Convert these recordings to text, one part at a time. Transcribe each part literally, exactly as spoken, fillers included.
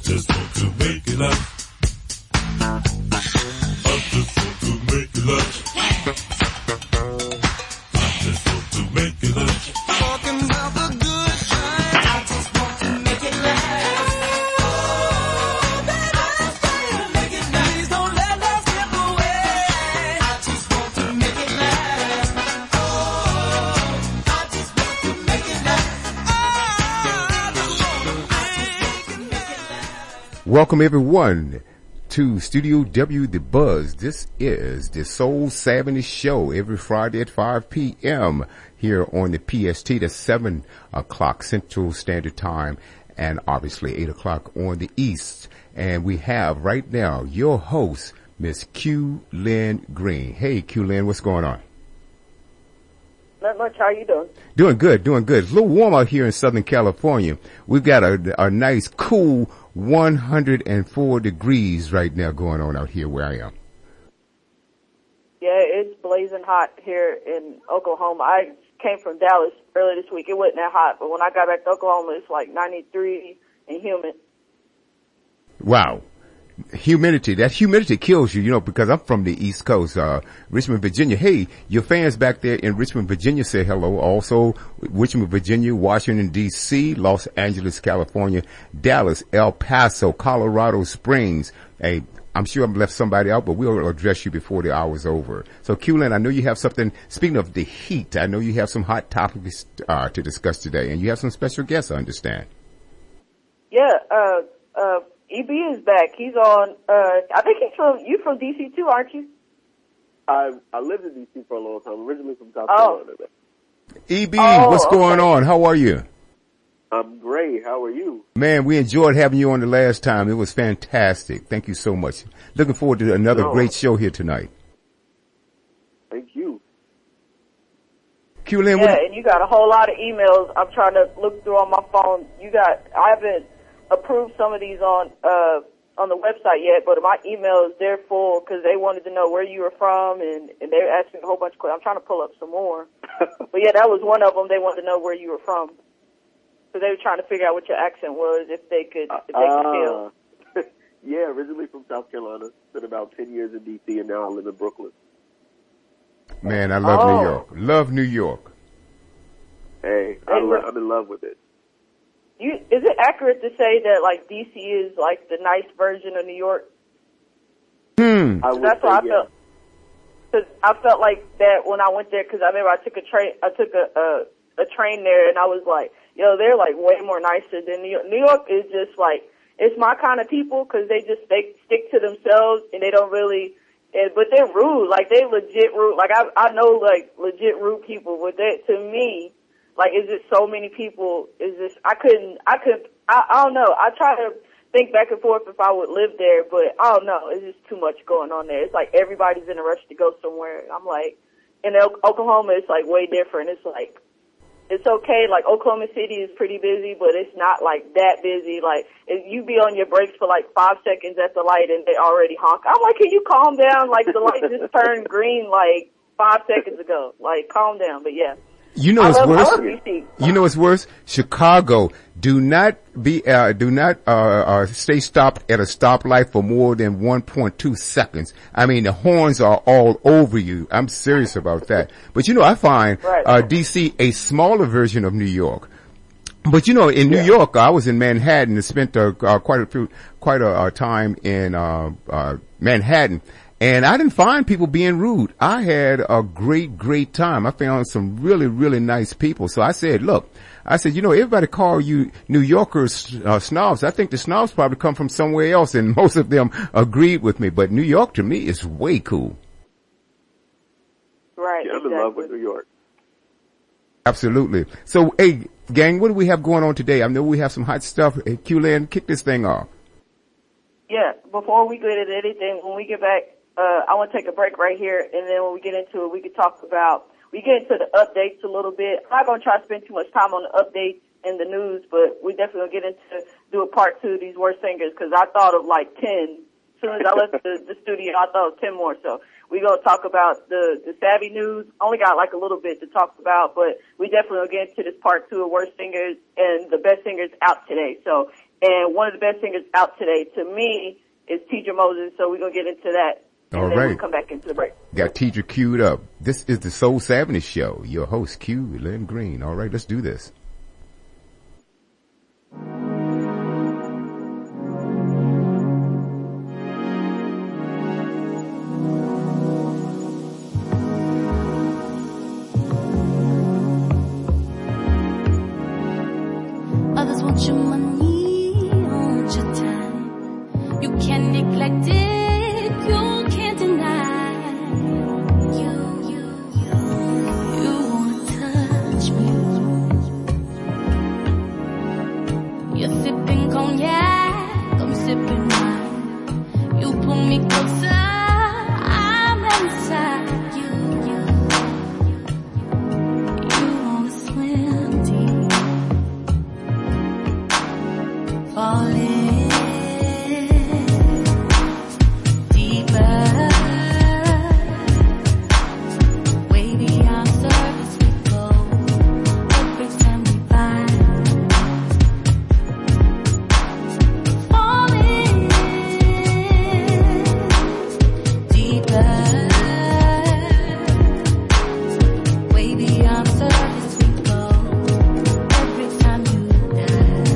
just want to make it up. I just want to make it up. I just want to make it up. Talking about the good times. I just want to make it last. Oh, baby, make it last. Please don't let us slip away. I just want to make it last. Oh, I just want to make it last. Oh, I just want to make it last. Welcome everyone to Studio W, The Buzz. This is the Soul seventy Show every Friday at five p.m. here on the P S T. That's seven o'clock Central Standard Time and obviously eight o'clock on the East. And we have right now your host, Miss Q Lynn Green. Hey, Q Lynn, what's going on? Not much. How you doing? Doing good, doing good. It's a little warm out here in Southern California. We've got a, a nice, cool one hundred four degrees right now going on out here where I am. Yeah, it's blazing hot here in Oklahoma. I came from Dallas earlier this week. It wasn't that hot, but when I got back to Oklahoma, it's like ninety-three and humid. Wow. Humidity. That humidity kills you, you know, because I'm from the East Coast, uh, Richmond, Virginia. Hey, your fans back there in Richmond, Virginia say hello. Also, Richmond, Virginia, Washington, D C, Los Angeles, California, Dallas, El Paso, Colorado Springs. Hey, I'm sure I've left somebody out, but we'll address you before the hour's over. So, Q-Lynn, I know you have something, speaking of the heat, I know you have some hot topics, uh, to discuss today, and you have some special guests, I understand. Yeah, uh, uh, E B is back. He's on, uh, I think he's from, you from D C too, aren't you? I I lived in D C for a long time, originally from South Oh. Carolina. E B, Oh, what's going okay. on? How are you? I'm great. How are you? Man, we enjoyed having you on the last time. It was fantastic. Thank you so much. Looking forward to another No. great show here tonight. Thank you. Q-Lynn, Yeah, what, and you got a whole lot of emails. I'm trying to look through on my phone. You got, I haven't approved some of these on, uh, on the website yet, but my emails, they're full because they wanted to know where you were from, and, and they asked me a whole bunch of questions. I'm trying to pull up some more. But yeah, that was one of them. They wanted to know where you were from. So they were trying to figure out what your accent was, if they could, if they could tell. Uh, yeah, originally from South Carolina. Spent about ten years in D C, and now I live in Brooklyn. man, I love Oh. New York. Love New York. Hey, I Hey, lo- look- I'm in love with it. You, is it accurate to say that like D C is like the nice version of New York? Hmm. I would That's say what I yes. felt. Cause I felt like that when I went there. Cause I remember I took a train, I took a, a a train there, and I was like, yo, they're like way more nicer than New York. New York is just like, it's my kind of people, cause they just they stick to themselves and they don't really. And, but they're rude, like they legit rude. Like I I know like legit rude people, but that to me. Like, is it so many people? Is this, I couldn't, I couldn't, I, I don't know. I try to think back and forth if I would live there, but I don't know. It's just too much going on there. It's like everybody's in a rush to go somewhere. I'm like, in O- Oklahoma, it's like way different. It's like, it's okay. Like, Oklahoma City is pretty busy, but it's not like that busy. Like, if you be on your brakes for like five seconds at the light and they already honk. I'm like, can you calm down? Like, the light just turned green like five seconds ago. Like, calm down. But yeah. You know I what's love, worse? I love D C. You know what's worse? Chicago. Do not be, uh, do not, uh, uh, stay stopped at a stoplight for more than one point two seconds. I mean, the horns are all over you. I'm serious about that. But you know, I find, Right. uh, D C a smaller version of New York. But you know, in New Yeah. York, I was in Manhattan and spent uh, uh, quite a few, quite a, uh time in uh, uh, Manhattan, and I didn't find people being rude. I had a great, great time. I found some really, really nice people. So I said, look, I said, you know, everybody call you New Yorkers uh, snobs. I think the snobs probably come from somewhere else, and most of them agreed with me. But New York to me is way cool. Right. Yeah, I'm exactly. in love with New York. Absolutely. So, hey, gang, what do we have going on today? I know we have some hot stuff. Hey, Q-Lynn, kick this thing off. Yeah, before we get into anything, when we get back, uh, I want to take a break right here, and then when we get into it, we can talk about, we get into the updates a little bit. I'm not going to try to spend too much time on the updates and the news, but we definitely going to get into, do a part two of these worst singers, because I thought of like ten. As soon as I left the, the studio, I thought of ten more, so we're going to talk about the, the savvy news. Only got like a little bit to talk about, but we definitely will get into this part two of worst singers and the best singers out today. So and one of the best singers out today to me is Teacher Moses. So we're gonna get into that. And All then right. We'll come back into the break. Got Teacher queued up. This is the Soul Savage Show. Your host, Q Lynn Green. All right, let's do this. Others want your money, want your time. You can't neglect it, you can't deny. You, you, you, you wanna touch me. You're sipping cognac, I'm sipping wine. You pull me closer, I'm inside. You, you, you wanna swim deep. Falling deeper, way beyond surface we go. Every time we find, falling deeper, way beyond surface we go. Every time you dive.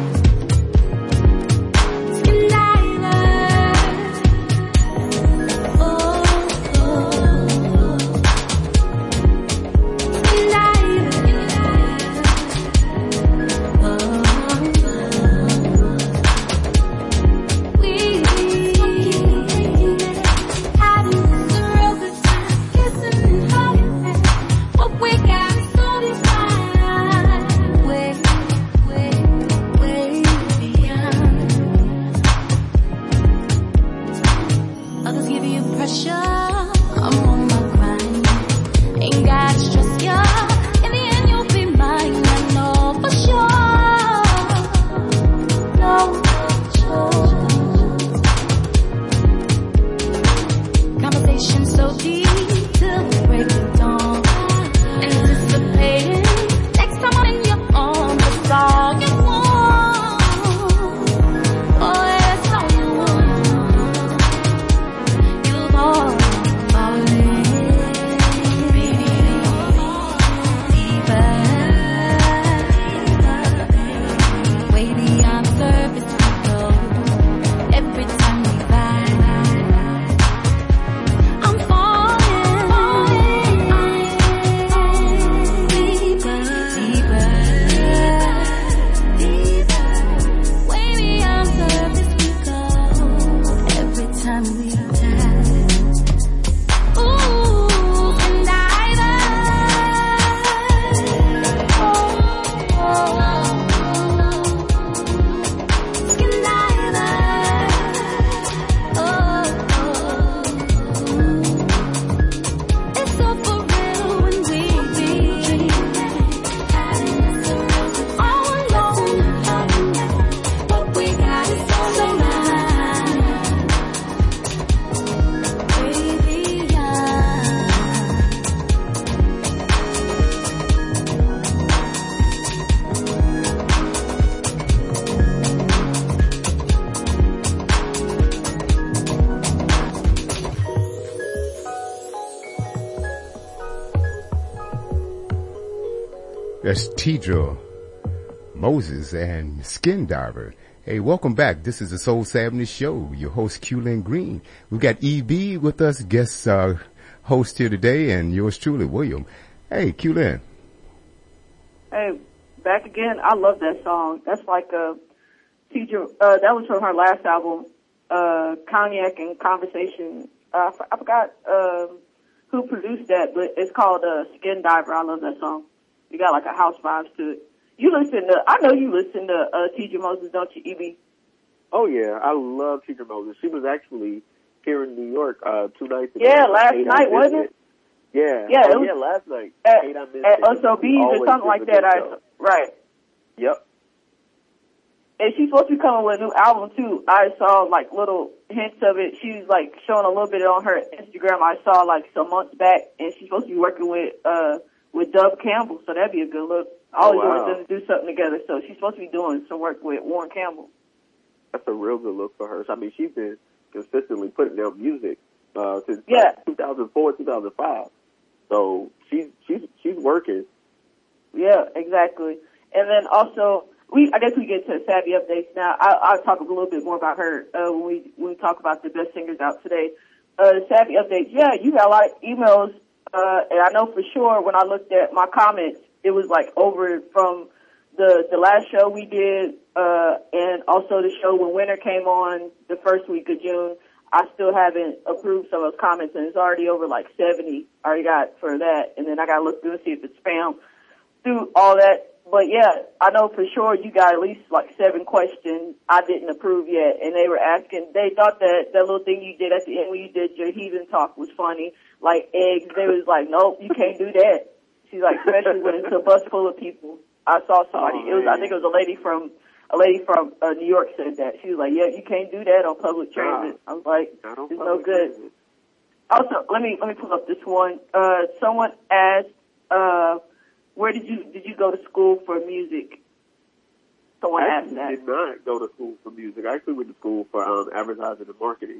Others give you pressure, I'm on my grind. Ain't gotta stress ya, in the end you'll be mine. I know for sure, no sure. Conversation so deep till the break of dawn. Anticipating next time I'm in your arms, that's all you want. Oh, that's all you want. That's Teacher Moses and Skin Diver. Hey, welcome back. This is the Soul Savage Show. Your host, Q Lynn Green. We've got E B with us, guest uh, host here today, and yours truly, William. Hey, Q Lynn. Hey, back again. I love that song. That's like a teacher. Uh, that was from her last album, uh, Cognac and Conversation. Uh, I forgot uh, who produced that, but it's called uh, Skin Diver. I love that song. You got like a house vibes to it. You listen to, I know you listen to uh, Teacher Moses, don't you, E B? Oh yeah, I love Teacher Moses. She was actually here in New York uh, two nights ago. Yeah, last Kate, night, wasn't it? Yeah, Yeah, oh, it was yeah, last night. At, Kate, I missed at it. O S O B's or Always something like super that. good I, show. right. Yep. And she's supposed to be coming with a new album too. I saw like little hints of it. She was like showing a little bit on her Instagram. I saw like some months back, and she's supposed to be working with uh with Dub Campbell, so that'd be a good look. I always Oh, wow. wanted them to do something together, so she's supposed to be doing some work with Warren Campbell. that's a real good look for her. So, I mean, she's been consistently putting out music uh, since Yeah. two thousand four, two thousand five. So she's she's she's working. Yeah, exactly. And then also, we I guess we get to Savvy updates now. I, I'll talk a little bit more about her uh, when we when we talk about the best singers out today. Uh, Savvy updates. Yeah, you got a lot of emails, uh, and I know for sure when I looked at my comments, it was like over from the the last show we did, uh, and also the show when Winter came on the first week of June. I still haven't approved some of those comments, and it's already over like seventy I already got for that. And then I got to look through and see if it's spam through all that. But yeah, I know for sure you got at least like seven questions I didn't approve yet. And they were asking, they thought that that little thing you did at the end when you did your heathen talk was funny, like eggs. They was like, nope, you can't do that. She's like, especially when it's a bus full of people. I saw somebody, Oh, it was, I think it was a lady from, a lady from uh, New York said that. She was like, yeah, you can't do that on public transit. I was like, Not on it's no public good. transit. Also, let me, let me pull up this one. Uh, someone asked, uh, where did you, did you go to school for music? Someone I asked actually that. did not go to school for music. I actually went to school for um, advertising and marketing.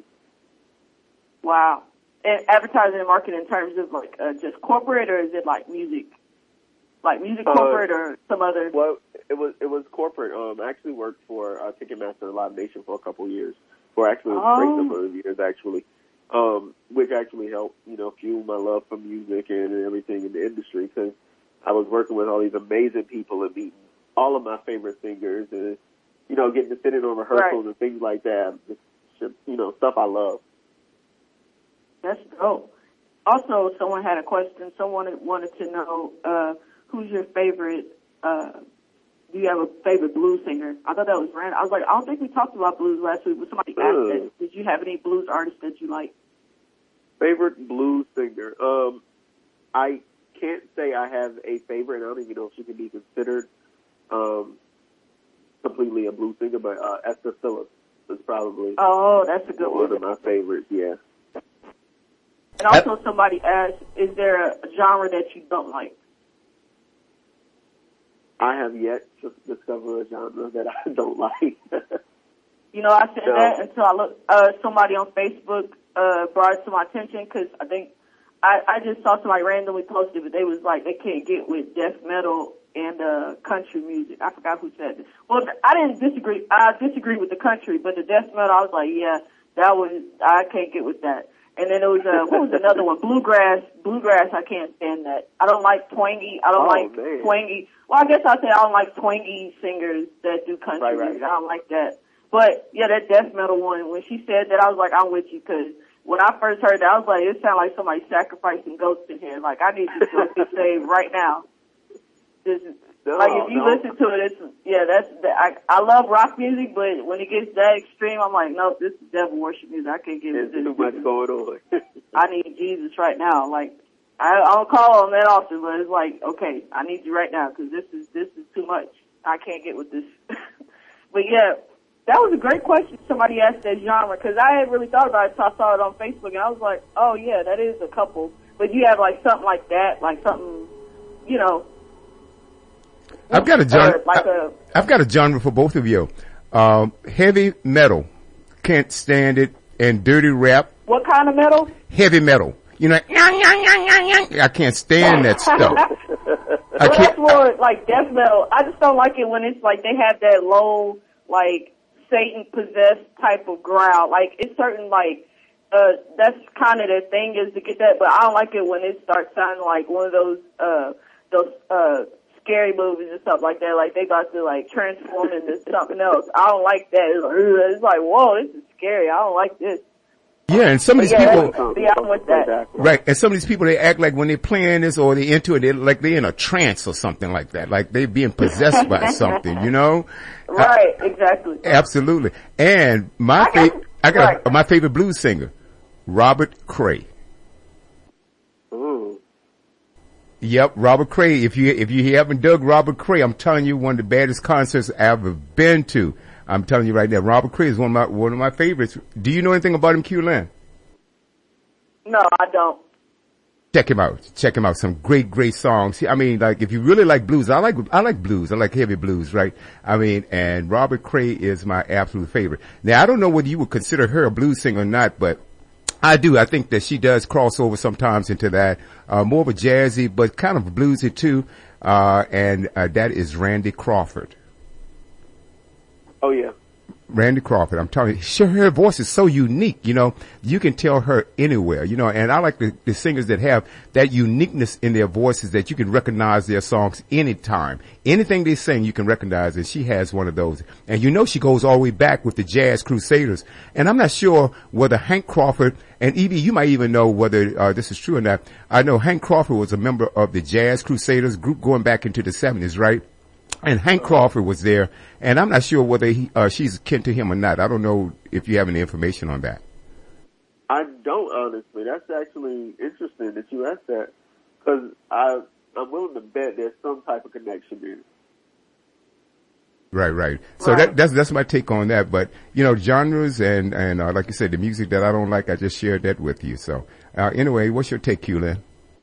Wow. And advertising and marketing in terms of like, uh, just corporate, or is it like music? Like music Uh, corporate or some other? Well, it was it was corporate. Um, I actually worked for uh, Ticketmaster and Live Nation for a couple of years, for actually a great Oh. number of years actually, um, which actually helped you know fuel my love for music and everything in the industry, because I was working with all these amazing people and meeting all of my favorite singers and you know getting to sit in on rehearsals Right. and things like that. Just, just, you know stuff I love. That's dope. Also, someone had a question. Someone wanted to know, uh, who's your favorite, uh, do you have a favorite blues singer? I thought that was random. I was like, I don't think we talked about blues last week, but somebody asked Mm. that. Did you have any blues artists that you like? Favorite blues singer? Um, I can't say I have a favorite. I don't even know if she can be considered um, completely a blues singer, but uh, Esther Phillips is probably Oh, that's a good one one. of my favorites. Yeah. And also somebody asked, is there a genre that you don't like? I have yet to discover a genre that I don't like. You know, I said No. that until I looked, uh, somebody on Facebook, uh, brought it to my attention, because I think, I, I just saw somebody randomly posted, but they was like, they can't get with death metal and, uh, country music. I forgot who said it. Well, I didn't disagree, I disagree with the country, but the death metal, I was like, yeah, that was, I can't get with that. And then there was, uh, what was another one? Bluegrass. Bluegrass, I can't stand that. I don't like twangy. I don't Oh, like man. twangy. Well, I guess I'll say I don't like twangy singers that do country Right, right. music. I don't like that. But, yeah, that death metal one, when she said that, I was like, I'm with you, because when I first heard that, I was like, it sounded like somebody sacrificing goats in here. Like, I need to go get saved right now. This is, No, like, if you no. listen to it, it's, yeah, that's, that, I, I love rock music, but when it gets that extreme, I'm like, no, this is devil worship music. I can't get with There's this. too much going on. I need Jesus right now. Like, I, I don't call on that often, but it's like, okay, I need you right now, because this is, this is too much. I can't get with this. But yeah, that was a great question. Somebody asked that genre, because I hadn't really thought about it until I saw it on Facebook, and I was like, oh yeah, that is a couple. But you have like something like that, like something, you know. I've got a genre. uh, like a, I've got a genre for both of you. Um, heavy metal, can't stand it, and dirty rap, what kind of metal? heavy metal. You know, I can't stand that stuff. I Well, that's can't. more like death metal. I just don't like it when it's like they have that low, like Satan possessed type of growl. Like it's certain like, uh, that's kind of their thing is to get that, but I don't like it when it starts sounding like one of those, uh, those, uh, scary movies and stuff like that. Like they got to like transform into something else. I don't like that. It's like, ugh, it's like, whoa, this is scary. I don't like this. Yeah, and some of these Yeah, people, that's- yeah, I'm with that. right, and some of these people, they act like when they're playing this or they're into it, they're like they're in a trance or something like that. Like they're being possessed by something, you know? Right, exactly. Absolutely. And my I got- favorite, I got right. my favorite blues singer, Robert Cray. Ooh. Yep, Robert Cray. If you if you haven't dug Robert Cray, I'm telling you, one of the baddest concerts I've ever been to. I'm telling you right now, Robert Cray is one of my one of my favorites. Do you know anything about him, Q Lan? No, I don't. Check him out. Check him out. Some great, great songs. I mean, like, if you really like blues, I like, I like blues. I like heavy blues, right? I mean, and Robert Cray is my absolute favorite. Now, I don't know whether you would consider her a blues singer or not, but I do. I think that she does cross over sometimes into that, uh, more of a jazzy, but kind of bluesy too. Uh, and, uh, that is Randy Crawford. Oh yeah. Randy Crawford, I'm telling you, she, her voice is so unique, you know, you can tell her anywhere, you know, and I like the, the singers that have that uniqueness in their voices that you can recognize their songs anytime. Anything they sing, you can recognize it. She has one of those. And you know she goes all the way back with the Jazz Crusaders. And I'm not sure whether Hank Crawford, and Evie, you might even know whether uh, this is true or not. I know Hank Crawford was a member of the Jazz Crusaders group going back into the seventies, right? And Hank Crawford was there, and I'm not sure whether he, uh, she's kin to him or not. I don't know if you have any information on that. I don't, honestly. That's actually interesting that you asked that, because I I'm willing to bet there's some type of connection there. Right, right. So Right. that, that's that's my take on that. But you know, genres and and uh, like you said, the music that I don't like, I just shared that with you. So uh, anyway, what's your take, Q-Lin?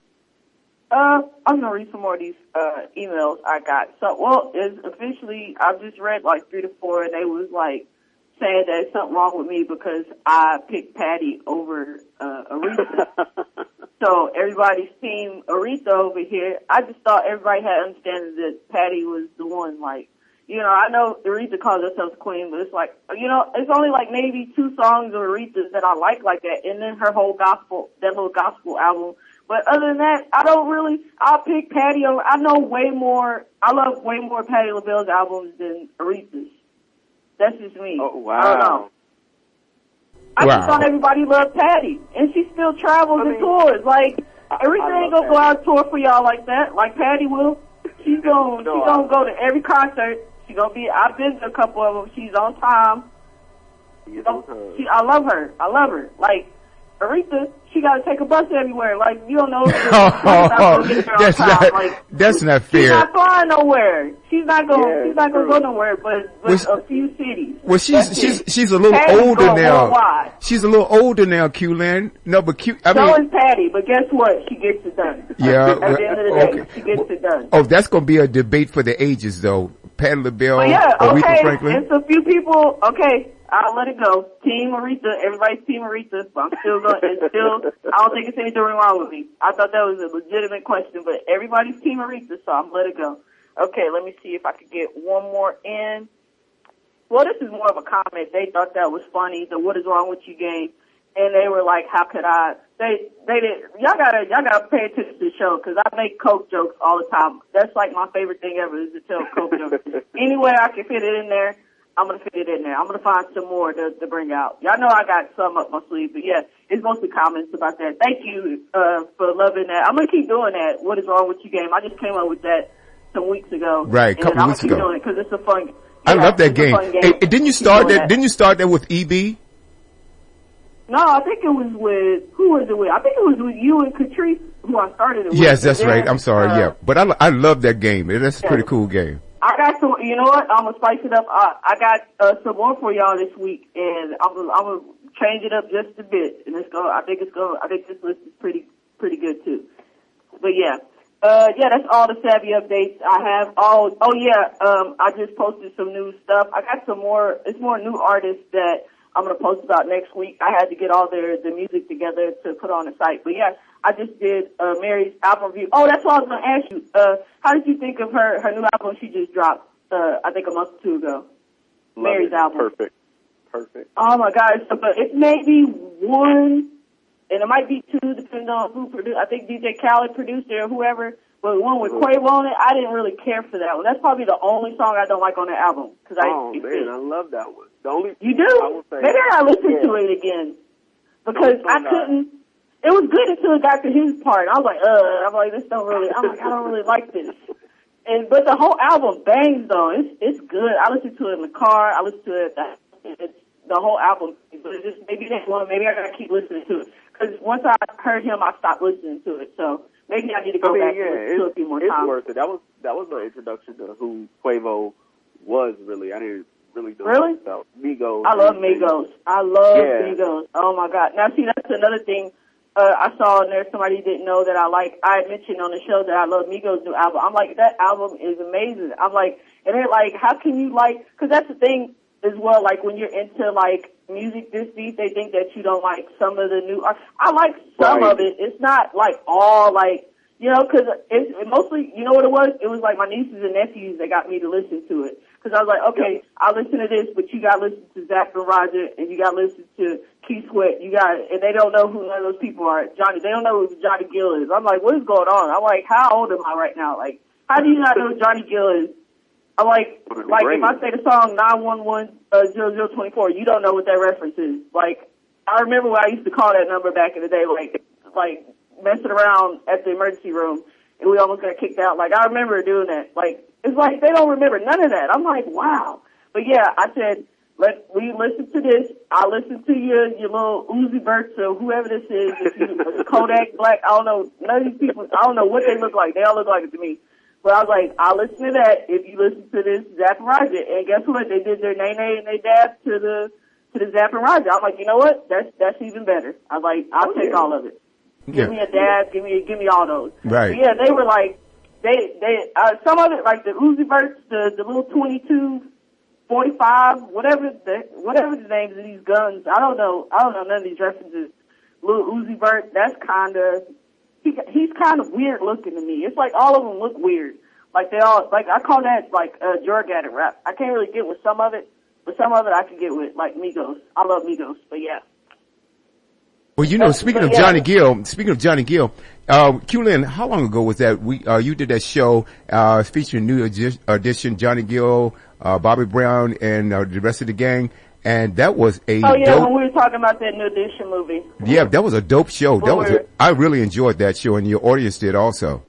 Uh, I'm gonna read some more of these uh emails I got. So, well, it's officially I've just read like three to four, and they was like saying that there's something wrong with me because I picked Patty over uh Aretha. So everybody's team Aretha over here. I just thought everybody had understanding that Patty was the one. Like, you know, I know Aretha calls herself queen, but it's like, you know, it's only like maybe two songs of Aretha's that I like like that, and then her whole gospel, that whole gospel album. But other than that, I don't really, I'll pick Patty over, I know way more, I love way more Patti LaBelle's albums than Aretha's. That's just me. Oh, I don't know. wow. I Wow. just thought everybody loved Patty, and she still travels I and mean, tours. Like, I- Aretha I ain't love gonna go Patty. out and tour for y'all like that, like Patty will. She's gonna, No, she's I- gonna go to every concert. She's gonna be, I've been to a couple of them. She's on time. Yes, Oh, okay. she, I love her. I love her. Like, Aretha, she gotta take a bus everywhere. Like, you don't know. If she's not gonna get there on that's time. not Like, that's not she's fair. not flying nowhere. She's not gonna, Yeah, she's not gonna true. go nowhere, but, but Was- a few cities. Well, she's That's she's it. she's a little Patty's older going now. worldwide. She's a little older now, Q-Lin. No, but Q. I So mean, is Patty, but guess what? She gets it done. Yeah, At the end of the well, day, okay. she gets it done. oh, that's gonna be a debate for the ages, though. Patti LaBelle, But yeah, Aretha okay, Franklin. it's a few people, okay, I'll let it go. Team Aretha, everybody's Team Aretha, but I'm still going, it's still, I don't think it's anything wrong with me. I thought that was a legitimate question, but everybody's Team Aretha, so I'm let it go. Okay, let me see if I could get one more in. Well, this is more of a comment. They thought that was funny, the What Is Wrong With You game. And they were like, how could I, they, they did, y'all gotta, y'all gotta pay attention to the show, cause I make Coke jokes all the time. That's like my favorite thing ever is to tell Coke jokes. Any way I can fit it in there, I'm gonna fit it in there. I'm gonna find some more to, to bring out. Y'all know I got some up my sleeve, but yeah, it's mostly comments about that. Thank you, uh, for loving that. I'm gonna keep doing that. What Is Wrong With You game? I just came up with that some weeks ago. Right, a couple and I'm weeks gonna keep ago. doing it cause it's a fun, I yeah, love that it's a game. fun Hey, didn't you Keep start doing that? Didn't you start that with E B? No, I think it was with, who was it with? I think it was with you and Catrice, who I started it with. Yes, that's And right. then, I'm sorry. uh, Yeah, but I I love that game. That's a pretty Yeah. cool game. I got some, you know what? I'm gonna spice it up. I, I got, uh, some more for y'all this week, and I'm gonna, I'm gonna change it up just a bit, and it's gonna, I think it's gonna, I think this list is pretty, pretty good too. But yeah. Uh, yeah, that's all the Savvy updates I have. Oh, oh yeah, um, I just posted some new stuff. I got some more, it's more new artists that I'm gonna post about next week. I had to get all their, the music together to put on the site. But yeah, I just did, uh, Mary's album review. Oh, that's what I was gonna ask you. Uh, how did you think of her, her new album she just dropped, uh, I think a month or two ago? Love Mary's it. album. Perfect. Perfect. Oh my God, it's, but it may be one, and it might be two, depending on who produced. I think D J Khaled produced it or whoever. But one with Quavo on it, I didn't really care for that one. That's probably the only song I don't like on the album. Cause I, Oh man, I love that one. The only you do? I would say, Maybe I gotta listen yeah. to it again. Because No, I it's not. couldn't, it was good until it got to his part. I was like, uh, I'm like, this don't really, I'm like, I don't really like this. And, but the whole album bangs though. It's, it's good. I listen to it in the car. I listen to it, at the, it's the whole album. But it's just, maybe that one, maybe I gotta keep listening to it. Cause once I heard him, I stopped listening to it. So maybe I need to go I mean, back yeah, and listen to it a few more it's times. worth it. That was that was my introduction to who Quavo was. Really, I didn't really know Really? much about Migos. I love or anything. Migos. I love Yeah. Migos. Oh my God. Now see, that's another thing. uh, I saw in there somebody didn't know that I like, I had mentioned on the show that I love Migos' new album. I'm like, that album is amazing. I'm like, and they're like, how can you like, cause that's the thing as well, like when you're into like music this deep, they think that you don't like some of the new art. I like some Right. of it. It's not like all like, you know, cause it's it mostly, you know what it was? It was like my nieces and nephews that got me to listen to it. Cause I was like, okay, I'll listen to this, but you gotta listen to Zapp and Roger, and you gotta listen to Keith Sweat. You got, and they don't know who none of those people are. Johnny, they don't know who Johnny Gill is. I'm like, what is going on? I'm like, how old am I right now? Like, how do you not know who Johnny Gill is? I'm like, One of the like if I greatest. say the song nine one one zero zero two four, you don't know what that reference is. Like, I remember when I used to call that number back in the day, like, like messing around at the emergency room, and we almost got kicked out. Like, I remember doing that. Like, it's like they don't remember none of that. I'm like, wow. But yeah, I said, let we listen to this. I listen to your your little Uzi Verts or whoever this is. If you, Kodak Black, I don't know. None of these people, I don't know what they look like. They all look like it to me. But I was like, I'll listen to that if you listen to this Zapp and Roger. And guess what? They did their nay nay and they dab to the to the Zapp and Roger. I'm like, you know what? That's that's even better. I was like, I'll Oh, take yeah. all of it. Give me Yeah. a dab. Give me give me all those. Right. But yeah, they were like, they they uh, some of it like the Uzi Verts, the the little twenty-two, forty-five, whatever the whatever the names of these guns. I don't know. I don't know none of these references. Little Uzi Vert. That's kind of he, he's kind of weird looking to me. It's like all of them look weird. Like they all like I call that like uh, drug addict rap. I can't really get with some of it, but some of it I can get with like Migos. I love Migos, but yeah. Well, you know, But- speaking but of yeah. Johnny Gill, speaking of Johnny Gill, uh, Q-Lin, how long ago was that? We, uh, you did that show, uh, featuring New Edi- Edition, Johnny Gill, uh, Bobby Brown, and, uh, the rest of the gang. And that was a Oh yeah, dope, when we were talking about that New Edition movie. yeah, that was a dope show. That was, a, Forward. I really enjoyed that show, and your audience did also.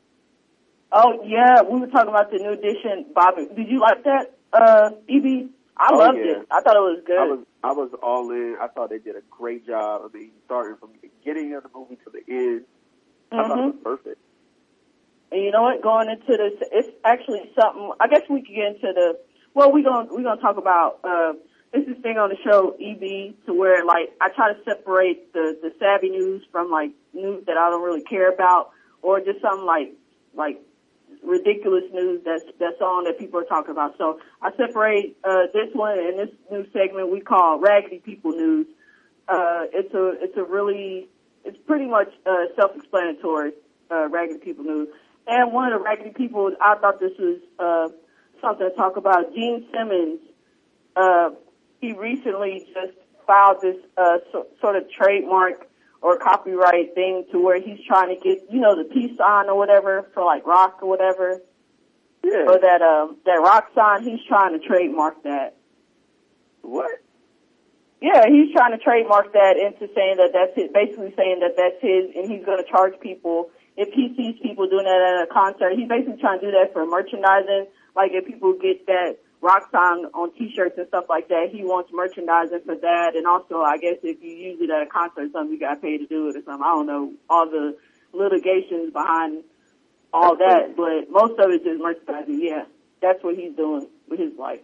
Oh yeah, we were talking about the New Edition, Bobby. Did you like that, uh, E B? I Oh, loved yeah. it. I thought it was good. I was I was all in. I thought they did a great job. I mean, starting from the beginning of the movie to the end, I thought it was Mhm. perfect. And you know what? Going into this, it's actually something. I guess we could get into the. Well, we're gonna we're gonna talk about. Uh, this is thing on the show E B to where like I try to separate the the savvy news from like news that I don't really care about, or just something like like ridiculous news that's that's on that people are talking about. So I separate uh, this one and this new segment we call Raggedy People News. Uh, it's a it's a really it's pretty much uh, self-explanatory. Uh, Raggedy People News, and one of the Raggedy People, I thought this was uh, something to talk about. Gene Simmons, uh, he recently just filed this uh, so, sort of trademark or copyright thing to where he's trying to get, you know, the peace sign or whatever for like rock or whatever, Yeah. or that um that rock sign. He's trying to trademark that. What? Yeah, he's trying to trademark that into saying that that's it, basically saying that that's his, and he's going to charge people if he sees people doing that at a concert. He's basically trying to do that for merchandising. Like if people get that rock sign on T-shirts and stuff like that, he wants merchandising for that. And also, I guess if you use it at a concert or something, you got paid to do it or something. I don't know all the litigations behind all that, but most of it is merchandising. Yeah, that's what he's doing with his life.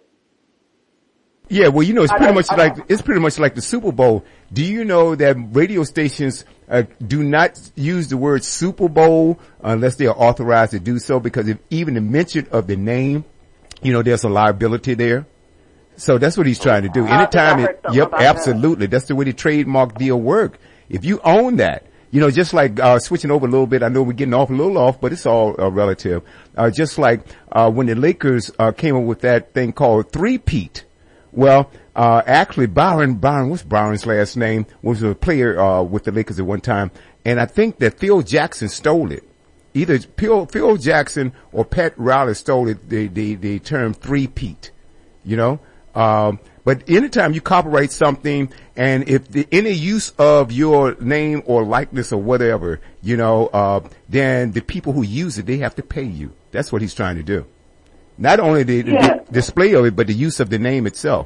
Yeah, well, you know, it's I pretty don't- much I like, don't- it's pretty much like the Super Bowl. Do you know that radio stations, uh, do not use the word Super Bowl unless they are authorized to do so? Because if even the mention of the name, you know, there's a liability there. So that's what he's trying to do. I think I Anytime heard it, something yep, about that. absolutely. That's the way the trademark deal work. If you own that, you know, just like, uh, switching over a little bit, I know we're getting off a little off, but it's all uh, relative. Uh, just like, uh, when the Lakers, uh, came up with that thing called three-peat. Well, uh, actually Byron, Byron, what's Byron's last name? Was a player, uh, with the Lakers at one time. And I think that Phil Jackson stole it. Either Phil, Phil Jackson or Pat Riley stole it, the, the, the term three-peat, you know? Um, but anytime you copyright something and if the, any use of your name or likeness or whatever, you know, uh, then the people who use it, they have to pay you. That's what he's trying to do. Not only the, the Yeah. display of it, but the use of the name itself.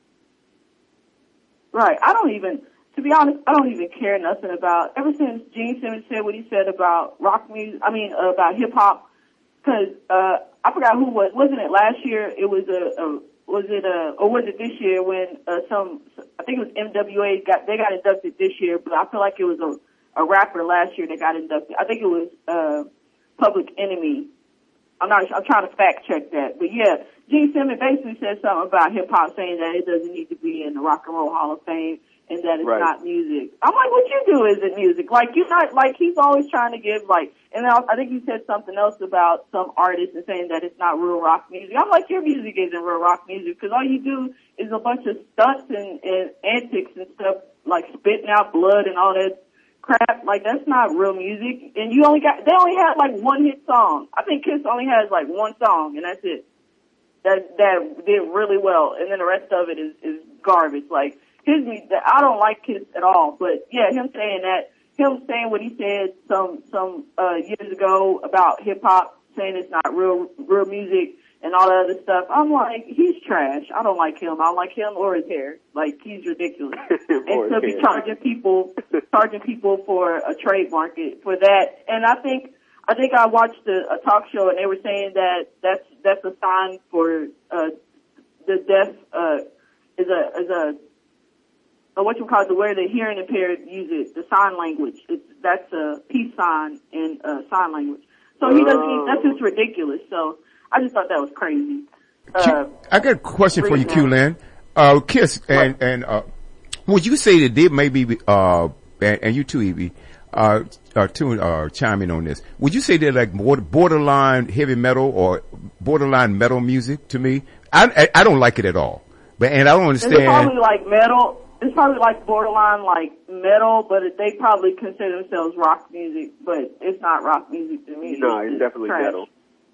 Right. I don't even, to be honest, I don't even care nothing about, ever since Gene Simmons said what he said about rock music, I mean, uh, about hip hop, cause, uh, I forgot who was, wasn't it last year? It was a, a was it a, or was it this year when, uh, some, I think it was M W A got, they got inducted this year, but I feel like it was a, a rapper last year that got inducted. I think it was uh Public Enemy. I'm not. I'm trying to fact check that, but yeah, Gene Simmons basically said something about hip hop, saying that it doesn't need to be in the Rock and Roll Hall of Fame and that it's Right. not music. I'm like, what you do isn't music. Like you're not like he's always trying to give like. And then I think he said something else about some artists and saying that it's not real rock music. I'm like, your music isn't real rock music because all you do is a bunch of stunts and, and antics and stuff like spitting out blood and all that crap. Like that's not real music. And you only got they only had like one hit song. I think Kiss only has like one song and that's it. That that did really well. And then the rest of it is is garbage. Like his music, I don't like Kiss at all. But yeah, him saying that, him saying what he said some some uh years ago about hip hop, saying it's not real real music and all that other stuff. I'm like, he's trash. I don't like him. I don't like him or his hair. Like he's ridiculous. Or And to his be hair. charging people charging people for a trade market for that. And I think I think I watched a, a talk show and they were saying that that's that's a sign for uh the deaf uh is a is a or what you call it, the way the hearing impaired use it, the sign language. It's, that's a peace sign in uh, sign language. So he doesn't, Oh. that's just ridiculous. So I just thought that was crazy. Uh, Q, I got a question for you, reason- Q Lin. Uh, Kiss and, and, uh, would you say that they maybe, uh, and, and you too, Evie, uh, uh, to, uh, chime in on this. Would you say they're like border, borderline heavy metal or borderline metal music to me? I, I, I don't like it at all. But, and I don't it's understand. probably like metal. It's probably like borderline like metal, but they probably consider themselves rock music, but it's not rock music to me. No, it's just definitely trash. metal.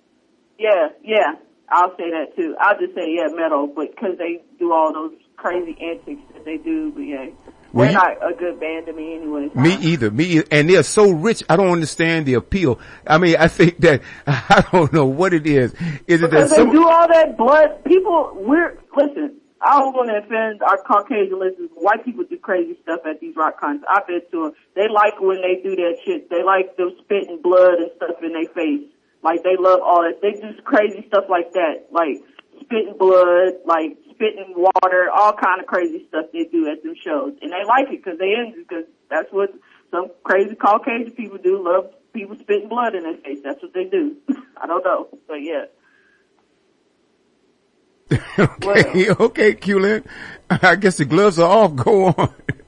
Yeah, yeah. I'll say that too. I'll just say, yeah, metal, but because they do all those crazy antics that they do, but yeah. Well, They're you- not a good band to me anyway. Me either. Me either. And they're so rich. I don't understand the appeal. I mean, I think that, I don't know what it is. Is it that Because they some, do all that blood. People, we're, listen, I don't want to offend our Caucasian listeners. White people do crazy stuff at these rock concerts. I've been to them. They like when they do that shit. They like them spitting blood and stuff in their face. Like, they love all that. They do crazy stuff like that. Like, spitting blood, like, spitting water, all kind of crazy stuff they do at them shows. And they like it because they into it because that's what some crazy Caucasian people do, love people spitting blood in their face. That's what they do. I don't know. But yeah. okay, okay, Q-Lin. I guess the gloves are off. Go on.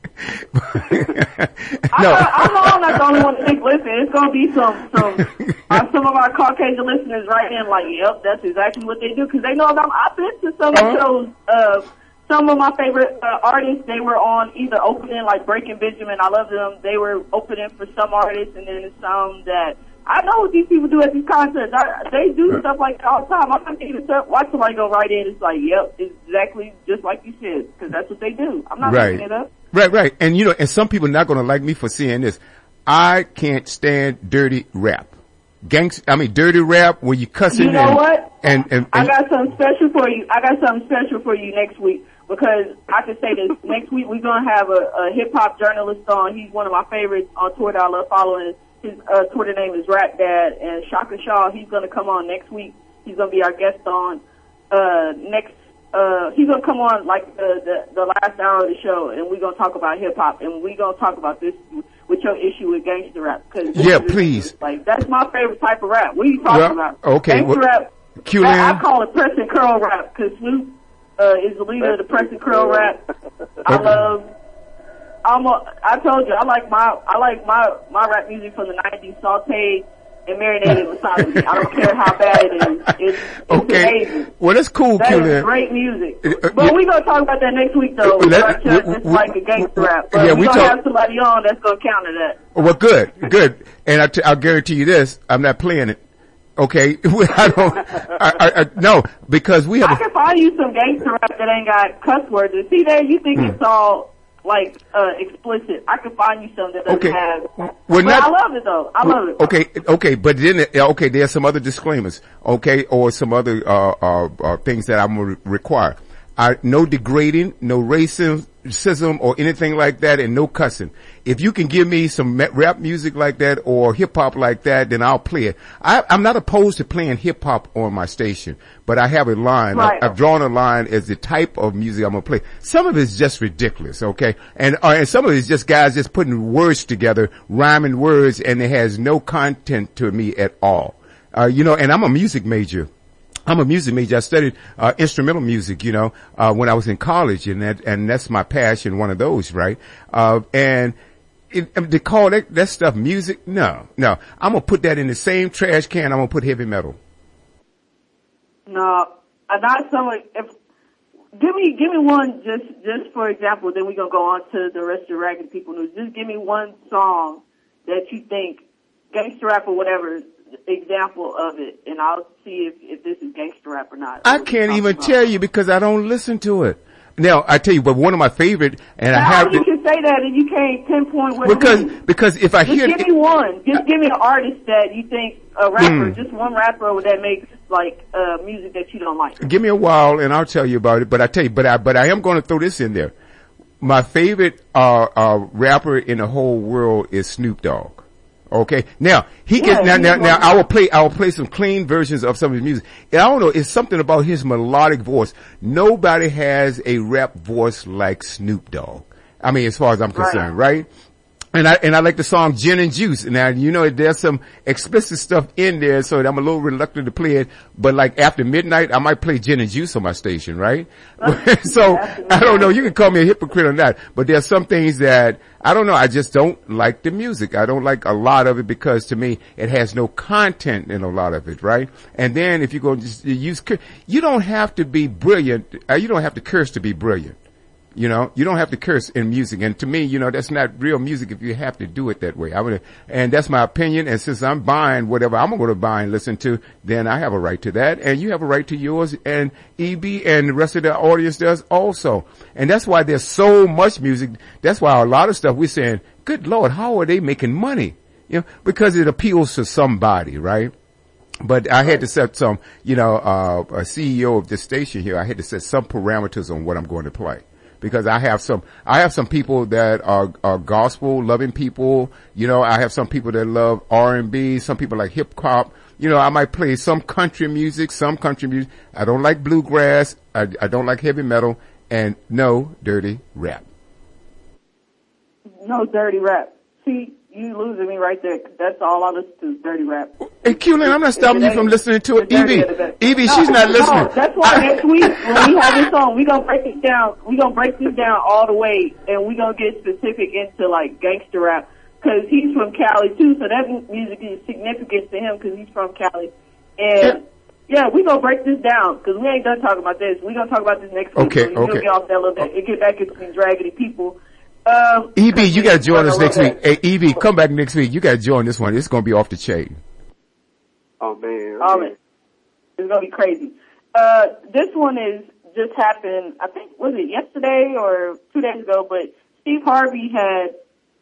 I, no. I know I'm not the only one to think, listen, it's going to be some, some, uh, some of our Caucasian listeners right in like, yep, that's exactly what they do, because they know about, I've been to some Uh-huh. of those, uh, some of my favorite uh, artists, they were on either opening, like Breaking Benjamin, I love them, they were opening for some artists, and then some that, I know what these people do at these concerts. I, they do stuff like that all the time. I'm not even watch somebody go right in. It's like, yep, it's exactly just like you said, because that's what they do. I'm not Right. making it up. Right, right. And you know, and some people are not going to like me for saying this. I can't stand dirty rap. Gangs, I mean, dirty rap where you cussing You know and, what? and, and, and, I got something special for you. I got something special for you next week, because I can say this. Next week we're going to have a, a hip hop journalist on. He's one of my favorites on Twitter. I love following. His uh, Twitter name is Rap Dad, and Shaka Shaw, he's going to come on next week. He's going to be our guest on uh next uh he's going to come on like the, the the last hour of the show, and we're going to talk about hip hop, and we're going to talk about this with your issue with gangster rap. Cause Yeah, this is- please. Like, that's my favorite type of rap. What are you talking Well, about? okay, Gangster well, rap. Q-Lin. I, I call it press and curl rap, because Snoop uh, is the leader of the press and curl rap. I Okay. love. I'm a, I told you I like my I like my my rap music from the nineties, sauteed and marinated misogyny. I don't care how bad it is. It's, it's okay. amazing. Well, that's cool, That is Q-Lin. great music. Uh, uh, But yeah. we're gonna talk about that next week, though. Let- Right, Chuck? we- It's we- like a gangster rap. But yeah, we're we gonna talk- have somebody on that's gonna counter that. Well, good, good. And I t- I'll guarantee you this, I'm not playing it. Okay? I don't, I, I, I, no, because we have I a, can find you some gangster rap that ain't got cuss words. And see there, you think Hmm. it's all like uh explicit. I can find you some that doesn't Okay. have. We're but not- I love it though. I love it. okay, okay, but then, okay, there are some other disclaimers, okay, or some other, uh, uh, uh things that I'm gonna require. I, no degrading, no racism, lyricism or anything like that and no cussing. If you can give me some ma- rap music like that or hip hop like that, then I'll play it. I, I'm not opposed to playing hip hop on my station, but I have a line. Right. I, I've drawn a line as the type of music I'm gonna play. Some of it's just ridiculous, okay? And, uh, and some of it's just guys just putting words together, rhyming words, and it has no content to me at all. Uh, you know, and I'm a music major. I'm a music major. I studied uh, instrumental music, you know, uh, when I was in college, and that and that's my passion. One of those, right? Uh, and it, I mean, to call that that stuff music, no, no. I'm gonna put that in the same trash can. I'm gonna put heavy metal. No, uh, not so. If give me give me one just just for example, then we're gonna go on to the rest of the Raggedy People news. Just give me one song that you think gangster rap or whatever example of it, and I'll see if, if this is gangster rap or not. I can't even tell you because I don't listen to it. Now, I tell you, but one of my favorite, and I How have you to, can say that and you can't pinpoint what because, it is? because if I Just hear, give me one. Just give me an artist that you think, a rapper, Mm. just one rapper that makes like uh music that you don't like. give me a while and I'll tell you about it, but I tell you, but I, but I am going to throw this in there. My favorite, uh, uh, rapper in the whole world is Snoop Dogg. Okay. Now, he Yeah, can, now, he's now, one now of I will play, I will play some clean versions of some of his music. And I don't know, it's something about his melodic voice. Nobody has a rap voice like Snoop Dogg. I mean, as far as I'm concerned, right? And I, and I like the song Gin and Juice. Now, you know, there's some explicit stuff in there, so I'm a little reluctant to play it, but like after midnight, I might play Gin and Juice on my station, right? So, I don't know, you can call me a hypocrite or not, but there's some things that, I don't know, I just don't like the music. I don't like a lot of it because to me, it has no content in a lot of it, right? And then if you go just use, you don't have to be brilliant, uh, you don't have to curse to be brilliant. You know, you don't have to curse in music. And to me, you know, that's not real music if you have to do it that way. I would, and that's my opinion. And since I'm buying whatever I'm going to buy and listen to, then I have a right to that. And you have a right to yours. And E B and the rest of the audience does also. And that's why there's so much music. That's why a lot of stuff we're saying, good Lord, how are they making money? You know, because it appeals to somebody, right? But I had to set some, you know, uh, a C E O of this station here, I had to set some parameters on what I'm going to play. Because I have some, I have some people that are, are gospel loving people. You know, I have some people that love R and B, some people like hip hop. You know, I might play some country music, some country music. I don't like bluegrass. I, I don't like heavy metal, and no dirty rap. No dirty rap. See, you losing me right there. That's all I listen to is dirty rap. Hey, Q-Lin, I'm not stopping you from listening to it. The dirty Evie, of the best. Evie, No, she's not listening. No, that's why next week when we have this on, we gonna break it down. We gonna break this down all the way, and we gonna get specific into like gangster rap because he's from Cali too. So that music is significant to him because he's from Cali. And yeah, we gonna break this down because we ain't done talking about this. We gonna talk about this next week. Okay, so we'll okay. get off that a little bit and get back into these raggedy people. Um, E B, you gotta join us I next love week. that. Hey, E B, come back next week. You gotta join this one. It's gonna be off the chain. Oh man. Oh, man. It's gonna be crazy. Uh, this one is just happened, I think, was it yesterday or two days ago, but Steve Harvey had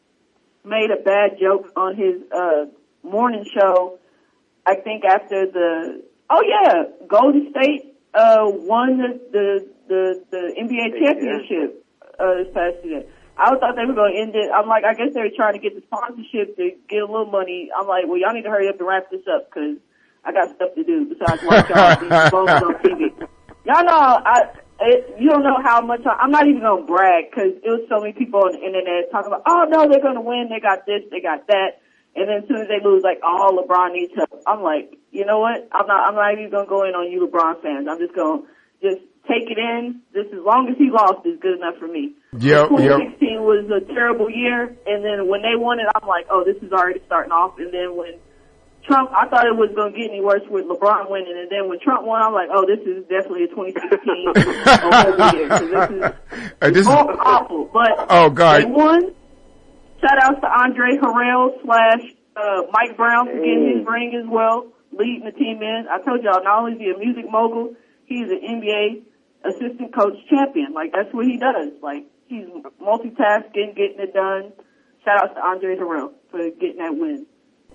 made a bad joke on his, uh, morning show, I think after the, oh yeah, Golden State, uh, won the, the, the, the N B A championship, uh, this past season. I thought they were going to end it. I'm like, I guess they were trying to get the sponsorship to get a little money. I'm like, well, y'all need to hurry up and wrap this up because I got stuff to do besides watch y'all these bones on T V. Y'all know, I, it, you don't know how much, I, I'm not even going to brag because it was so many people on the internet talking about, oh no, they're going to win. They got this, they got that. And then as soon as they lose, like, oh, LeBron needs help. I'm like, you know what? I'm not, I'm not even going to go in on you LeBron fans. I'm just going to just take it in. Just as long as he lost is good enough for me. Yep, twenty sixteen yep. was a terrible year, and then when they won it, I'm like, oh, this is already starting off. And then when Trump, I thought it was going to get any worse with LeBron winning, and then when Trump won, I'm like, oh, this is definitely a twenty sixteen horrible year, because this is, Uh, this is aw- awful. But Oh, God. they won. Shout outs to Andre Harrell slash uh, Mike Brown for getting his ring as well, leading the team in. I told y'all, not only is he a music mogul, he's an N B A assistant coach champion. Like, that's what he does. Like, he's multitasking, getting it done. Shout out to Andre Harrell for getting that win.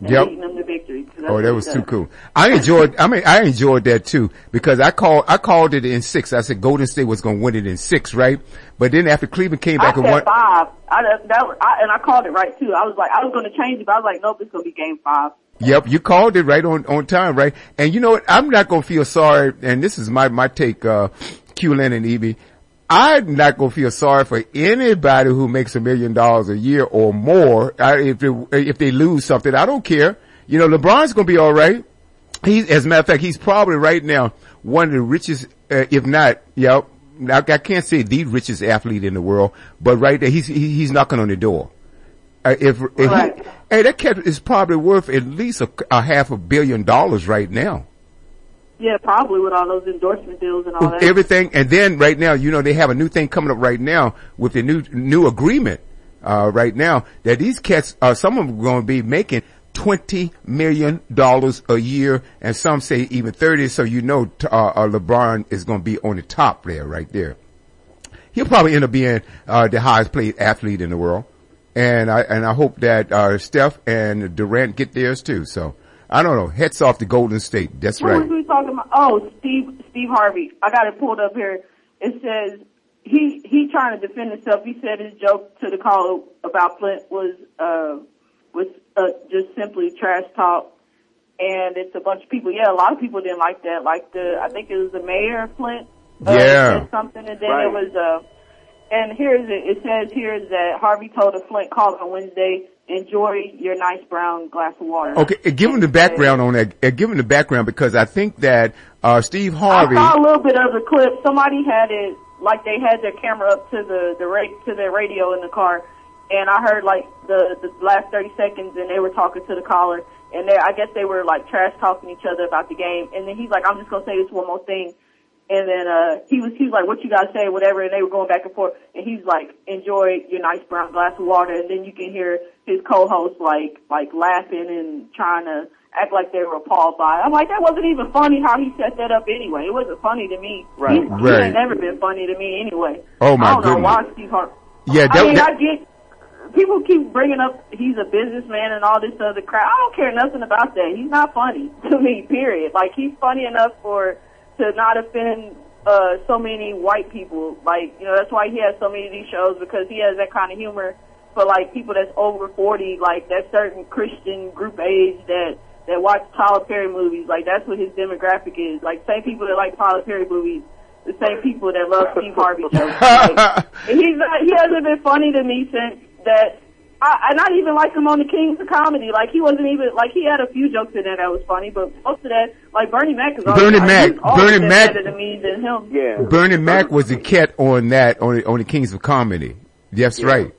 and Yep. leading them to victory. 'Cause that's Oh, what that he was does. too cool. I enjoyed, I mean, I enjoyed that too, because I called, I called it in six. I said Golden State was going to win it in six, right? But then after Cleveland came back I and said won, five. I, that, was- I, and I called it right too. I was like, I was going to change it, but I was like, nope, it's going to be game five. yep, you called it right on, on time, right? And you know what? I'm not going to feel sorry, and this is my, my take, uh, Q Lynn and Evie. I'm not going to feel sorry for anybody who makes a million dollars a year or more. I, if they, if they lose something, I don't care. You know, LeBron's going to be all right. He, as a matter of fact, he's probably right now one of the richest, uh, if not, yeah, I, I can't say the richest athlete in the world, but right there, he's he, he's knocking on the door. Uh, if, if Right. he, hey, that cat is probably worth at least a, a half a billion dollars right now. Yeah, probably with all those endorsement deals and all With that. everything, and then right now, you know, they have a new thing coming up right now with the new new agreement. Uh, right now, that these cats, uh, some of them are going to be making twenty million dollars a year, and some say even thirty. So you know, t- uh, uh, LeBron is going to be on the top there, right there. He'll probably end up being uh, the highest paid athlete in the world, and I and I hope that uh, Steph and Durant get theirs too. So I don't know. Heads off to Golden State. That's What right. was we talking about? Oh, Steve Steve Harvey. I got it pulled up here. It says he he trying to defend himself. He said his joke to the caller about Flint was uh was uh, just simply trash talk, and it's a bunch of people. Yeah, a lot of people didn't like that. Like the I think it was the mayor of Flint. Uh, Yeah. said something, and then Right. it was uh. And here's it. It says here that Harvey told a Flint caller on Wednesday, "Enjoy your nice brown glass of water." Okay, uh, give him the background on that. Uh, give him the background because I think that uh Steve Harvey. I saw a little bit of the clip. Somebody had it, like they had their camera up to the the ra- to their radio in the car, and I heard like the the last thirty seconds, and they were talking to the caller, and they I guess they were like trash talking each other about the game, and then he's like, "I'm just gonna say this one more thing." And then, uh, he was, he was like, "What you gotta say," whatever, and they were going back and forth, and he's like, "Enjoy your nice brown glass of water," and then you can hear his co-host like, like laughing and trying to act like they were appalled by it. I'm like, that wasn't even funny how he set that up anyway. It wasn't funny to me. Right. He, he Right. ain't never been funny to me anyway. Oh, my I don't know goodness. why Steve Harvey. Yeah, I that- mean, that- I get, people keep bringing up he's a businessman and all this other crap. I don't care nothing about that. He's not funny to me, period. Like, he's funny enough for, to not offend uh so many white people. Like, you know, that's why he has so many of these shows, because he has that kind of humor for like people that's over forty, like that certain Christian group age that that watch Tyler Perry movies. Like, that's what his demographic is. Like, same people that like Tyler Perry movies, the same people that love Steve Harvey jokes. Like, and he's not, he hasn't been funny to me since that. I, I not even like him on the Kings of Comedy. Like, he wasn't even, like, he had a few jokes in there that was funny, but most of that, like, Bernie Mac is always, Bernie like, Mac- he's always Bernie been Mac- better to me than him. Yeah. Bernie Mac was the cat on that on the, on the Kings of Comedy. That's Yeah. right.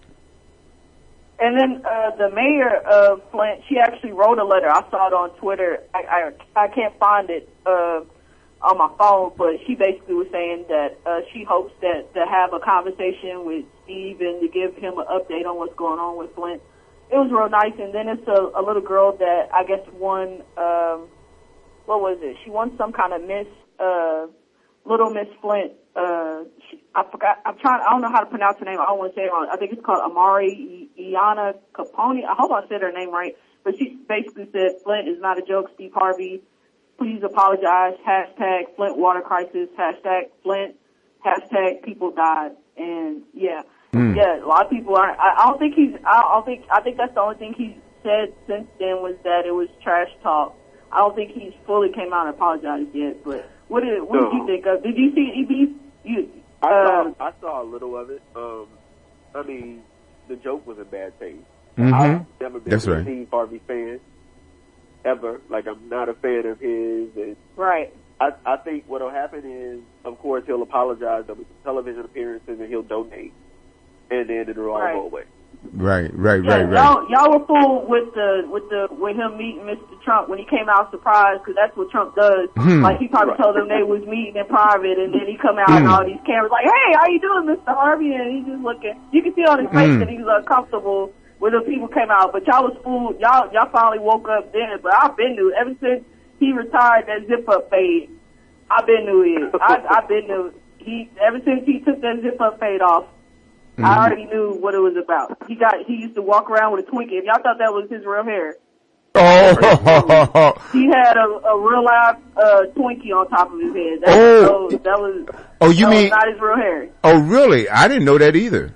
And then uh, the mayor of Flint, she actually wrote a letter. I saw it on Twitter. I I, I can't find it uh, on my phone, but she basically was saying that uh, she hopes that to have a conversation with Steve and to give him an update on what's going on with Flint. It was real nice. And then it's a, a little girl that I guess won. Um, what was it? She won some kind of Miss uh, Little Miss Flint. Uh, she, I forgot. I'm trying. I don't know how to pronounce her name. I don't want to say it wrong. I think it's called Amari Iana Capone. I hope I said her name right. But she basically said, "Flint is not a joke. Steve Harvey, please apologize. Hashtag Flint water crisis. Hashtag Flint. Hashtag people died." And yeah, Mm. yeah. A lot of people aren't. I, I don't think he's. I don't think. I think that's the only thing he said since then was that it was trash talk. I don't think he's fully came out and apologized yet. But what did what did you No. think of? Did you see E B? You, I uh, saw I saw a little of it. Um, I mean, the joke was in bad taste. Mhm. I've never been That's a right. Steve Harvey fan ever. Like, I'm not a fan of his. And right. I, I think what'll happen is, of course, he'll apologize. There'll be some television appearances, and he'll donate, and then it'll all Right. go away. Right, right, Yeah, right, right. y'all, y'all were fooled with the with the with him meeting Mister Trump when he came out surprised, because that's what Trump does. Hmm. Like, he probably Right. told them they was meeting in private, and then he come out and Hmm. all these cameras like, "Hey, how you doing, Mister Harvey?" And he's just looking. You can see on his face Hmm. that he was uncomfortable when the people came out. But y'all was fooled. Y'all y'all finally woke up then. But I've been knew ever since he retired that zip up fade. I've been knew it. I I've been knew he ever since he took that zip up fade off. Mm-hmm. I already knew what it was about. He got, he used to walk around with a Twinkie. If y'all thought that was his real hair, Oh, He had a, a real live uh, Twinkie on top of his head. That, Oh. was, that was oh, you that mean? was not his real hair. Oh, really? I didn't know that either.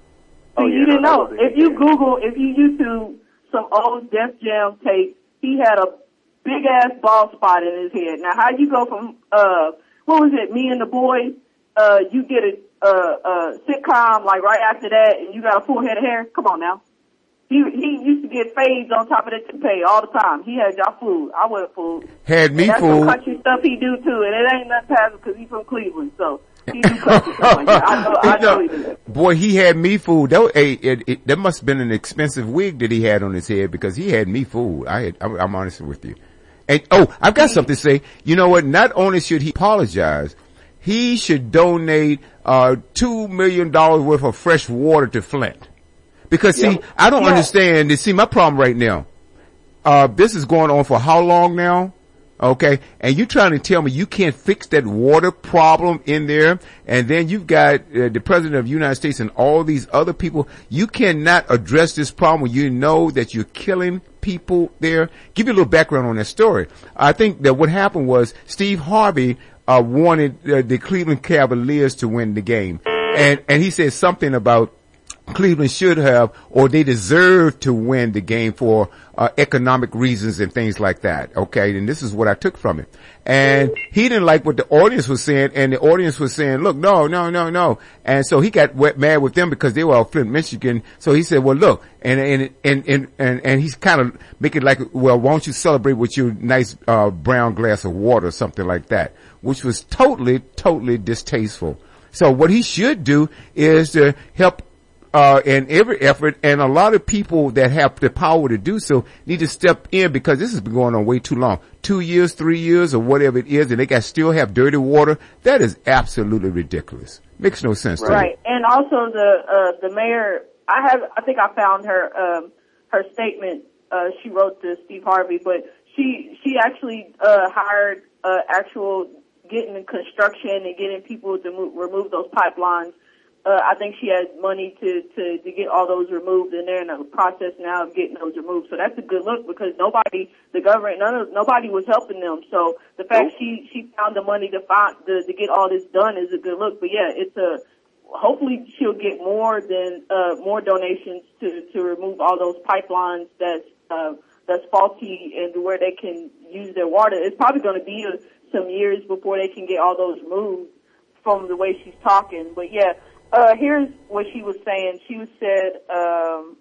Oh, See, yeah, you didn't no, that know. wasn't If his you hair. Google, if you YouTube some old Def Jam tape, he had a big ass bald spot in his head. Now, how you go from uh, what was it? Me and the Boys. Uh, you get a uh, uh, sitcom like right after that, and you got a full head of hair. Come on now. He he used to get fades on top of that toupee all the time. He had y'all fooled. I wasn't fooled. Had me And that's some fooled. country stuff he do too, and it ain't nothing past because he's from Cleveland, so he do country stuff like that. I know, I know he do. Boy, he had me fooled. That, was- hey, it, it, that must have been an expensive wig that he had on his head because he had me fooled. I had, I'm, I'm honest with you. And, oh, I've got something to say. You know what? Not only should he apologize, he should donate, uh, two million dollars worth of fresh water to Flint. Because see, Yep. I don't Yeah. understand. You see, my problem right now, uh, this is going on for how long now? Okay. And you trying to tell me you can't fix that water problem in there. And then you've got uh, the president of the United States and all these other people. You cannot address this problem when you know that you're killing people there. Give you a little background on that story. I think that what happened was Steve Harvey, uh, wanted uh, the Cleveland Cavaliers to win the game. And, and he said something about Cleveland should have, or they deserve to win the game for uh, economic reasons and things like that. Okay, and this is what I took from it. And he didn't like what the audience was saying, and the audience was saying, "Look, no, no, no, no." And so he got wet, mad with them because they were out Flint, Michigan. So he said, "Well, look," and and and and and, and he's kind of making like, "Well, why don't you celebrate with your nice uh, brown glass of water," or something like that, which was totally, totally distasteful. So what he should do is to help. Uh, in every effort, and a lot of people that have the power to do so need to step in because this has been going on way too long. Two years, three years, or whatever it is, and they got still have dirty water. That is absolutely ridiculous. Makes no sense to me. Right, and also the uh, the mayor. I have. I think I found her um, her statement. Uh, she wrote to Steve Harvey, but she she actually uh, hired uh, actual getting in construction and getting people to move, remove those pipelines. Uh, I think she has money to, to, to get all those removed, and they're in the process now of getting those removed. So that's a good look because nobody, the government, none of, nobody was helping them. So the fact she, she found the money to find, to, to get all this done is a good look. But yeah, it's a, hopefully she'll get more than, uh, more donations to, to remove all those pipelines that's, uh, that's faulty and where they can use their water. It's probably going to be uh, some years before they can get all those moved from the way she's talking. But yeah, Uh, here's what she was saying. She was said, um,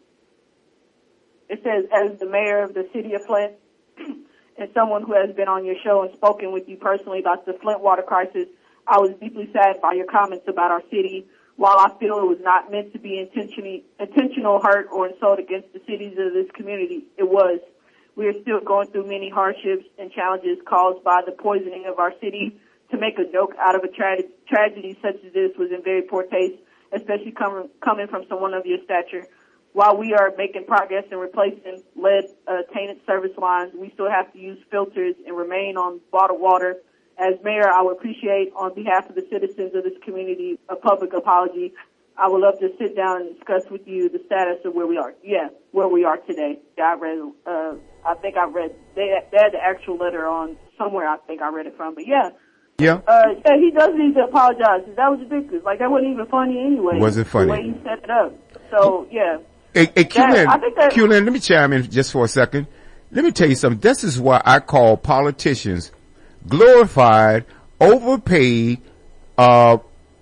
it says, as the mayor of the city of Flint and someone who has been on your show and spoken with you personally about the Flint water crisis, I was deeply saddened by your comments about our city. While I feel it was not meant to be intentionally, intentional hurt or insult against the cities of this community, it was. We are still going through many hardships and challenges caused by the poisoning of our city. To make a joke out of a tra- tragedy such as this was in very poor taste, especially com- coming from someone of your stature. While we are making progress in replacing lead uh, tainted service lines, we still have to use filters and remain on bottled water. As mayor, I would appreciate, on behalf of the citizens of this community, a public apology. I would love to sit down and discuss with you the status of where we are. Yeah, where we are today. Yeah, I read. Uh, I think I read. They, they had the actual letter on somewhere. I think I read it from. But yeah. Yeah. Uh, yeah, he does need to apologize. That was ridiculous. Like, that wasn't even funny anyway. Wasn't funny. The way he set it up. So, yeah. Hey, hey, Q-Lin, I think that- Q-Lin, let me chime in just for a second. Let me tell you something. This is why I call politicians glorified, overpaid, uh,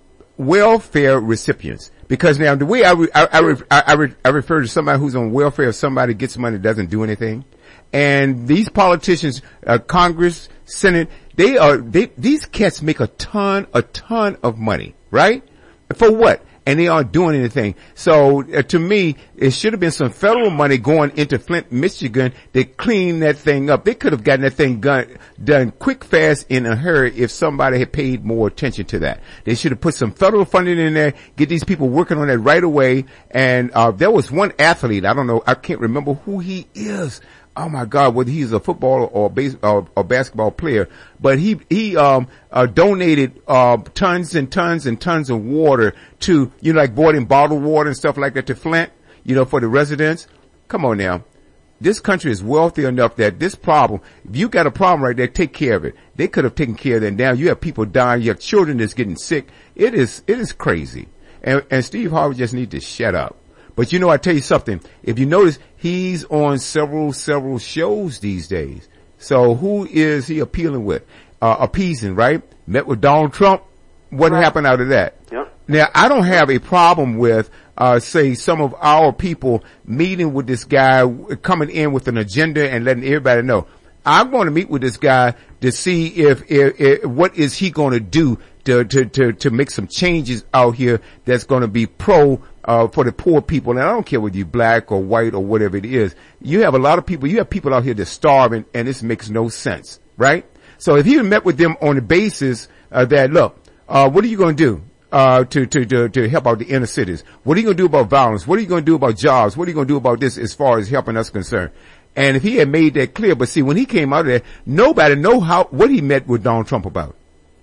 welfare recipients. Because now the way I, re- I, I, re- I, I, re- I refer to somebody who's on welfare, if somebody gets money that doesn't do anything. And these politicians, uh, Congress, Senate, they are, they, these cats make a ton, a ton of money, right? For what? And they aren't doing anything. So, uh, to me, it should have been some federal money going into Flint, Michigan to clean that thing up. They could have gotten that thing done, done quick, fast, in a hurry if somebody had paid more attention to that. They should have put some federal funding in there, get these people working on that right away. And, uh, there was one athlete, I don't know, I can't remember who he is. Oh my God, whether he's a football or base or, or basketball player, but he he um uh, donated uh tons and tons and tons of water to, you know, like bought in bottled water and stuff like that to Flint, you know, for the residents. Come on now, this country is wealthy enough that this problem, if you got a problem right there, take care of it. They could have taken care of that. Now you have people dying, you have children that's getting sick. It is, it is crazy. And, and Steve Harvey just needs to shut up. But you know, I tell you something. If you notice, he's on several, several shows these days. So who is he appealing with? Uh, appeasing, right? Met with Donald Trump. What Right. happened out of that? Yep. Now, I don't have a problem with, uh, say some of our people meeting with this guy, coming in with an agenda and letting everybody know. I'm going to meet with this guy to see if, if, if what is he going to do to, to, to, to make some changes out here that's going to be pro, uh, for the poor people. And I don't care whether you're black or white or whatever it is. You have a lot of people, you have people out here that's starving and this makes no sense, right? So if he met with them on the basis, uh, that look, uh, what are you going to do? Uh, to, to, to, to help out the inner cities? What are you going to do about violence? What are you going to do about jobs? What are you going to do about this as far as helping us concerned? And if he had made that clear, but see, when he came out of there, nobody know how, what he met with Donald Trump about.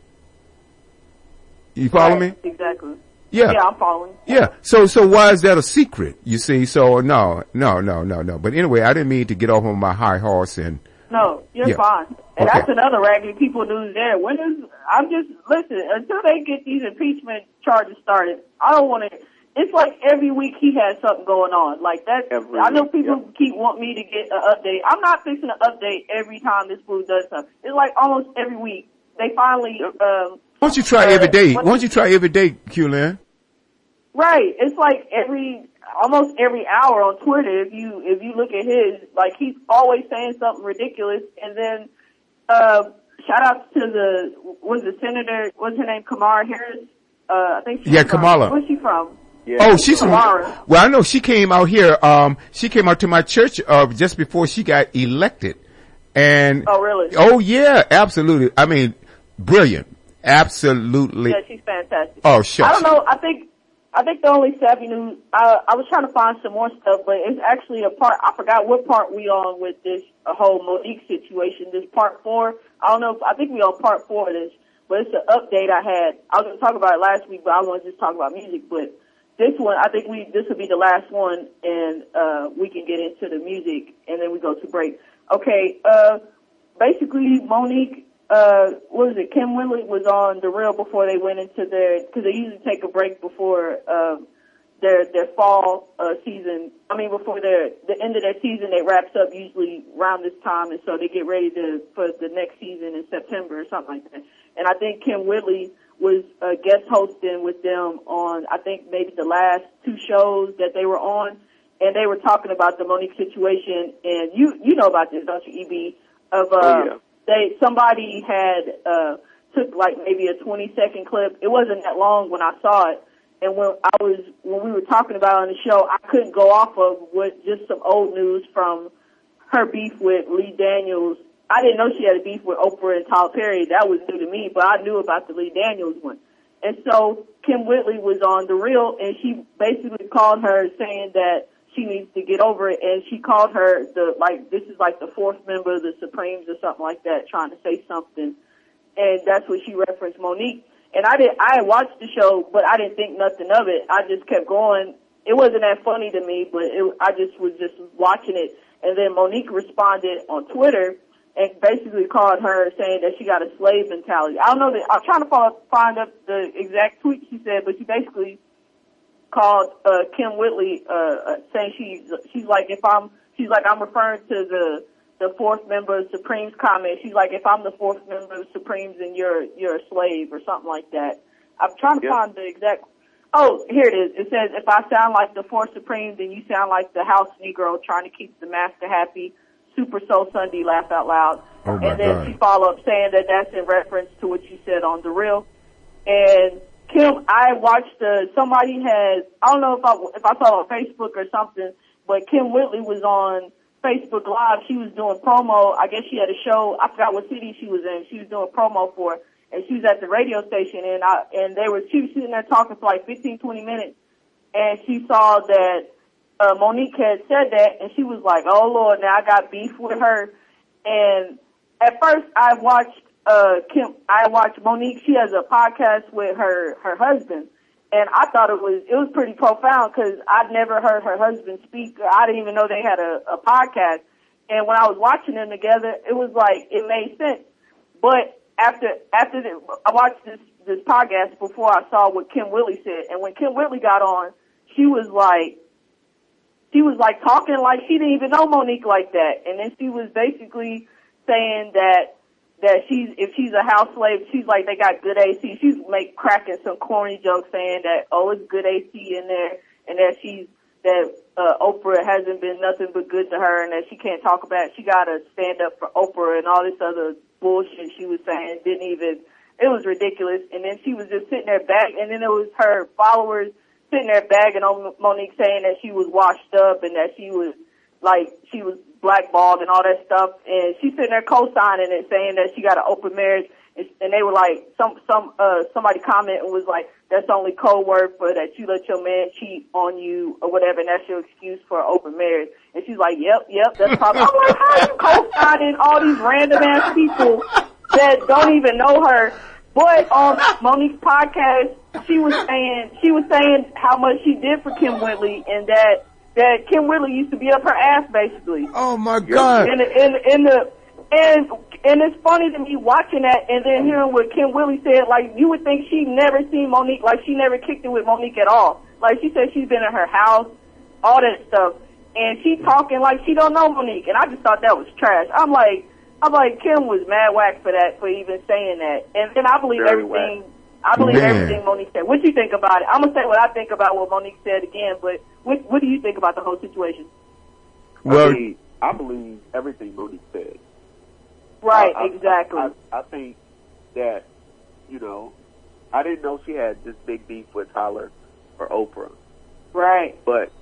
You follow Right, me? Exactly. Yeah. Yeah, I'm following. Yeah. So, so why is that a secret? You see? So no, no, no, no, no. But anyway, I didn't mean to get off on my high horse and, No, you're Yeah. fine. And Okay. that's another raggedy people news there. When is, I'm just, listen, until they get these impeachment charges started, I don't want to, it's like every week he has something going on. Like that, Every I know week, people yeah. keep wanting me to get an update. I'm not fixing to update every time this fool does something. It's like almost every week. They finally, Yep. um, why don't you try Uh, every day? Why what- don't you try every day, Q-Lin? right. It's like every, almost every hour on Twitter, if you, if you look at his, like he's always saying something ridiculous. And then, uh, shout out to the, was the senator, what's her name, Kamala Harris? Uh, I think she's Yeah, from, Kamala. Where's she from? Yeah. Oh, she's from, Kamala. well, I know she came out here, um, she came out to my church, uh, just before she got elected. And, Oh, really? oh yeah, absolutely. I mean, brilliant. Absolutely. Yeah, she's fantastic. Oh, shucks. I don't know. I think I think the only savvy news. I I was trying to find some more stuff, but it's actually a part. I forgot what part we on with this uh, whole Monique situation. This part four. I don't know. If, I think we on part four of this, but it's an update I had. I was going to talk about it last week, but I want to just talk about music. But this one, I think we this will be the last one, and uh we can get into the music, and then we go to break. Okay. Uh, basically, Monique. Uh, what was it? Kim Whitley was on The Real before they went into their, cause they usually take a break before, um, their, their fall, uh, season. I mean, before their, the end of their season, it wraps up usually around this time. And so they get ready to, for the next season in September or something like that. And I think Kim Whitley was, uh, guest hosting with them on, I think maybe the last two shows that they were on. And they were talking about the Monique situation. And you, you know about this, don't you, E B? Of, uh, Oh, yeah. They somebody had uh took like maybe a twenty second clip. It wasn't that long when I saw it, and when I was when we were talking about it on the show, I couldn't go off of what just some old news from her beef with Lee Daniels. I didn't know she had a beef with Oprah and Tyler Perry. That was new to me, but I knew about the Lee Daniels one. And so Kim Whitley was on The Real, and she basically called her saying that she needs to get over it, and she called her the, like, this is like the fourth member of the Supremes or something like that, trying to say something. And that's what she referenced Monique. And I did, I had watched the show, but I didn't think nothing of it. I just kept going. It wasn't that funny to me, but it, I just was just watching it. And then Monique responded on Twitter and basically called her saying that she got a slave mentality. I don't know that, I'm trying to follow, find up the exact tweet she said, but she basically called uh Kim Whitley uh, uh saying she's she's like if I'm she's like I'm referring to the the fourth member of Supremes comment. She's like if I'm the fourth member of Supremes and you're you're a slave or something like that. I'm trying to Yeah. find the exact. Oh, here it is. It says if I sound like the fourth Supreme, then you sound like the house Negro trying to keep the master happy. Super Soul Sunday, laugh out loud. Oh, my and then God. she followed up saying that that's in reference to what you said on The Real. And Kim, I watched, uh, somebody had, I don't know if I, if I saw it on Facebook or something, but Kim Whitley was on Facebook Live. She was doing promo. I guess she had a show. I forgot what city she was in. She was doing promo for it. And she was at the radio station, and I, and they were, she was sitting there talking for like fifteen, twenty minutes, and she saw that, uh, Monique had said that, and she was like, oh Lord, now I got beef with her. And at first I watched, uh, Kim, I watched Monique. She has a podcast with her, her husband, And I thought it was, it was pretty profound because I'd never heard her husband speak. I didn't even know they had a, a podcast. And when I was watching them together, it was like, it made sense. But after, after the, I watched this, this podcast before I saw what Kim Whitley said. And when Kim Whitley got on, she was like, she was like talking like she didn't even know Monique like that. And then she was basically saying that, that she's, if she's a house slave, she's like, they got good A C. She's make cracking some corny jokes saying that, oh, it's good A C in there, and that she's, that, uh, Oprah hasn't been nothing but good to her, and that she can't talk about it. She gotta stand up for Oprah and all this other bullshit she was saying. Didn't even, it was ridiculous. And then she was just sitting there bag, and then it was her followers sitting there bagging on Monique saying that she was washed up and that she was, like, she was blackballed and all that stuff, and she's sitting there co-signing it, saying that she got an open marriage, and, and they were like, some, some, uh, somebody commented and was like, that's only code word for that you let your man cheat on you or whatever, and that's your excuse for an open marriage. And she's like, yep, yep, that's probably, I'm like, how are you co-signing all these random ass people that don't even know her? But on Monique's podcast, she was saying, she was saying how much she did for Kim Whitley, and that, that Kim Whitley used to be up her ass, basically. Oh my God! In the, in, in the, and and it's funny to me watching that and then hearing what Kim Whitley said. Like, you would think she never seen Monique, like she never kicked it with Monique at all. Like, she said she's been in her house, all that stuff, and she talking like she don't know Monique. And I just thought that was trash. I'm like, I'm like, Kim was mad whack for that, for even saying that. And then I believe Very everything. whack. I believe Man. everything Monique said. What you think about it? I'm gonna say what I think about what Monique said again, but what what do you think about the whole situation? Well, I mean, I believe everything Monique said. Right, I, I, exactly. I, I, I think that, you know, I didn't know she had this big beef with Tyler or Oprah, right. but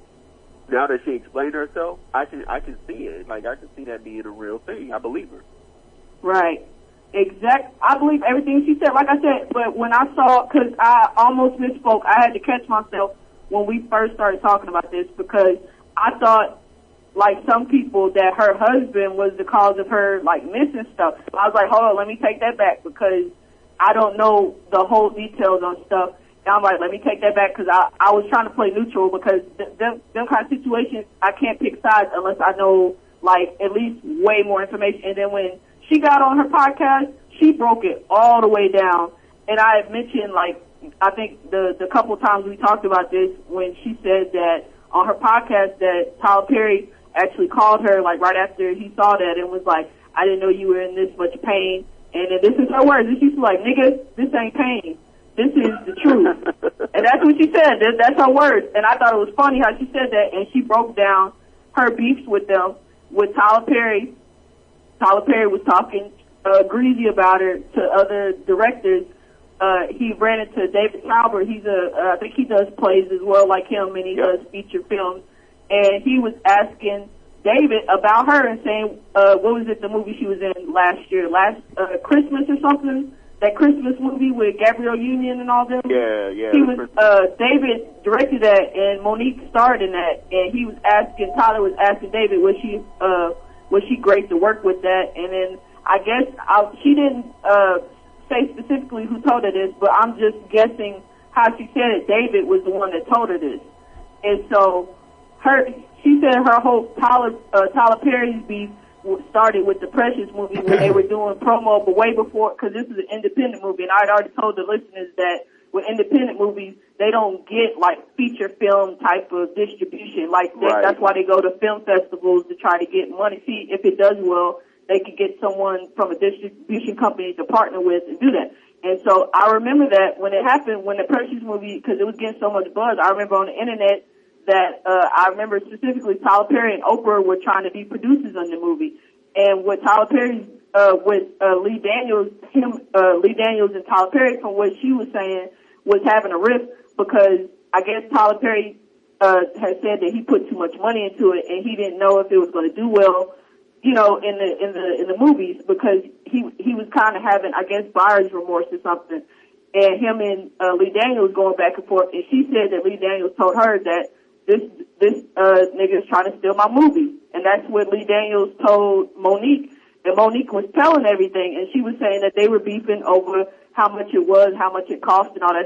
now that she explained herself, I can I can see it. Like, I can see that being a real thing. I believe her. Right. Exact. I believe everything she said. Like I said, but when I saw, because I almost misspoke, I had to catch myself when we first started talking about this, because I thought, like some people, that her husband was the cause of her, like, missing stuff. I was like, hold on, let me take that back, because I don't know the whole details on stuff. And I'm like, let me take that back, because I, I was trying to play neutral, because th- them, them kind of situations, I can't pick sides unless I know, like, at least way more information. And then when she got on her podcast, she broke it all the way down. And I had mentioned, like, I think the, the couple times we talked about this, when she said that on her podcast that Tyler Perry actually called her, like, right after he saw that, and was like, I didn't know you were in this much pain. And then this is her words. And she's like, nigga, this ain't pain. This is the truth. And that's what she said. That, that's her words. And I thought it was funny how she said that, and she broke down her beefs with them, with Tyler Perry. Tyler Perry was talking uh, greasy about her to other directors. Uh, he ran into David Talbert. He's a, uh, I think he does plays as well like him, and he Yep. does feature films. And he was asking David about her and saying, uh, what was it, the movie she was in last year, last uh, Christmas or something? That Christmas movie with Gabrielle Union and all them? Yeah, yeah. He the was, Christmas- uh, David directed that, and Monique starred in that, and he was asking, Tyler was asking David, was she, uh, was she great to work with that? And then I guess I, she didn't, uh, say specifically who told her this, but I'm just guessing how she said it. David was the one that told her this. And so her, she said her whole Tyler, uh, Tyler Perry's beef started with the Precious movie when they were doing promo, but way before, because this is an independent movie, and I had already told the listeners that with independent movies, they don't get like feature film type of distribution. Like they, Right. that's why they go to film festivals to try to get money. See if it does well, they could get someone from a distribution company to partner with and do that. And so I remember that when it happened, when the Precious movie, because it was getting so much buzz, I remember on the internet that uh, I remember specifically Tyler Perry and Oprah were trying to be producers on the movie. And with Tyler Perry, uh, with uh, Lee Daniels, him, uh, Lee Daniels and Tyler Perry, from what she was saying, was having a rift because I guess Tyler Perry uh, had said that he put too much money into it and he didn't know if it was going to do well, you know, in the in the in the movies, because he he was kind of having, I guess, buyer's remorse or something. And him and uh, Lee Daniels going back and forth, and she said that Lee Daniels told her that this this uh, nigga is trying to steal my movie, and that's what Lee Daniels told Monique. And Monique was telling everything, and she was saying that they were beefing over how much it was, how much it cost, and all that stuff.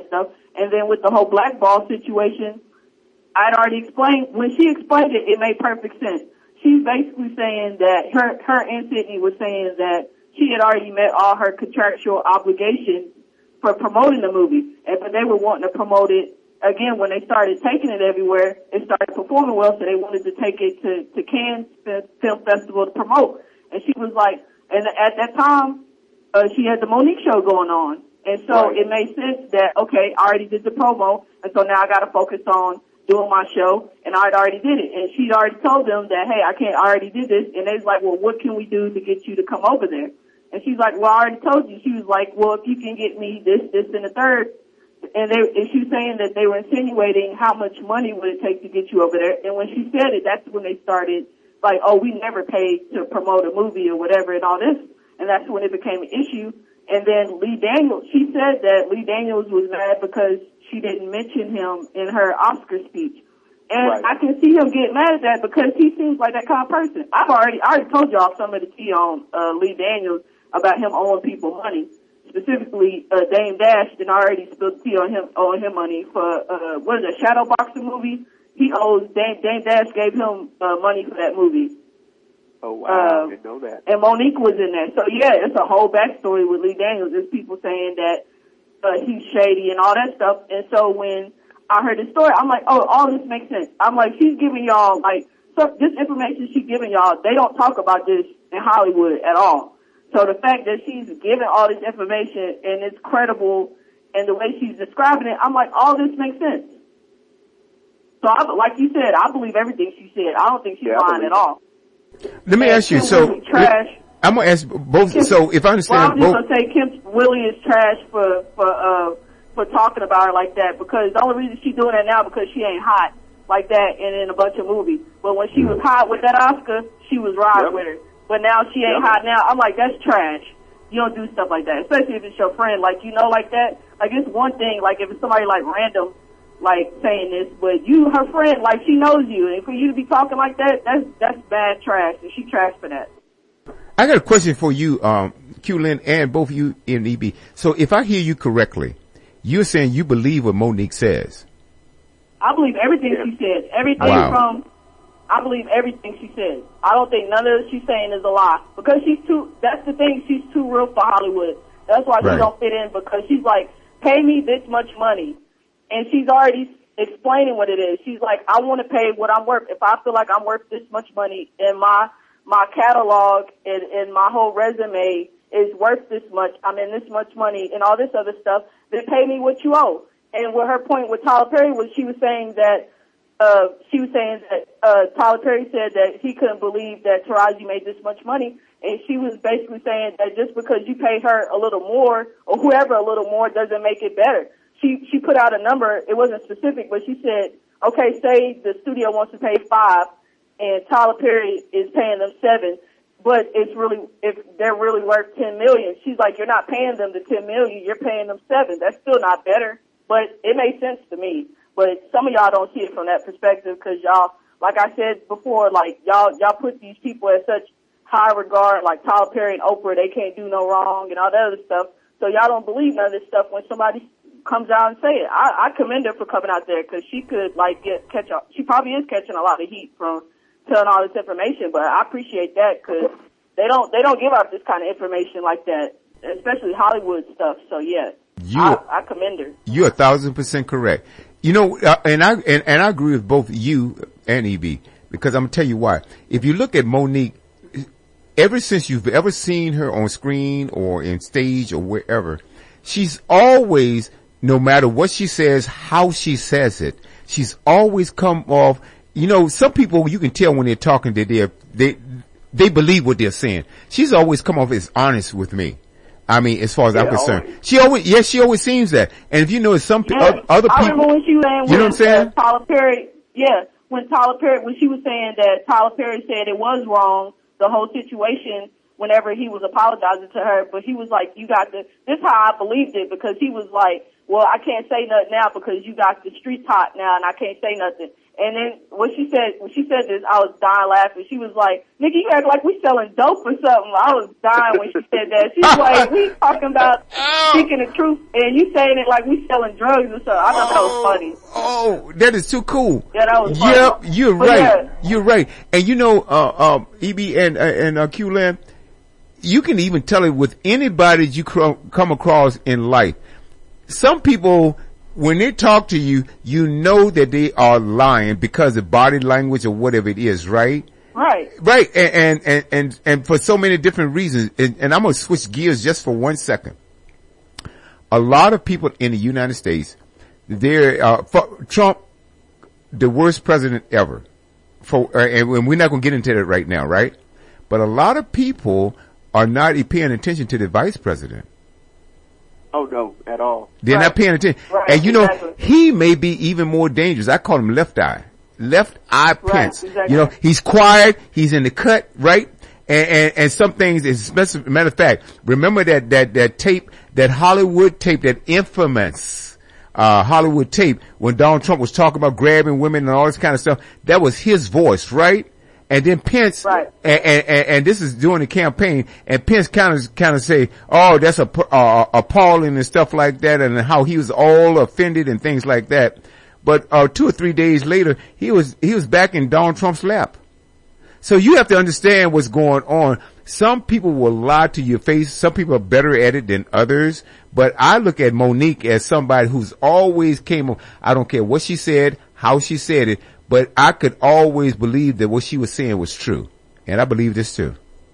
And then with the whole blackball situation, I'd already explained, when she explained it, it made perfect sense. She's basically saying that her, her and Sydney was saying that she had already met all her contractual obligations for promoting the movie. And, but they were wanting to promote it again when they started taking it everywhere. It started performing well, so they wanted to take it to, to Cannes Film Festival to promote. And she was like, and at that time, uh, she had the Monique show going on. And so Right. it made sense that, okay, I already did the promo, and so now I gotta focus on doing my show, and I'd already did it. And she'd already told them that, hey, I can't, I already did this. And they was like, well, what can we do to get you to come over there? And she's like, well, I already told you. She was like, well, if you can get me this, this, and the third. And they, and she was saying that they were insinuating how much money would it take to get you over there. And when she said it, that's when they started like, oh, we never paid to promote a movie or whatever and all this. And that's when it became an issue. And then Lee Daniels, she said that Lee Daniels was mad because she didn't mention him in her Oscar speech. And Right. I can see him get mad at that because he seems like that kind of person. I've already, I already told y'all some of the tea on, uh, Lee Daniels about him owing people money. Specifically, uh, Dame Dash, and I already spilled tea on him, owing him money for, uh, what is it, Shadow Boxing movie? He owes, Dame, Dame Dash gave him, uh, money for that movie. Oh, wow. Uh, I didn't know that. And Monique was in there. So yeah, it's a whole backstory with Lee Daniels. There's people saying that, uh, he's shady and all that stuff. And so when I heard the story, I'm like, oh, all this makes sense. I'm like, she's giving y'all, like, so this information she's giving y'all, they don't talk about this in Hollywood at all. So the fact that she's giving all this information and it's credible and the way she's describing it, I'm like, all this makes sense. So I, like you said, I believe everything she said. I don't think she's Yeah, I lying believe at all. Let me And ask you, Kim so, Willie trash. I'm gonna ask both, Kim- so if I Well, understand I'm just both, gonna say Kim Willie is trash for for uh for talking about her like that, because the only reason she's doing that now because she ain't hot like that and in a bunch of movies. But when she was hot with that Oscar, she was riding Yep. with her. But now she ain't Yep. hot now. I'm like, that's trash. You don't do stuff like that, especially if it's your friend, like, you know, like that. Like, it's one thing, like, if it's somebody, like, random, like, saying this, but you, her friend, like, she knows you, and for you to be talking like that, that's, that's bad trash, and she trash for that. I got a question for you, um, Q Lynn, and both of you in E B. So if I hear you correctly, you're saying you believe what Monique says. I believe everything Yeah. she says. Everything Wow. from, I believe everything she says. I don't think none of it she's saying is a lie. Because she's too, that's the thing, she's too real for Hollywood. That's why Right. she don't fit in, because she's like, pay me this much money. And she's already explaining what it is. She's like, I want to pay what I'm worth. If I feel like I'm worth this much money and my, my catalog and, and my whole resume is worth this much, I mean this much money and all this other stuff, then pay me what you owe. And what her point with Tyler Perry was, she was saying that, uh, she was saying that, uh, Tyler Perry said that he couldn't believe that Taraji made this much money. And she was basically saying that just because you pay her a little more, or whoever a little more, doesn't make it better. She, she put out a number, it wasn't specific, but she said, okay, say the studio wants to pay five, and Tyler Perry is paying them seven, but it's really, if they're really worth ten million, she's like, you're not paying them the ten million, you're paying them seven. That's still not better, but it made sense to me. But some of y'all don't see it from that perspective, because y'all, like I said before, like y'all, y'all put these people at such high regard, like Tyler Perry and Oprah, they can't do no wrong and all that other stuff. So y'all don't believe none of this stuff when somebody comes out and say it. I, I commend her for coming out there, because she could like get catch up. She probably is catching a lot of heat from telling all this information, but I appreciate that, because they don't they don't give out this kind of information like that, especially Hollywood stuff. So yeah, You, I, I commend her. you're a thousand percent correct. You know, uh, and I and, and I agree with both you and E B, because I'm gonna tell you why. If you look at Monique, ever since you've ever seen her on screen or in stage or wherever, she's always, no matter what she says, how she says it, she's always come off. You know, some people, you can tell when they're talking that they're, they they believe what they're saying. She's always come off as honest with me. I mean, as far as I'm Yeah, concerned, always. she always, yes, she always seems that. And if you know, some pe- Yeah. oth- other I people, remember when she was saying, you know what I'm saying? Uh, Tyler Perry, yeah, when Tyler Perry, when she was saying that Tyler Perry said it was wrong, the whole situation, whenever he was apologizing to her, but he was like, you got the, this is how I believed it, because he was like, well, I can't say nothing now because you got the streets hot now and I can't say nothing. And then when she said, when she said this, I was dying laughing. She was like, nigga, you act like we selling dope or something. I was dying when she said that. She was like, we talking about speaking the truth and you saying it like we selling drugs or something. I thought that was funny. Oh, that is too cool. Yeah, that was funny. Yep, you're But right. yeah. You're right. And you know, uh, um, E B and, uh, and, uh, Q-Lan, you can even tell it with anybody you cr- come across in life. Some people, when they talk to you, you know that they are lying because of body language or whatever it is, right? Right. Right. And, and, and, and, and for so many different reasons. And, and I'm going to switch gears just for one second. A lot of people in the United States, they're, uh, for Trump, the worst president ever. For, uh, and we're not going to get into that right now, right? But a lot of people are not paying attention to the vice president. Oh no, at all. They're Right. not paying attention. Right, And you know, exactly. he may be even more dangerous. I call him left eye. Left eye Pence. exactly. You know, he's quiet, he's in the cut, right? And, and, and some things, especially, matter of fact, remember that, that, that tape, that Hollywood tape, that infamous, uh, Hollywood tape when Donald Trump was talking about grabbing women and all this kind of stuff. That was his voice, right? And then Pence, Right. and, and, and, and this is during the campaign, and Pence kind of, kind of say, oh, that's a, uh, appalling and stuff like that, and how he was all offended and things like that. But, uh, two or three days later, he was, he was back in Donald Trump's lap. So you have to understand what's going on. Some people will lie to your face. Some people are better at it than others. But I look at Monique as somebody who's always came on. I don't care what she said, how she said it, but I could always believe that what she was saying was true. And I believe this too.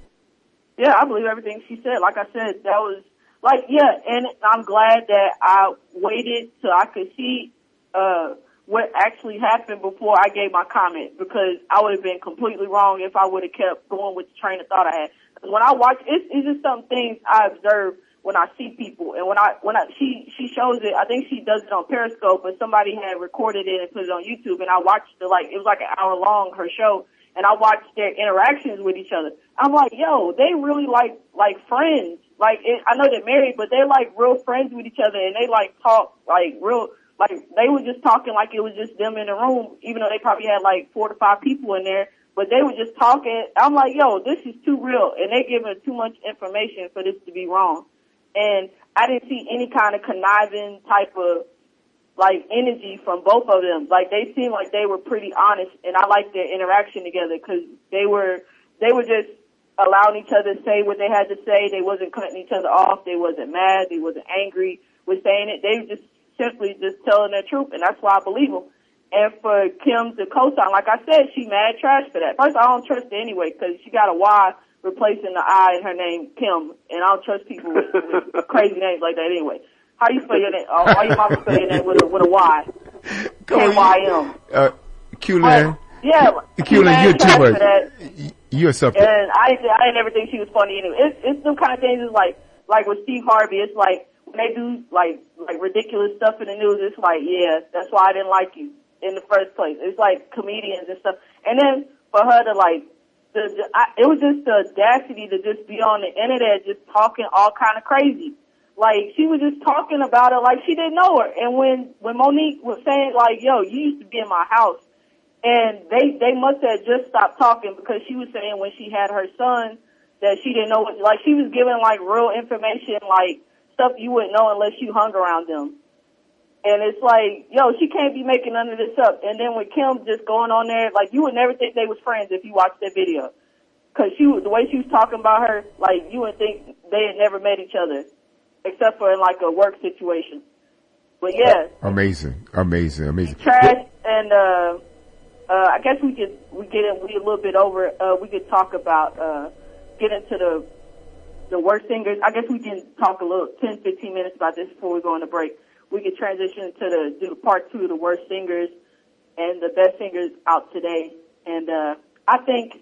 Yeah, I believe everything she said. Like I said, that was like, yeah, and I'm glad that I waited till I could see, uh, what actually happened before I gave my comment, because I would have been completely wrong if I would have kept going with the train of thought I had. 'Cause when I watch, it's, it's just some things I observe when I see people, and when I, when I, she, she shows it, I think she does it on Periscope, but somebody had recorded it and put it on YouTube, and I watched it like, it was like an hour long, her show, and I watched their interactions with each other. I'm like, yo, they really like, like friends. Like, it, I know they're married, but they're like real friends with each other, and they like talk, like real, like they were just talking like it was just them in the room, even though they probably had like four to five people in there, but they were just talking. I'm like, yo, this is too real, and they giving too much information for this to be wrong. And I didn't see any kind of conniving type of like energy from both of them. Like they seemed like they were pretty honest, and I liked their interaction together because they were they were just allowing each other to say what they had to say. They wasn't cutting each other off. They wasn't mad. They wasn't angry with saying it. They were just simply just telling their truth, and that's why I believe them. And for Kim to co-sign, like I said, she mad trash for that. First, I don't trust her anyway because she got a Y replacing the I in her name, Kim, and I don't trust people with, with crazy names like that anyway. How you spell your name? Oh, why your mama spell your name with a, with a Y? K Y M. Uh, Q-Lan. Like, yeah, she Q-Lan, mad you're too trash much. for that. Y- You're something. And I, I didn't ever think she was funny anyway. It's, it's some kind of things. It's like, like with Steve Harvey. It's like when they do like, like ridiculous stuff in the news. It's like, yeah, that's why I didn't like you in the first place. It's like comedians and stuff. And then for her to like, the, the I, it was just the audacity to just be on the internet, just talking all kind of crazy. Like she was just talking about it like she didn't know her. And when when Monique was saying like, yo, you used to be in my house. And they, they must have just stopped talking because she was saying when she had her son that she didn't know what, like she was giving like real information, like stuff you wouldn't know unless you hung around them. And it's like, yo, she can't be making none of this up. And then with Kim just going on there, like you would never think they was friends if you watched that video. Cause she, the way she was talking about her, like you would think they had never met each other except for in like a work situation. But yeah. Amazing. Amazing. Amazing. Trash and, uh, Uh, I guess we could, we get in, we a little bit over, uh, we could talk about, uh, get into the, the worst singers. I guess we can talk a little, ten, fifteen minutes about this before we go on the break. We could transition to the, do the part two of the worst singers and the best singers out today. And, uh, I think,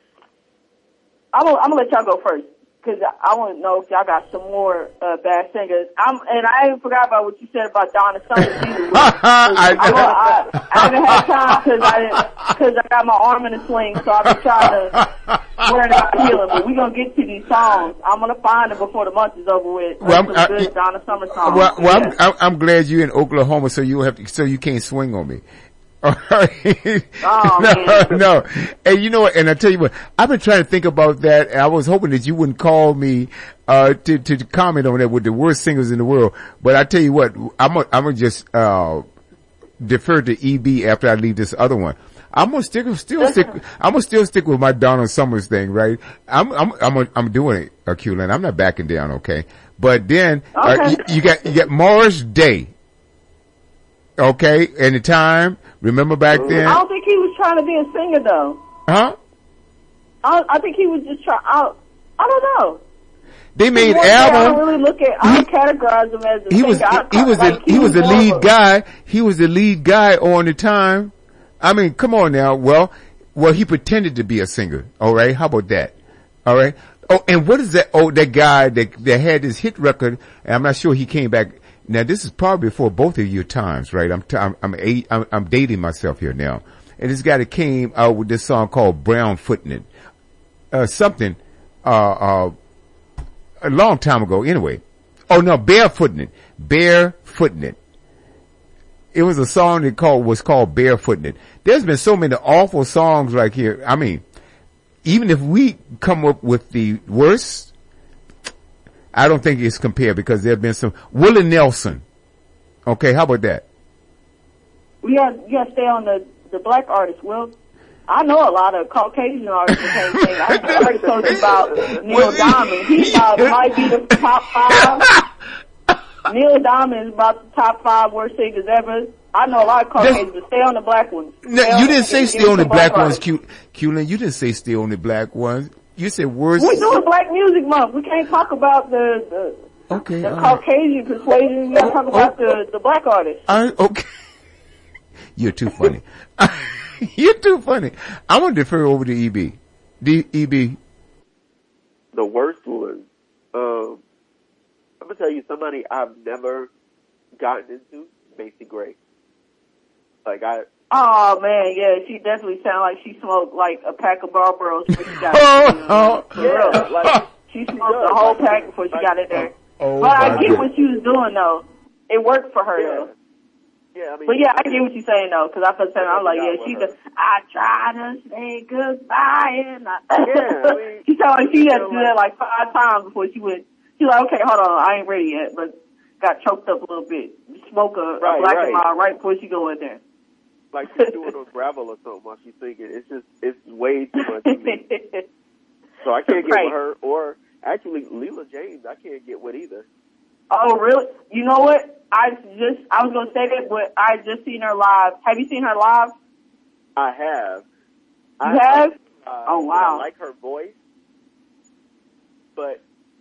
I'm gonna, I'm gonna let y'all go first. Cause I, I want to know if y'all got some more, uh, bad singers. I'm, and I even forgot about what you said about Donna Summer either. I, I, I, I haven't had time cause I didn't, cause I got my arm in a sling, so I've been trying to wear it out healing, but we gonna get to these songs. I'm gonna find them before the month is over with. Well, I'm, some I, good Donna Summer songs. well, well Yeah. I'm, I'm, I'm glad you're in Oklahoma so you have to, so you can't swing on me. All right. Oh, no, man. no. And you know what? And I tell you what, I've been trying to think about that. And I was hoping that you wouldn't call me, uh, to, to, to comment on that with the worst singers in the world. But I tell you what, I'm gonna, I'm gonna just, uh, defer to E B after I leave this other one. I'm gonna stick, still stick, I'm gonna still stick with my Donna Summers thing, right? I'm, I'm, I'm, I'm doing it, uh, Q-Lin. I'm not backing down, okay? But then, uh, Okay. you, you got, you got Morris Day. Okay, anytime. Remember back then? I don't think he was trying to be a singer though. Huh? I, I think he was just trying. I, I don't know. They made One day I don't album. really look at. I don't categorize him as a He singer. was I he was like the he was the more of lead a- guy. He was the lead guy on the time. I mean, come on now. Well, well, he pretended to be a singer. All right, how about that? All right. Oh, and what is that? Oh, that guy that that had this hit record. And I'm not sure he came back. Now this is probably before both of your times, right? I'm t- I'm I'm, eight, I'm I'm dating myself here now. And this guy that came out with this song called Brown Footing It, uh, something, uh, uh, a long time ago. Anyway, oh no, Barefooting It, Barefooting It. It was a song that called was called Barefooting It. There's been so many awful songs like here. I mean, even if we come up with the worst, I don't think it's compared because there have been some. Willie Nelson. Okay, how about that? We got you got to stay on the the black artists. Well, I know a lot of Caucasian artists that can't sing. I already told you about Neil Diamond. He uh, might be the top five. Neil Diamond is about the top five worst singers ever. I know a lot of Caucasians, but stay on the black ones. No, Stay on you the- didn't say give stay on the some black ones, artists. Q. Q-Lin. You didn't say stay on the black ones. You said worst. We're doing Black Music Month. We can't talk about the the, Okay. the all right. Caucasian persuasion. We got to talk about the the black artists. I, okay. You're too funny. You're too funny. I'm going to defer over to E B. D- E B. The worst one. Um, I'm gonna tell you somebody I've never gotten into, Macy Gray. Like I, Oh man, yeah, she definitely sounded like she smoked like a pack of Marlboros before she got Oh, in there. oh. For real. yeah, like She smoked the whole pack before she got in there. Oh, But I my get goodness. what she was doing though. It worked for her yeah, though. yeah. I mean, But yeah, I get what you're saying though, because I felt saying I'm like, yeah, she Yeah. just I try to say goodbye and I Yeah, I mean, she sounded like she had to do you know, that like five times before she went. She's like, okay, hold on, I ain't ready yet, but got choked up a little bit. Smoke a, Right, a black right. and mild right before she go in there. like she's doing on gravel or something while she's singing. It's just, it's way too much for me. So I can't get Right. with her, or actually Leela James, I can't get with either. Oh, really? You know what? I just, I was going to say that, but I just seen her live. Have you seen her live? I have. You I, have? Uh, Oh, wow. I like her voice, but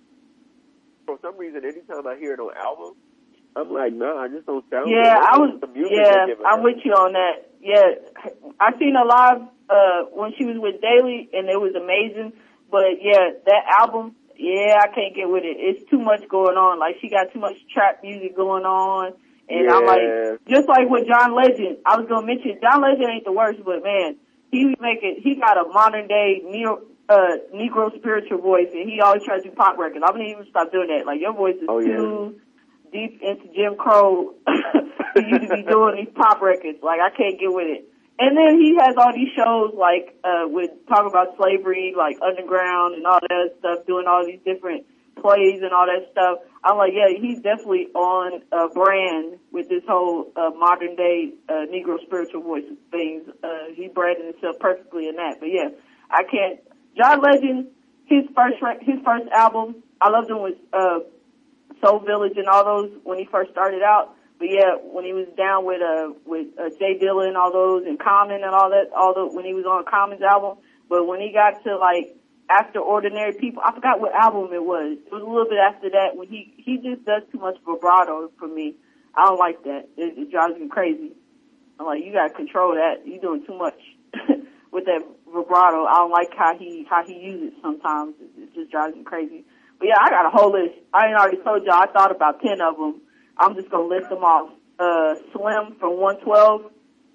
for some reason, anytime I hear it on album, I'm like, nah, I just don't sound Yeah, good. I was, The music yeah, they're giving I'm her. with you on that. Yeah, I seen her live, uh, when she was with Daly, and it was amazing. But yeah, that album, yeah, I can't get with it. It's too much going on. Like, she got too much trap music going on. And I'm Yeah. like, just like with John Legend, I was gonna mention, John Legend ain't the worst, but man, he was making, he got a modern day neo, uh, Negro spiritual voice, and he always tries to do pop records. I'm gonna even stop doing that. Like, your voice is Oh, yeah. too deep into Jim Crow for you to be doing these pop records. Like, I can't get with it. And then he has all these shows, like, uh, with talking about slavery, like Underground and all that stuff, doing all these different plays and all that stuff. I'm like, yeah, he's definitely on a brand with this whole uh, modern day uh, Negro spiritual voice things. Uh, he branded himself perfectly in that. But yeah, I can't. John Legend, his first rec- his first album, I loved him with uh, Soul Village and all those when he first started out. But yeah, when he was down with uh with uh, Jay Dilla and all those and Common and all that, all the when he was on Common's album. But when he got to like After Ordinary People, I forgot what album it was. It was a little bit after that when he he just does too much vibrato for me. I don't like that. It, it drives me crazy. I'm like, you gotta control that. You're doing too much with that vibrato. I don't like how he how he uses it sometimes. It, it just drives me crazy. But yeah, I got a whole list. I ain't already told y'all. I thought about ten of them. I'm just gonna list them off. Uh, Slim from one twelve.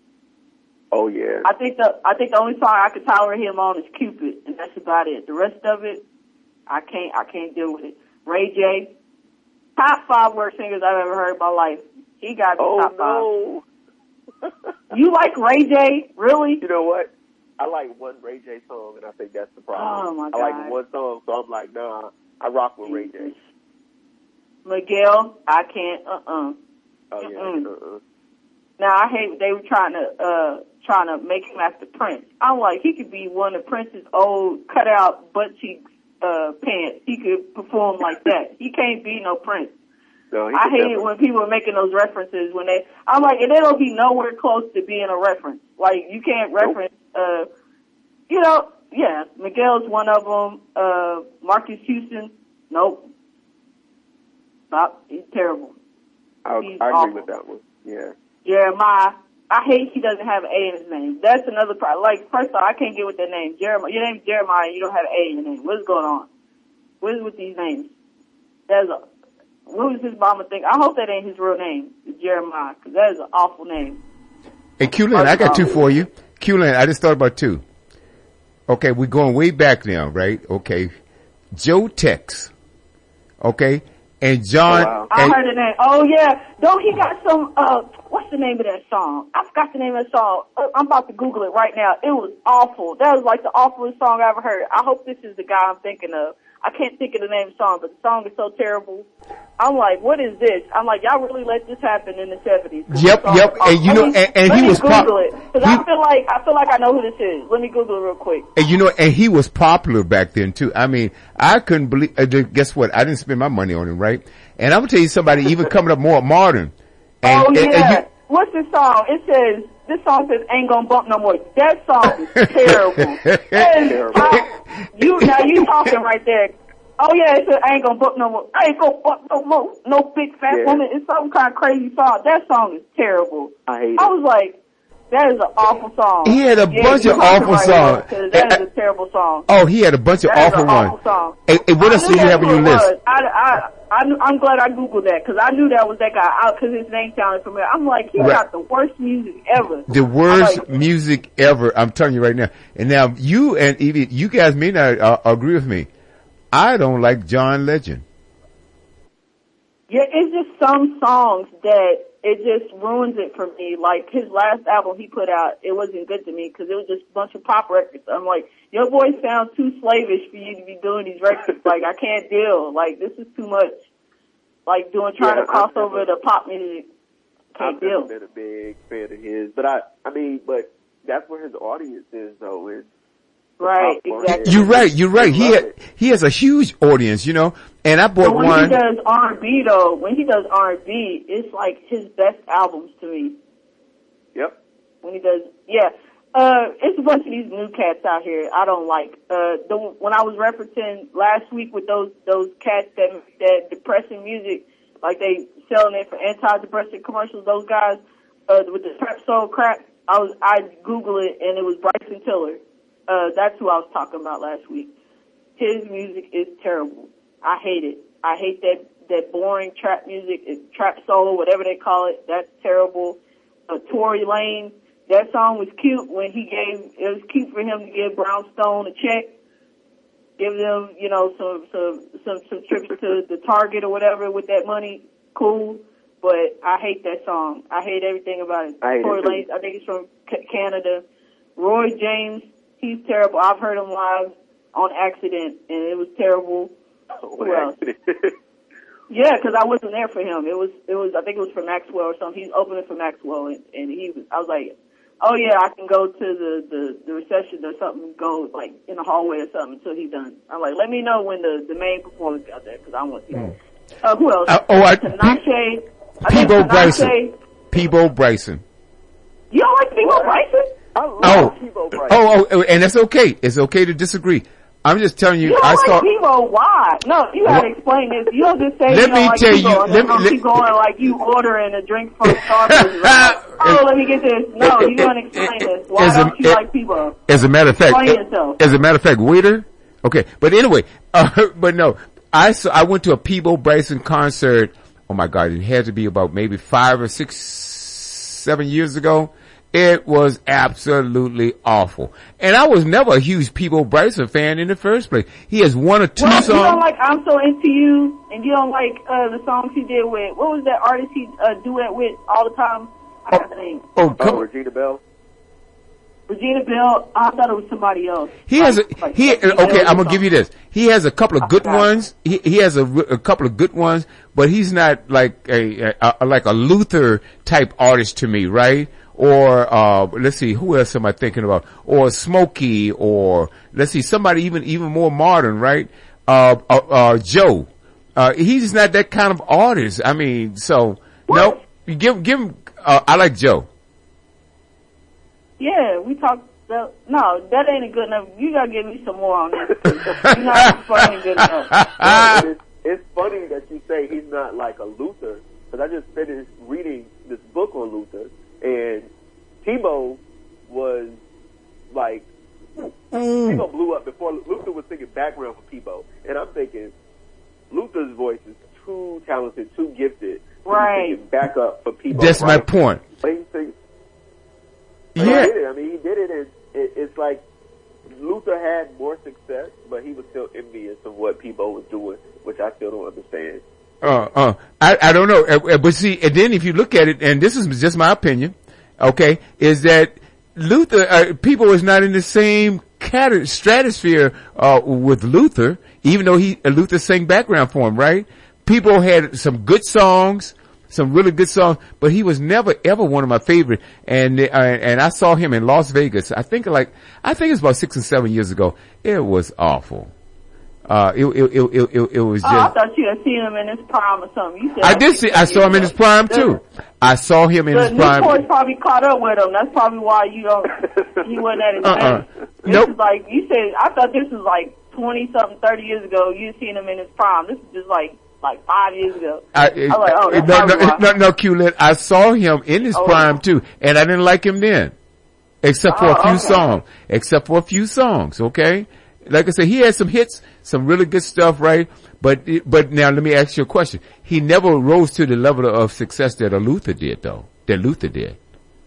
Oh yeah. I think the I think the only song I could tolerate him on is Cupid, and that's about it. The rest of it, I can't I can't deal with it. Ray J, top five worst singers I've ever heard in my life. He got to be Oh top five. no. You like Ray J? Really? You know what? I like one Ray J song, and I think that's the problem. Oh, my I like God. one song, so I'm like, nah, I rock with Ray J. Miguel, I can't. Uh uh Oh yeah. Mm-mm. Uh-uh. Now I hate they were trying to uh trying to make him after Prince. I'm like, he could be one of Prince's old cut out butt cheeks uh pants. He could perform like that. He can't be no Prince. No, he I could hate it definitely- when people are making those references when they I'm like, and they don't be nowhere close to being a reference. Like you can't reference uh you know, yeah, Miguel's one of them. Uh Marcus Houston, nope. Stop. He's terrible. I, He's I agree awful. with that one. Yeah. Jeremiah, I hate he doesn't have an A in his name. That's another problem. Like, first of all, I can't get with that name. Jeremiah, your name's Jeremiah, you don't have an A in your name. What's going on? What is with these names? That's a, what was his mama think? I hope that ain't his real name, Jeremiah, because that is an awful name. Hey, Q-Lin, I got two for you. Q-Lin, I just thought about two. Okay, we're going way back now, right? Okay. Joe Tex. Okay. And John. Oh, wow. I and, heard the name. Oh, yeah. Don't he got some, uh, what's the name of that song? I forgot the name of that song. Uh, I'm about to Google it right now. It was awful. That was like the awfulest song I ever heard. I hope this is the guy I'm thinking of. I can't think of the name of the song, but the song is so terrible. I'm like, what is this? I'm like, y'all really let this happen in the seventies. Yep, yep. And you know, and, and let he me was Google pop- it. Cause he- I feel like, I feel like I know who this is. Let me Google it real quick. And you know, and he was popular back then too. I mean, I couldn't believe, uh, guess what? I didn't spend my money on him, right? And I'm gonna tell you somebody even coming up more modern. And, oh, yeah. and, and you, What's this song? It says, this song says, ain't gonna bump no more. That song is terrible. That is Terrible. how- you, now you talking right there. Oh yeah, it says, ain't gonna bump no more. I ain't gonna bump no more. No big fat Yeah. woman. It's some kind of crazy song. That song is terrible. I hate I it. was like, that is an awful song. He had a Yeah, bunch you of talking awful right songs. now, 'cause that is a terrible song. oh, he had a bunch of That is awful an ones. awful song. And, and what I else knew do you that's have on who your it list? was. I, I, I, I'm glad I Googled that because I knew that was that guy because his name sounded familiar. I'm like, he Right. got the worst music ever. The I'm worst like, music ever. I'm telling you right now. And now you and Evie, you guys may not uh, agree with me. I don't like John Legend. yeah, it's just some songs that it just ruins it for me. Like his last album he put out, it wasn't good to me because it was just a bunch of pop records. I'm like, your voice sounds too slavish for you to be doing these records. Like I can't deal. Like this is too much. Like doing trying Yeah, to cross I've over never- the pop music. Can't I've never deal. been a big fan of his, but I, I mean, but that's where his audience is, though. Is Right, pop exactly. You're right. You're right. He love had, it. he has a huge audience, you know. And I But bought when one. he does R and B though, when he does R and B, it's like his best albums to me. Yep. When he does, yeah. Uh, it's a bunch of these new cats out here I don't like. Uh, the, when I was referencing last week with those, those cats that, that depressing music, like they selling it for antidepressant commercials, those guys, uh, with the trap soul crap, I was, I Googled it and it was Bryson Tiller. Uh, that's who I was talking about last week. His music is terrible. I hate it. I hate that, that boring trap music, it, trap soul, whatever they call it. That's terrible. Uh, Tory Lane, that song was cute when he gave, it was cute for him to give Brownstone a check, give them, you know, some, some, some, some trips to the Target or whatever with that money. Cool. But I hate that song. I hate everything about it. I hate Tory it too. Lane, I think he's from C- Canada. Roy James, he's terrible. I've heard him live on accident and it was terrible. Who else? Yeah, because I wasn't there for him. It was, it was, I think it was for Maxwell or something. He's opening for Maxwell, and, and he was, I was like, oh yeah, I can go to the, the, the reception or something, go like in the hallway or something until he's done. I'm like, let me know when the, the main performance got there, because I want to see him. Uh, who else? Uh, oh, I- Tinashe. I think Peebo Bryson. Tinashe. Peebo Bryson. You don't like Peebo Bryson? I love Oh, Peebo Bryson. oh, oh, and that's okay. It's okay to disagree. I'm just telling you, You don't I like saw, Peebo, why? No, you gotta What? explain this. You don't just say Let you me don't like tell Peebo, you- and let then me- gonna let- keep going like you ordering a drink from Starbucks. Like, oh, let me get this. No, you don't explain this. Why As a- don't you like Peebo? as a matter of fact, Explain yourself. as a matter of fact, waiter. Okay, but anyway, uh, but no, I saw, I went to a Peebo Bryson concert. Oh my God, it had to be about maybe five or six, seven years ago. It was absolutely awful. And I was never a huge Peebo Bryson fan in the first place. He has one or two Well, songs. you don't like I'm So Into You, and you don't like uh, the songs he did with, what was that artist he uh, duet with all the time? I think Oh, Oh, come Regina Bell. Regina Bell. I thought it was somebody else. He has a, Like- like he, Regina okay, Bell I'm or gonna give you something. this. He has a couple of good forgot. ones. He, he has a, r- a couple of good ones, but he's not like a, a, a like a Luther type artist to me, right? Or, uh, let's see, who else am I thinking about? Or Smokey, or let's see, somebody even, even more modern, right? Uh, uh, uh Joe. Uh, he's not that kind of artist. I mean, so, no, you give, give him, uh, I like Joe. Yeah, we talked. The, no, that ain't good enough. You gotta give me some more on this. You're not fucking good enough. No, it's, it's funny that you say he's not like a Luther, because I just finished reading this book on Luther, and Tebow was like, Tebow blew up before Luther was singing background for Tebow, and I'm thinking Luther's voice is too talented, too gifted, to be Right. singing back up for Tebow. That's my right? point. But he sings, but Yeah. he did it. I mean, he did it, and it, it's like Luther had more success, but he was still envious of what Peabo was doing, which I still don't understand. Uh, uh, I, I don't know, uh, uh, but see, and then if you look at it, and this is just my opinion, okay, is that Luther, uh, people is not in the same cat- stratosphere, uh, with Luther, even though he, uh, Luther sang background for him, right? People had some good songs, some really good songs, but he was never ever one of my favorite. And, uh, and I saw him in Las Vegas, I think like, I think it was about six or seven years ago. It was awful. Uh, it, it, it, it, it, it was Oh, I just, thought you had seen him in his prime or something. You said I did see, I saw him in his prime too. I saw him in The his prime. Newport's probably caught up with him. That's probably why you don't. He wasn't at his Uh-uh. best. This Nope. is like you said. I thought this was like twenty something, thirty years ago. You seen him in his prime. This is just like like five years ago. I, I was like, oh, that's no, probably no, why. no, no, Q-Lit. I saw him in his Oh. prime too, and I didn't like him then. Except for Oh, a few okay. songs. Except for a few songs, okay? Like I said, he had some hits, some really good stuff, right? But, but now let me ask you a question. He never rose to the level of success that a Luther did though. That Luther did.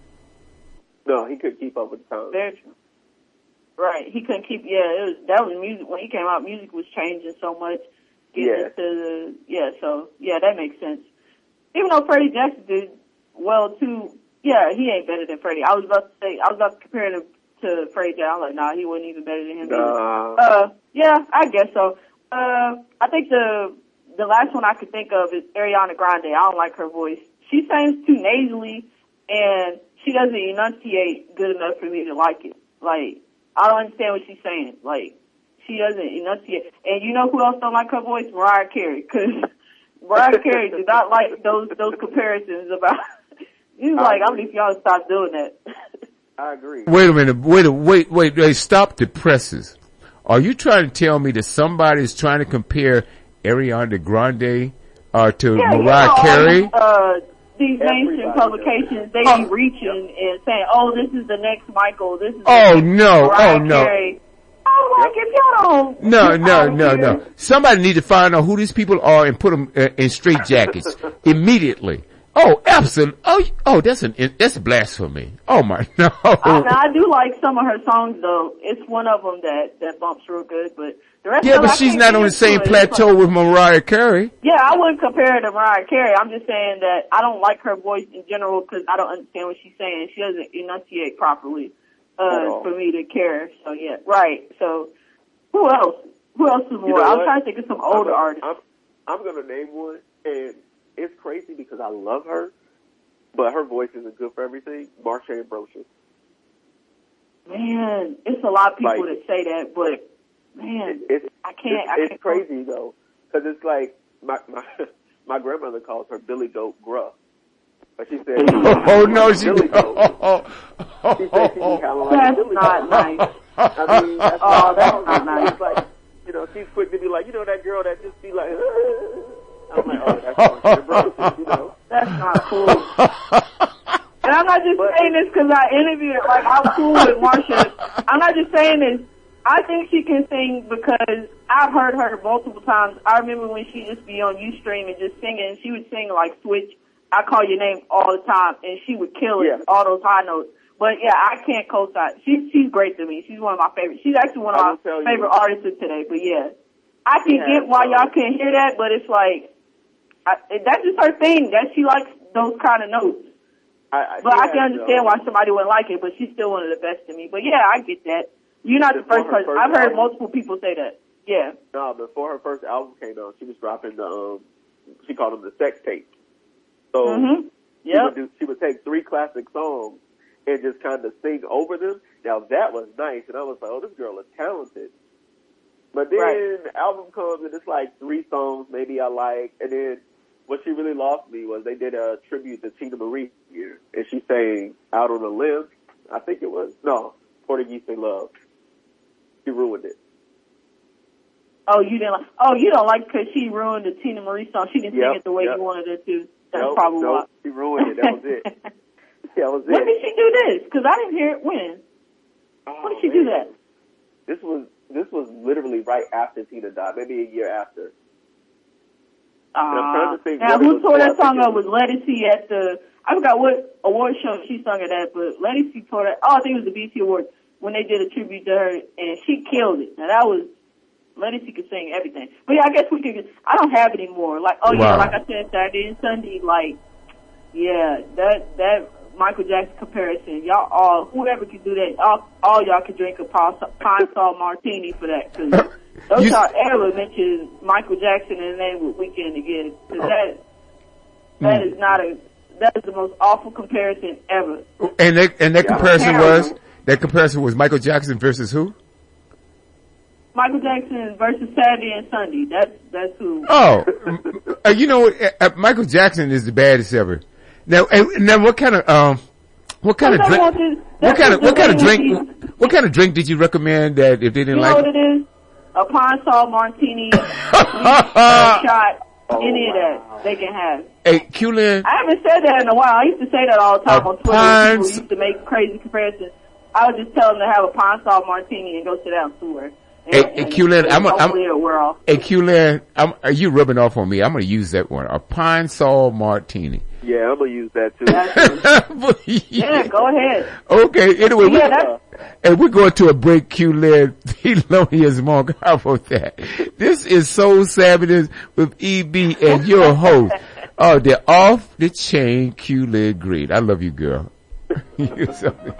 No, he couldn't keep up with the times. Very true. Right. He couldn't keep. Yeah, it was that was music when he came out. Music was changing so much. Getting Yeah. into the yeah. So yeah, that makes sense. Even though Freddie Jackson did well too. Yeah, he ain't better than Freddie. I was about to say. I was about to compare him to Freddie Jackson. I'm like, nah, he wasn't even better than him. either. Nah. Uh, yeah, I guess so. Uh, I think the the last one I could think of is Ariana Grande. I don't like her voice. She sings too nasally, and she doesn't enunciate good enough for me to like it. Like, I don't understand what she's saying. Like, she doesn't enunciate. And you know who else don't like her voice? Mariah Carey. Cause Mariah Carey did not like those those comparisons about. He's I like, I'm agree. if y'all stop doing that. I agree. Wait a minute. Wait, a- wait, wait, wait. Stop the presses. Are you trying to tell me that somebody is trying to compare Ariana Grande, uh, to Yeah, you Mariah know, all Carey? these, uh, these mainstream Everybody publications, they Oh. be reaching and saying, "Oh, this is the next Michael. This is Oh, the next no. Mariah Oh, no. Carey." I'm like, if y'all don't, No, get no, out no, here- no. Somebody need to find out who these people are and put them uh, in straight jackets immediately. Oh, absolutely. Oh, oh, that's an that's blasphemy. Oh my no. I, now, I do like some of her songs though. It's one of them that that bumps real good, but the rest Yeah, of it, but I she's can't not get on the into same it. It's plateau like- with Mariah Carey. Yeah, I wouldn't compare her to Mariah Carey. I'm just saying that I don't like her voice in general because I don't understand what she's saying. She doesn't enunciate properly At uh, all. for me to care. So yeah, right. So who else? Who else is more? You know I'm what? trying to think of some older I'm, artists. I'm, I'm going to name one, and it's crazy because I love her, but her voice isn't good for everything. Marsha Ambrosius. Man, it's a lot of people Like- that say that, but man, It's, I can't. It's, I it's can't. crazy though, because it's like my my my grandmother calls her Billy Goat Gruff, but she said, Oh no, she. Billy Goat. Oh, oh, She said she kind of like That's Billy not Goat. nice. I mean, that's Oh, that's wrong. not nice. It's like, you know, she's quick to be like, you know, that girl that just be like, I'm like, oh, that's Marsha Ambrosius, you know. That's not cool. And I'm not just saying this because I interviewed her. Like, I'm cool with Marsha. I'm not just saying this. I think she can sing because I've heard her multiple times. I remember when she just be on Ustream and just singing. She would sing like Switch, I Call Your Name all the time, and she would kill it, Yeah. all those high notes. But yeah, I can't co-sign. She's she's great to me. She's one of my favorites. She's actually one of I my will tell you. favorite artists of today. But yeah, I can Yeah, get why so- y'all can't hear that, but it's like I, that's just her thing. That she likes those kind of notes. I, I, But she I has, can understand um, why somebody wouldn't like it, but she's still one of the best to me. But yeah, I get that. You're not the Before first her person. first I've heard album- multiple people say that. Yeah. No, before her first album came out, she was dropping the, um, she called them the sex tapes. So Mm-hmm. she, would Yep. do, she would take three classic songs and just kind of sing over them. Now that was nice, and I was like, oh, this girl is talented. But then Right. the album comes and it's like three songs maybe I like, and then what she really lost me was they did a tribute to Tina Marie here, and she sang Out on a Limb, I think it was. No, Portuguese They Love. She ruined it. Oh, you didn't like, oh, you don't like because she ruined the Tina Marie song. She didn't Yep, sing it the way yep. you wanted her to. That's Nope, probably nope, why. she ruined it. That was it. That was When it. did she do this? Because I didn't hear it when. Oh, When did she do man. that? This was this was literally right after Tina died, maybe a year after. I'm trying Uh, to think now, what it who was tore for. I that song think it up was Lettucey at the, I forgot what award show she sung it at, but Lettucey tore that, oh, I think it was the B T Awards when they did a tribute to her, and she killed it. Now, that was, Lettucey could sing everything. But yeah, I guess we could, I don't have it anymore. Like, oh yeah, Wow. like I said, Saturday and Sunday, like, yeah, that, that Michael Jackson comparison, y'all all, whoever could do that, all, all y'all could drink a pine pine salt martini for that, cause don't You- y'all ever mention Michael Jackson in the name of Weekend again, cause that, that is not a, that is the most awful comparison ever. And that, and that Yeah. comparison Terrible. was, that comparison was Michael Jackson versus who? Michael Jackson versus Saturday and Sunday, that's, that's who. Oh, uh, you know what? Uh, uh, Michael Jackson is the baddest ever. Now, and, now what kind of, um, what kind of That's drink, what this- what that's kind of, what what kind of this drink, is. what kind of drink did you recommend that if they didn't You know like what it? it is? A pine salt martini, a shot, any of that they can have. Hey, Q-Lin, I haven't said that in a while. I used to say that all the time A on Twitter. pine People s- used to make crazy comparisons. I would just tell them to have a pine salt martini and go sit down somewhere. And, Hey, hey, Q-Lin, I'm a- I'm- hopefully it'll wear off. hey, Q-Lin, I'm, are you rubbing off on me? I'm gonna use that one. A pine salt martini. Yeah, I'm gonna use that too. That's- yeah, go ahead. Okay, anyway, we, Yeah, that's, and we're going to a break, Q-Lin, Thelonious Monk. How about that? This is Soul Savages with E B and your host. Oh, they're off the chain, Q-Lin Green. I love you, girl. You're something.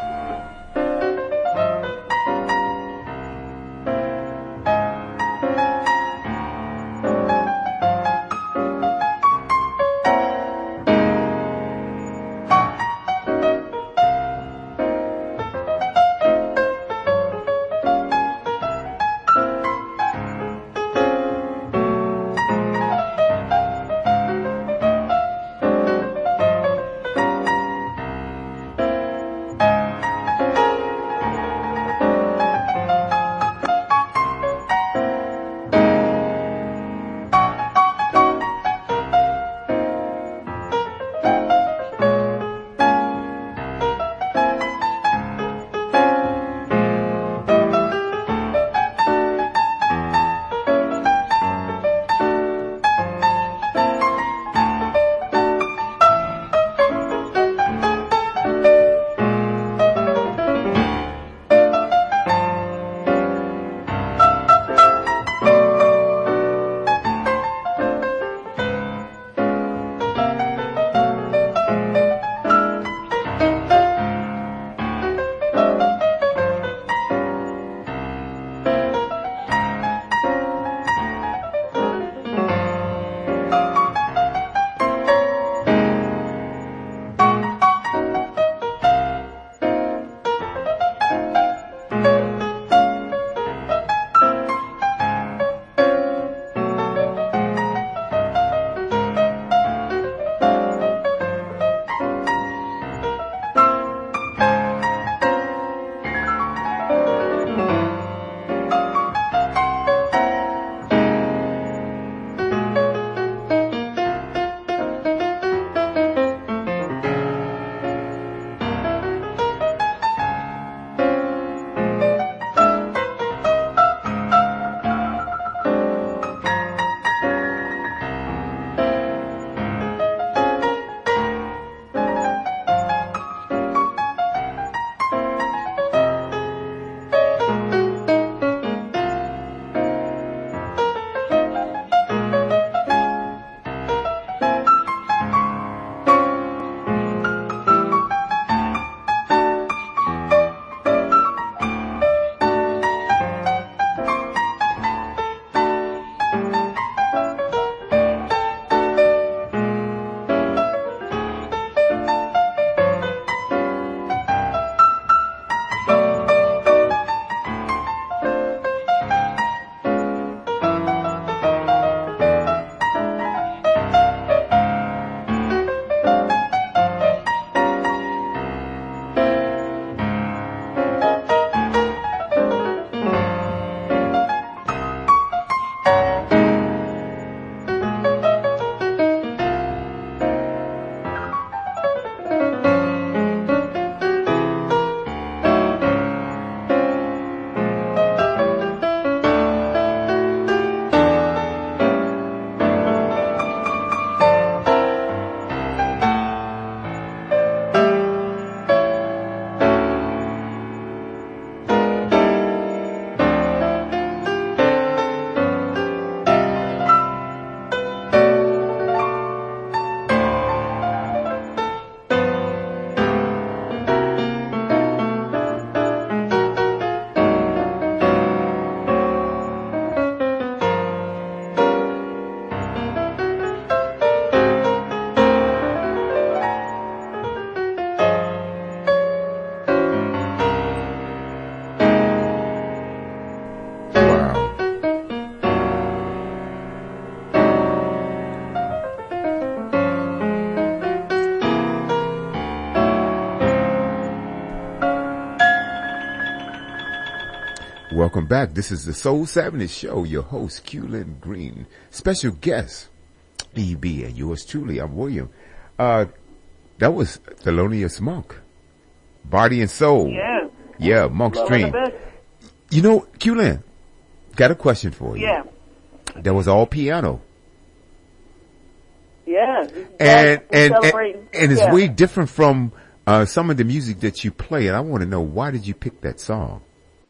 Welcome back. This is the Soul Savage Show. Your host, Q Lynn Green. Special guest, E B, and yours truly, I'm William. Uh, that was Thelonious Monk. Body and Soul. Yeah. Yeah, Monk's One of Dream. the best. You know, Q Lynn, got a question for you. Yeah. That was all piano. Yeah. And, We're and, and, celebrating. and it's Yeah. way different from, uh, some of the music that you play. And I want to know, why did you pick that song?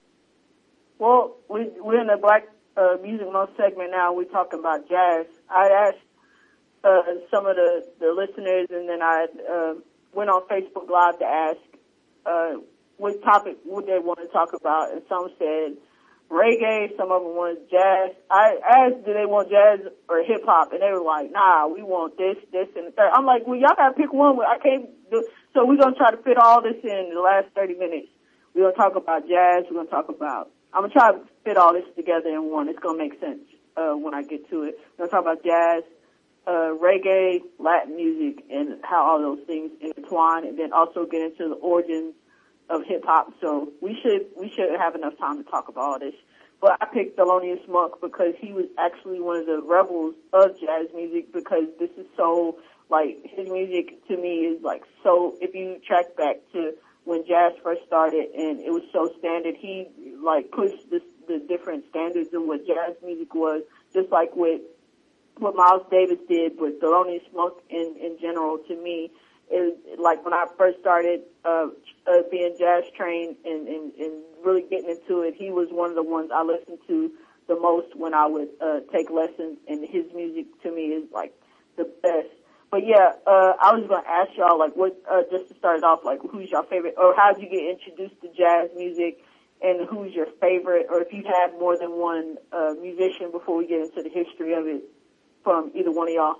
Well, we, we're in the Black uh, Music Month segment now. We're talking about jazz. I asked uh, some of the, the listeners, and then I uh, went on Facebook Live to ask uh, what topic would they want to talk about, and some said reggae, some of them wanted jazz. I asked, do they want jazz or hip hop, and they were like, nah, we want this, this, and the third. I'm like, well, y'all gotta pick one. I can't do. So we're gonna try to fit all this in the last thirty minutes. We're gonna talk about jazz. We're gonna talk about. I'm gonna try to fit all this together in one. It's gonna make sense uh, when I get to it. We're gonna talk about jazz, uh, reggae, Latin music, and how all those things intertwine, and then also get into the origins of hip hop. So we should we should have enough time to talk about all this. But I picked Thelonious Monk because he was actually one of the rebels of jazz music, because this is so, like, his music to me is like so, if you track back to when jazz first started and it was so standard, he like pushed this, the different standards of what jazz music was, just like what what Miles Davis did, but Thelonious Monk in, in general to me is like when I first started uh, uh being jazz trained and, and, and really getting into it, he was one of the ones I listened to the most when I would uh take lessons, and his music to me is like the best. But yeah, uh, I was going to ask y'all, like, what, uh, just to start it off, like, who's your favorite, or how did you get introduced to jazz music, and who's your favorite, or if you had more than one, uh, musician before we get into the history of it from either one of y'all.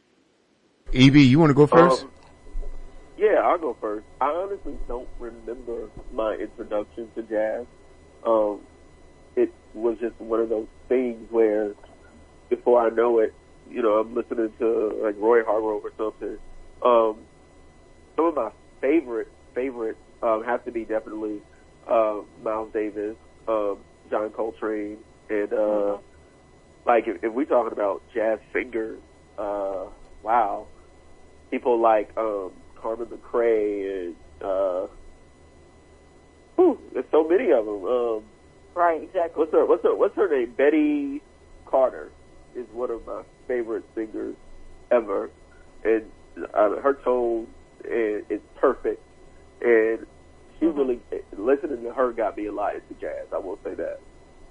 E B, you want to go first? Um, yeah, I'll go first. I honestly don't remember my introduction to jazz. Um, it was just one of those things where before I know it, you know, I'm listening to like Roy Hargrove or something. Um, some of my favorite, favorite, um, have to be definitely, uh, Miles Davis, um, John Coltrane, and, uh, mm-hmm. like if, if we're talking about jazz singers, uh, wow. People like, um, Carmen McRae and, uh, whew, there's so many of them. Um, right, exactly. What's her, what's her, what's her name? Betty Carter is one of my favorite singers ever, and uh, her tone is, is perfect, and she mm-hmm. really, listening to her got me a lot into jazz, I will say that.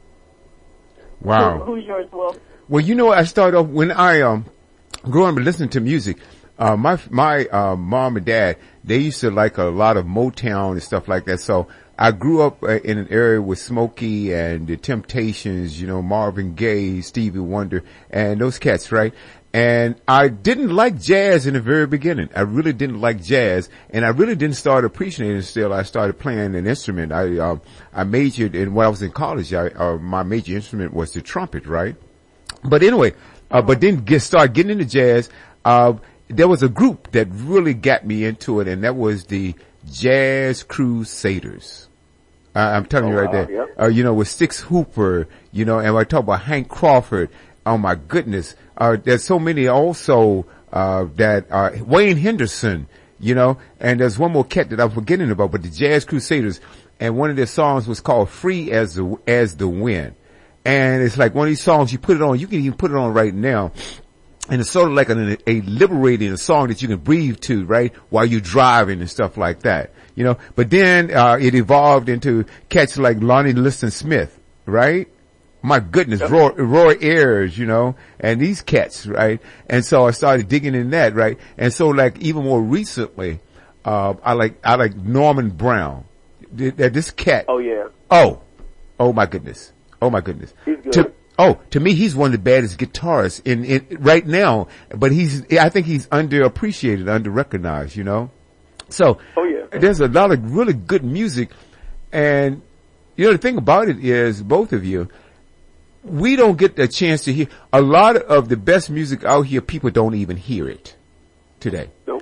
Wow. Who, who's yours, Will? Well, you know, I started off when I, um, growing up listening to music, uh, my, my, uh, mom and dad, they used to like a lot of Motown and stuff like that, so I grew up uh, in an area with Smokey and the Temptations, you know, Marvin Gaye, Stevie Wonder, and those cats, right? And I didn't like jazz in the very beginning. I really didn't like jazz, and I really didn't start appreciating it until I started playing an instrument. I, uh, I majored in, when I was in college, I, uh, my major instrument was the trumpet, right? But anyway, uh, but then get, start getting into jazz, uh, there was a group that really got me into it, and that was the Jazz Crusaders. Uh, I'm telling oh, you right wow, there. yep. Uh, you know, with Six Hooper, you know, and I talk about Hank Crawford. Oh my goodness. Uh, there's so many also, uh, that, uh, Wayne Henderson, you know, and there's one more cat that I'm forgetting about, but the Jazz Crusaders, and one of their songs was called Free as the, as the Wind. And it's like one of these songs, you put it on, you can even put it on right now. And it's sort of like an, a liberating, a song that you can breathe to, right, while you're driving and stuff like that, you know. But then, uh, it evolved into cats like Lonnie Liston Smith, right? My goodness, Roy, Roy Ayers, you know, and these cats, right? And so I started digging in that, right? And so like even more recently, uh, I like, I like Norman Brown. This cat. Oh yeah. Oh, oh my goodness. Oh my goodness. He's good. To, Oh, to me, he's one of the baddest guitarists in, in, right now, but he's, I think he's underappreciated, under-recognized, you know? So, oh, yeah. There's a lot of really good music, and, you know, the thing about it is, both of you, we don't get a chance to hear, a lot of the best music out here, people don't even hear it today. Nope.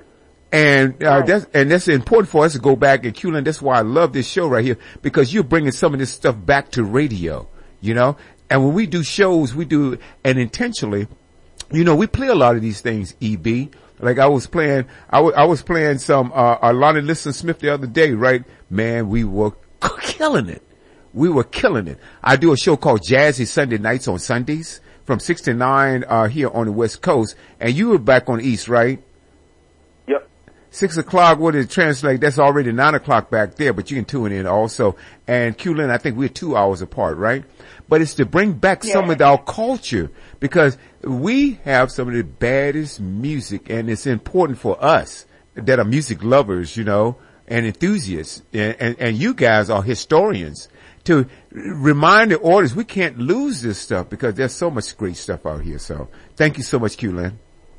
And, uh, Right. that's, and that's important for us to go back and Q-Lin. That's why I love this show right here, because you're bringing some of this stuff back to radio, you know? And when we do shows, we do, and intentionally, you know, we play a lot of these things, E B. Like I was playing, I, w- I was playing some, uh, uh, Lonnie Liston Smith the other day, right? Man, we were killing it. We were killing it. I do a show called Jazzy Sunday Nights on Sundays from six to nine, uh, here on the West Coast. And you were back on the East, right? Yep. Six o'clock, what did it translate? That's already nine o'clock back there, but you can tune in also. And Q-Lin, I think we're two hours apart, right? But it's to bring back some Yeah. of our culture, because we have some of the baddest music, and it's important for us that are music lovers, you know, and enthusiasts. And, and, and you guys are historians to remind the audience we can't lose this stuff, because there's so much great stuff out here. So thank you so much, Q-Lin.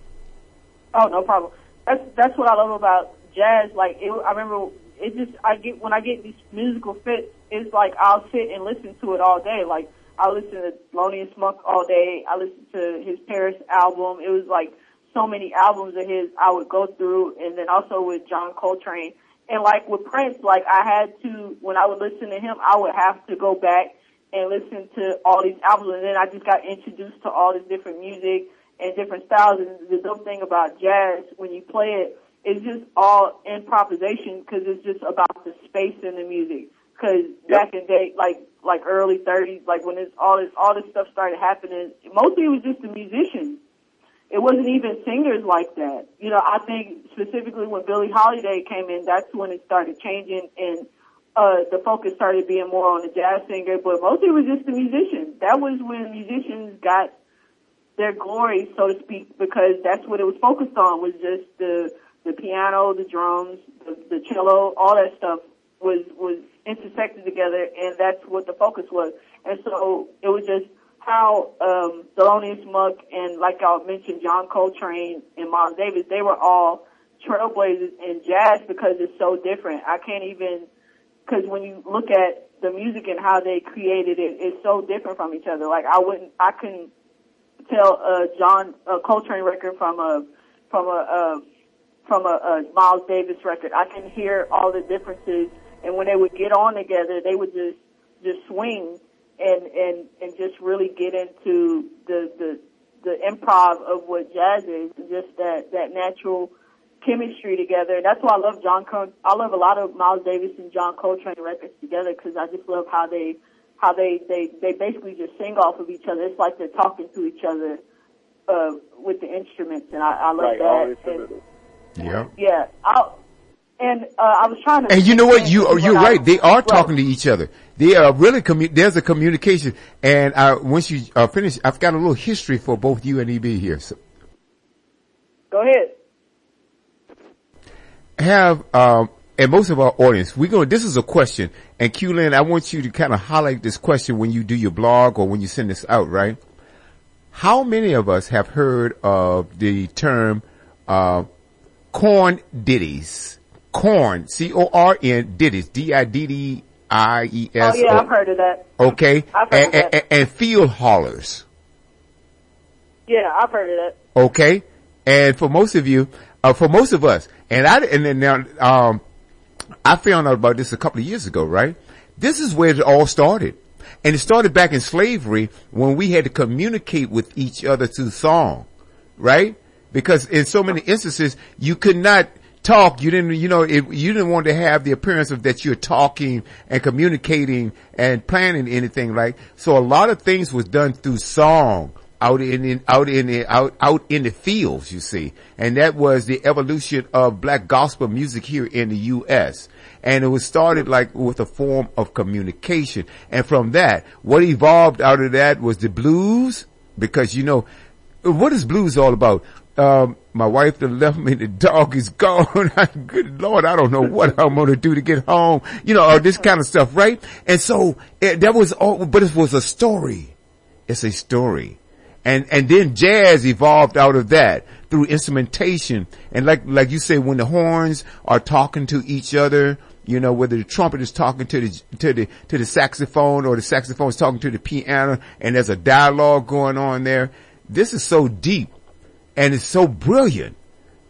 Oh, no problem. That's that's what I love about jazz. Like, it, I remember it just I get when I get these musical fits, it's like I'll sit and listen to it all day. Like I listen to Thelonious Monk all day. I listen to his Paris album. It was like so many albums of his I would go through, and then also with John Coltrane. And like with Prince, like I had to, when I would listen to him, I would have to go back and listen to all these albums, and then I just got introduced to all this different music and different styles. And the dope thing about jazz, when you play it, it's just all improvisation, because it's just about the space in the music. Because back in the day, like like early thirties, like when this all this all this stuff started happening, mostly it was just the musicians. It wasn't even singers like that. You know, I think specifically when Billie Holiday came in, that's when it started changing, and uh the focus started being more on the jazz singer. But mostly it was just the musicians. That was when musicians got their glory, so to speak, because that's what it was focused on, was just the the piano, the drums, the, the cello, all that stuff was was intersected together, and that's what the focus was. And so it was just how um Thelonious Monk and, like I mentioned, John Coltrane and Miles Davis, they were all trailblazers in jazz, because it's so different. I can't even, because when you look at the music and how they created it, it's so different from each other. Like I wouldn't, I couldn't tell a John a Coltrane record from a from a, a from a, a Miles Davis record. I can hear all the differences, and when they would get on together, they would just just swing and and and just really get into the the the improv of what jazz is, and just that that natural chemistry together. And that's why I love John Col- I love a lot of Miles Davis and John Coltrane records together, because I just love how they how they, they, they basically just sing off of each other. It's like they're talking to each other uh, with the instruments, and I, I love Right, all that. instrumental. And, Yeah. yeah, I, and uh, I was trying to. And you know what? You you're I- right. They are right. talking to each other. They are really commu- there's a communication. And uh, once you uh, finish, I've got a little history for both you and E B here. So Go ahead. have um, and most of our audience, we going. This is a question, and Q-Lin, I want you to kind of highlight this question when you do your blog or when you send this out. Right? How many of us have heard of the term uh, corn ditties? Corn, C O R N, ditties, D I D D I E S. Oh yeah, I've heard of that. Okay, I've heard and, of that. and, and field hollers. Yeah, I've heard of that. Okay, and for most of you, uh, for most of us, and I and then now, um, I found out about this a couple of years ago. Right, this is where it all started, and it started back in slavery when we had to communicate with each other through song, right? Because in so many instances, you could not talk. You didn't, you know, it, you didn't want to have the appearance of that you're talking and communicating and planning anything, right? So a lot of things was done through song out in, in out in the, out, out in the fields, you see. And that was the evolution of black gospel music here in the U S. And it was started like with a form of communication. And from that, what evolved out of that was the blues, because you know, what is blues all about? Um, my wife that left me, the dog is gone. Good Lord, I don't know what I'm going to do to get home, you know, or this kind of stuff, right? And so it, that was all, but it was a story. It's a story. And, and then jazz evolved out of that through instrumentation. And like, like you say, when the horns are talking to each other, you know, whether the trumpet is talking to the, to the, to the saxophone, or the saxophone is talking to the piano, and there's a dialogue going on there. This is so deep. And it's so brilliant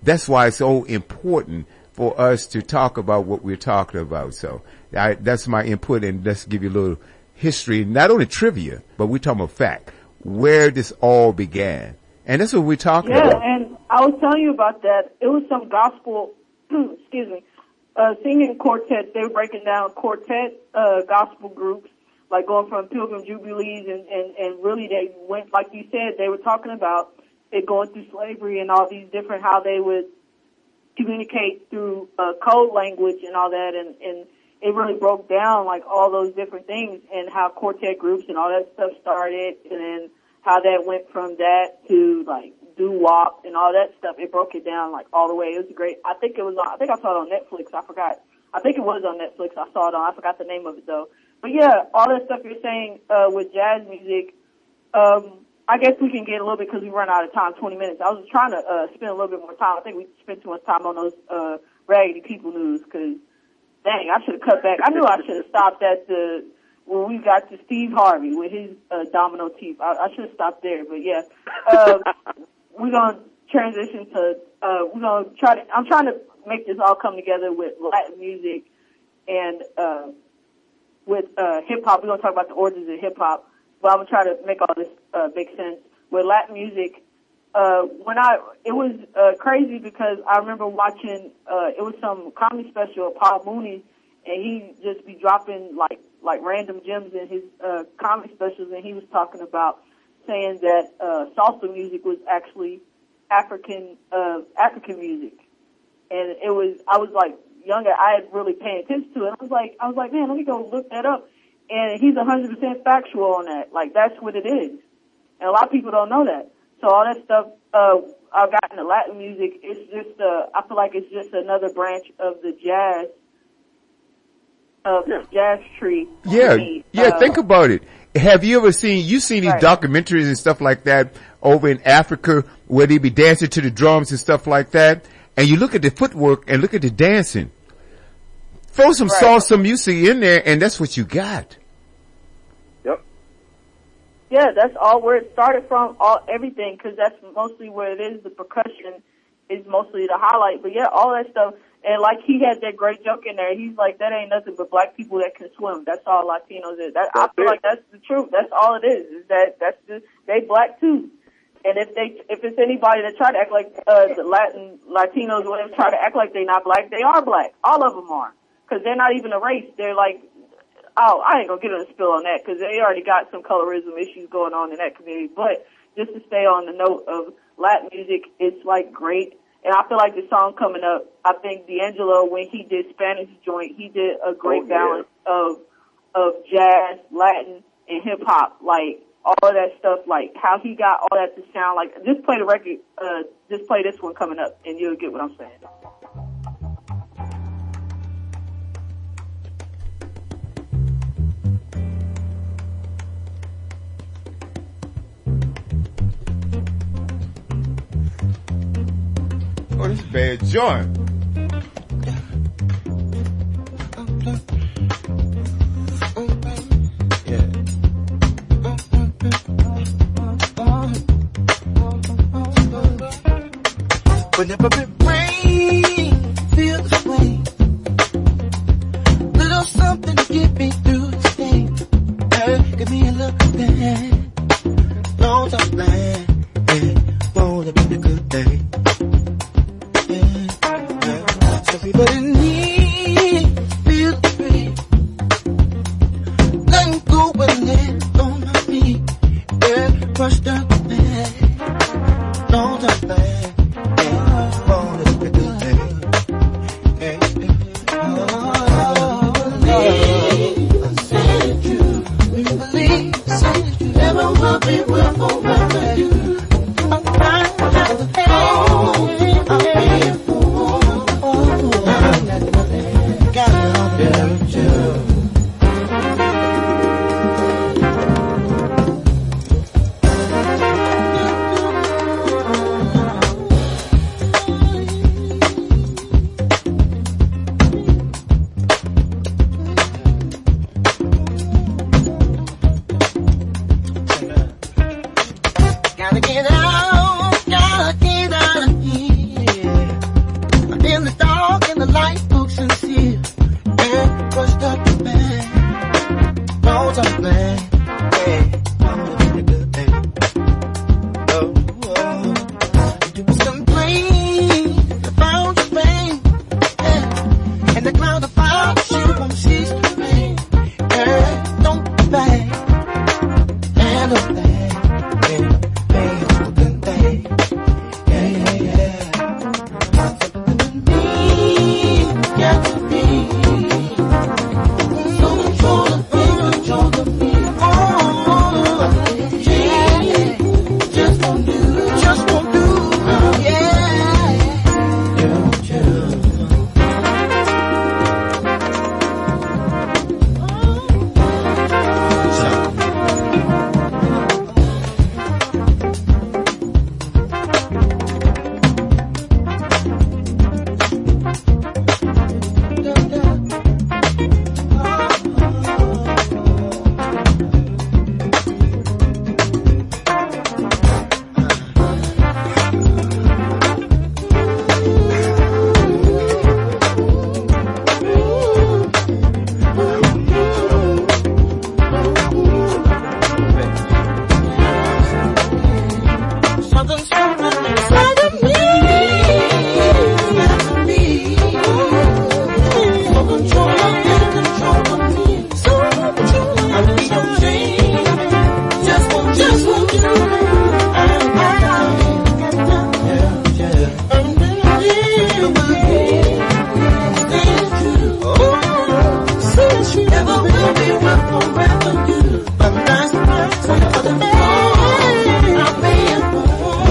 that's why it's so important for us to talk about what we're talking about. So I, that's my input, and let's give you a little history, not only trivia, but we're talking about fact, where this all began. And that's what we're talking Yeah, about. and I was telling you about that. It was some gospel, excuse me, uh, singing quartets. They were breaking down quartet uh, gospel groups, like going from Pilgrim Jubilees, and, and, and really they went, like you said, they were talking about it going through slavery and all these different, how they would communicate through uh, code language and all that, and, and it really broke down like all those different things and how quartet groups and all that stuff started, and then how that went from that to like doo-wop and all that stuff. It broke it down like all the way. It was great. I think it was on, I think I saw it on Netflix. I forgot. I think it was on Netflix. I saw it on, I forgot the name of it though. But yeah, all that stuff you're saying, uh, with jazz music, um, I guess we can get a little bit because we run out of time, twenty minutes. I was trying to, uh, spend a little bit more time. I think we spent too much time on those, uh, raggedy people news because, dang, I should have cut back. I knew I should have stopped at the, when we got to Steve Harvey with his, uh, domino teeth. I, I should have stopped there, but yeah. Uh, we're gonna transition to, uh, we're gonna try to, I'm trying to make this all come together with Latin music and, uh, with, uh, hip hop. We're gonna talk about the origins of hip hop. But I'm gonna try to make all this uh, make sense. With Latin music, uh, when I it was uh, crazy because I remember watching uh, it was some comedy special of Paul Mooney, and he just be dropping like like random gems in his uh, comedy specials, and he was talking about saying that uh, salsa music was actually African uh, African music, and it was I was like younger, I had really paid attention to it. I was like I was like man, let me go look that up. And he's one hundred percent factual on that. Like, that's what it is. And a lot of people don't know that. So all that stuff, uh, I've gotten to Latin music. It's just, uh, I feel like it's just another branch of the jazz, of the jazz tree. Yeah, Me. yeah, Uh, think about it. Have you ever seen, you seen these Right. documentaries and stuff like that over in Africa where they be dancing to the drums and stuff like that? And you look at the footwork and look at the dancing. Throw some Right. salsa music in there and that's what you got. Yep. Yeah, that's all where it started from, all everything, because that's mostly where it is. The percussion is mostly the highlight. But yeah, all that stuff. And like he had that great joke in there. He's like, that ain't nothing but black people that can swim. That's all Latinos is. That, I That's feel it. like that's the truth. That's all it is. Is that that's just they black too. And if they if it's anybody that try to act like uh, the Latin Latinos or whatever try to act like they not black, they are black. All of them are, because they're not even a race. They're like, oh, I ain't gonna get on a spill on that because they already got some colorism issues going on in that community. But just to stay on the note of Latin music, it's like great. And I feel like the song coming up, I think D'Angelo, when he did Spanish Joint, he did a great Oh, yeah. balance of of jazz, Latin, and hip hop. Like all of that stuff, like how he got all that to sound like. Just play the record. Uh, just play this one coming up, and you'll get what I'm saying. Oh, this is a bad joint. Whenever it rains, feel the way. Little something to get me through this day. Hey, give me a look back. Long time plan. Hey, won't it be a good day? Yeah, yeah. So everybody needs feel free. Letting go and land on my feet. Yeah, crushed up man. Long time plan. We will forever do. I'm trying to have the pain. I'm paying for. I'm not nothing. Got it on there with you. something. Yeah, I'm doing a good thing. Oh, oh. You was complaining about your pain. Yeah. And the cloud of fire, she won't cease to rain. Yeah, don't be bad. And a bad. Yeah, baby, a good thing. Yeah, yeah, yeah. Something in me, got to be. So control the feeling, control the feeling. Oh, yeah, yeah. Just won't do, just won't do. Oh, yeah. You, you. Something, something inside of me, inside of me. So control of me, control of me. So control of me. I need some change. Just won't, just won't do. I'm gonna live with it. Stay true. Oh, say she never will be one forever good. But that's not some other man. I'll be a fool.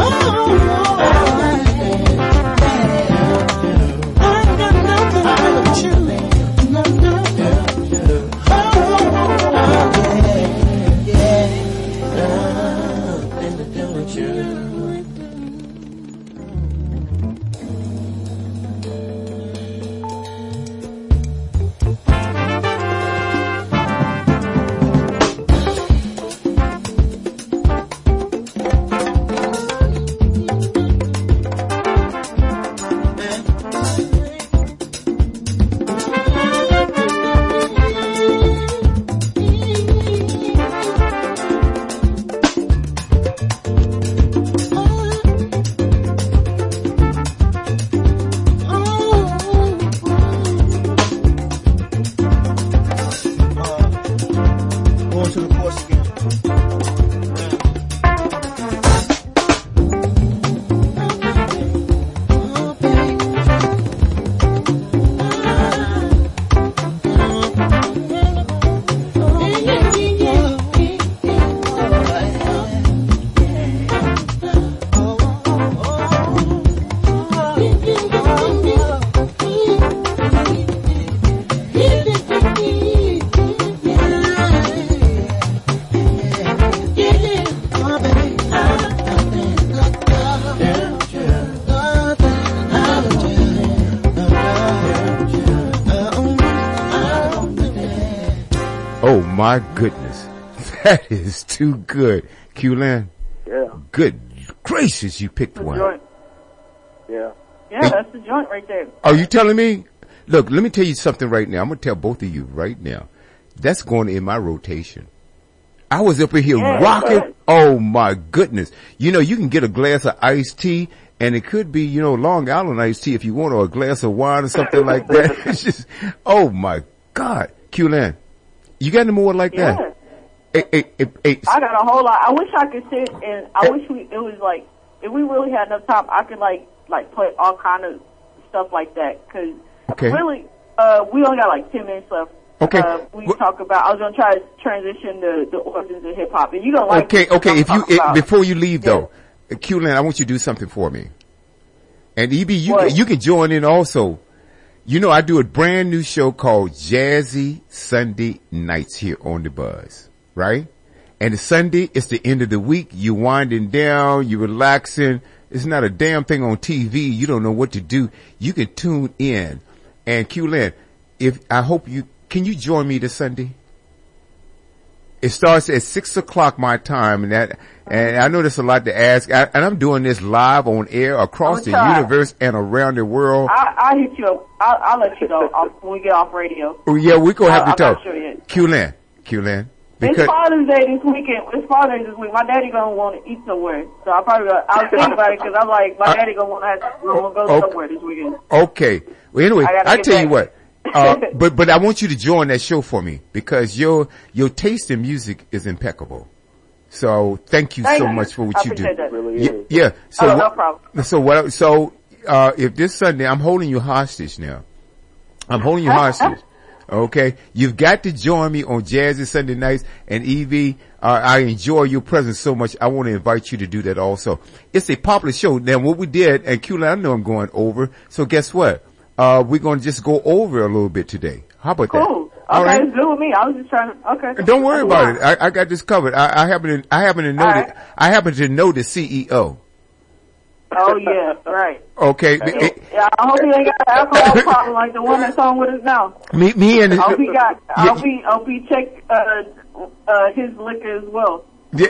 Going to the course again. Oh my goodness. That is too good. Q-Lan, Yeah. good gracious, you picked The one. joint. Yeah. Yeah, that's the joint right there. Are you telling me? Look, let me tell you something right now. I'm going to tell both of you right now. That's going in my rotation. I was up in here Yeah, rocking. right. Oh my goodness. You know, you can get a glass of iced tea and it could be, you know, Long Island iced tea if you want, or a glass of wine or something like that. It's just, oh my God. Q-Lan, you got any more like Yeah. that? Hey, hey, hey, hey. I got a whole lot. I wish I could sit and I wish we, it was like, if we really had enough time, I could like, like play all kind of stuff like that. Cause Okay. really, uh, we only got like ten minutes left. Okay. Uh, we Wh- talk about, I was going to try to transition the, the origins of hip hop. And you don't like Okay, it, okay. I'm If you talking it, about- before you leave though, uh, Q-Lan, I want you to do something for me. And E B, you What? can, you can join in also. You know, I do a brand new show called Jazzy Sunday Nights here on the Buzz, right? And it's Sunday, it's the end of the week. You're winding down, you're relaxing. It's not a damn thing on T V. You don't know what to do. You can tune in. And Q-Lan, if I hope you can you join me this Sunday? It starts at six o'clock my time, and that, and I know there's a lot to ask, I, and I'm doing this live on air across I'm the sorry. universe and around the world. I, I'll hit you up. I'll, I'll let you know off, when we get off radio. Oh yeah, we're gonna have I- to I'm not talk. sure yet. Q-Lan, Q-Lan, Because Father's Day this weekend. It's Father's Day this week. My daddy gonna want to eat somewhere, so I probably gonna, I was thinking about it because I'm like, my daddy gonna want to have to go Okay. somewhere this weekend. okay. Well, anyway, I gotta I get tell you back. what. Uh, but but I want you to join that show for me because your your taste in music is impeccable. So thank you Thank so you. much for what I you do. appreciate that. Really Yeah, is. yeah. So Oh, no what- problem. So what? So uh, if this Sunday, I'm holding you hostage now. I'm holding you hostage. Okay, you've got to join me on Jazzy Sunday nights. And Evie, uh, I enjoy your presence so much. I want to invite you to do that also. It's a popular show. Now, what we did, and Q, I know I'm going over. So guess what? Uh, we're going to just go over a little bit today. How about that? Cool. All Okay, right. it's good with me. I was just trying to. Okay. Don't worry That's about it. I, I got this covered. I, I happen to, I happen to know All that, right. I happen to know the C E O. Oh yeah, right. Okay. It- Yeah, I hope he ain't got an alcohol problem like the one that's on with us now. me, me and, I hope he got. I Yeah. hope he. I hope he check uh, uh, his liquor as well.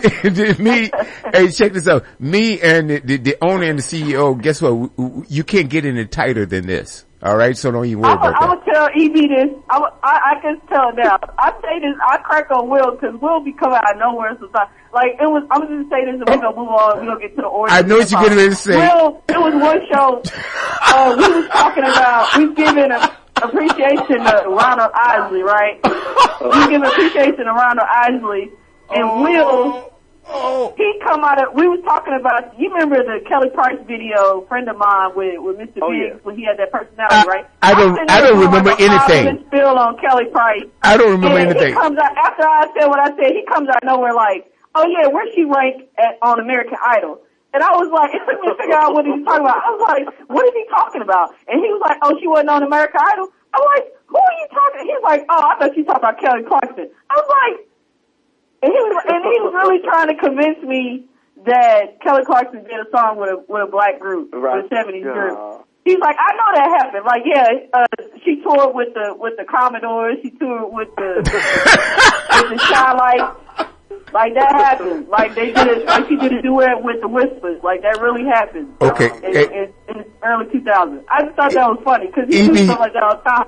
me, hey, check this out. Me and the, the, the owner and the C E O, guess what? W- w- You can't get any tighter than this. All right, so don't even worry I would, about I that. would tell E B this. I, would, I, I can tell now. I say this. I crack on Will because Will be coming out of nowhere sometimes. Like it was. I'm just say this and we gonna move on. We gonna get to the origin. I know what you're getting ready to say. Will, it was one show. Uh, we was talking about. We giving a appreciation to Ronald Isley, right? We giving appreciation to Ronald Isley, and Will. Oh, He come out of, we was talking about, you remember the Kelly Price video, friend of mine with, with Mister Oh, Biggs yeah. when he had that personality, I- right? I don't- I'm sitting I there don't doing remember like a five anything. minute spill on Kelly Price. I don't remember And anything. He comes out, after I said what I said, he comes out of nowhere like, oh yeah, where's she ranked at, on American Idol? And I was like, it took me to figure out what he was talking about. I was like, what is he talking about? And he was like, oh, she wasn't on American Idol? I'm like, who are you talking? He's like, oh, I thought you talking about Kelly Clarkson. I was like, and he was, and he was really trying to convince me that Kelly Clarkson did a song with a, with a black group, Right. with a seventies group. Yeah. He's like, I know that happened. Like, yeah, uh, she toured with the, with the Commodores, she toured with the, with the Skylights. Like, that happened. Like, they did it, like she did a duet with the Whispers. Like, that really happened. Okay. In, Hey. in, in early two thousands. I just thought that was funny, cause he E B. do stuff like that all the time.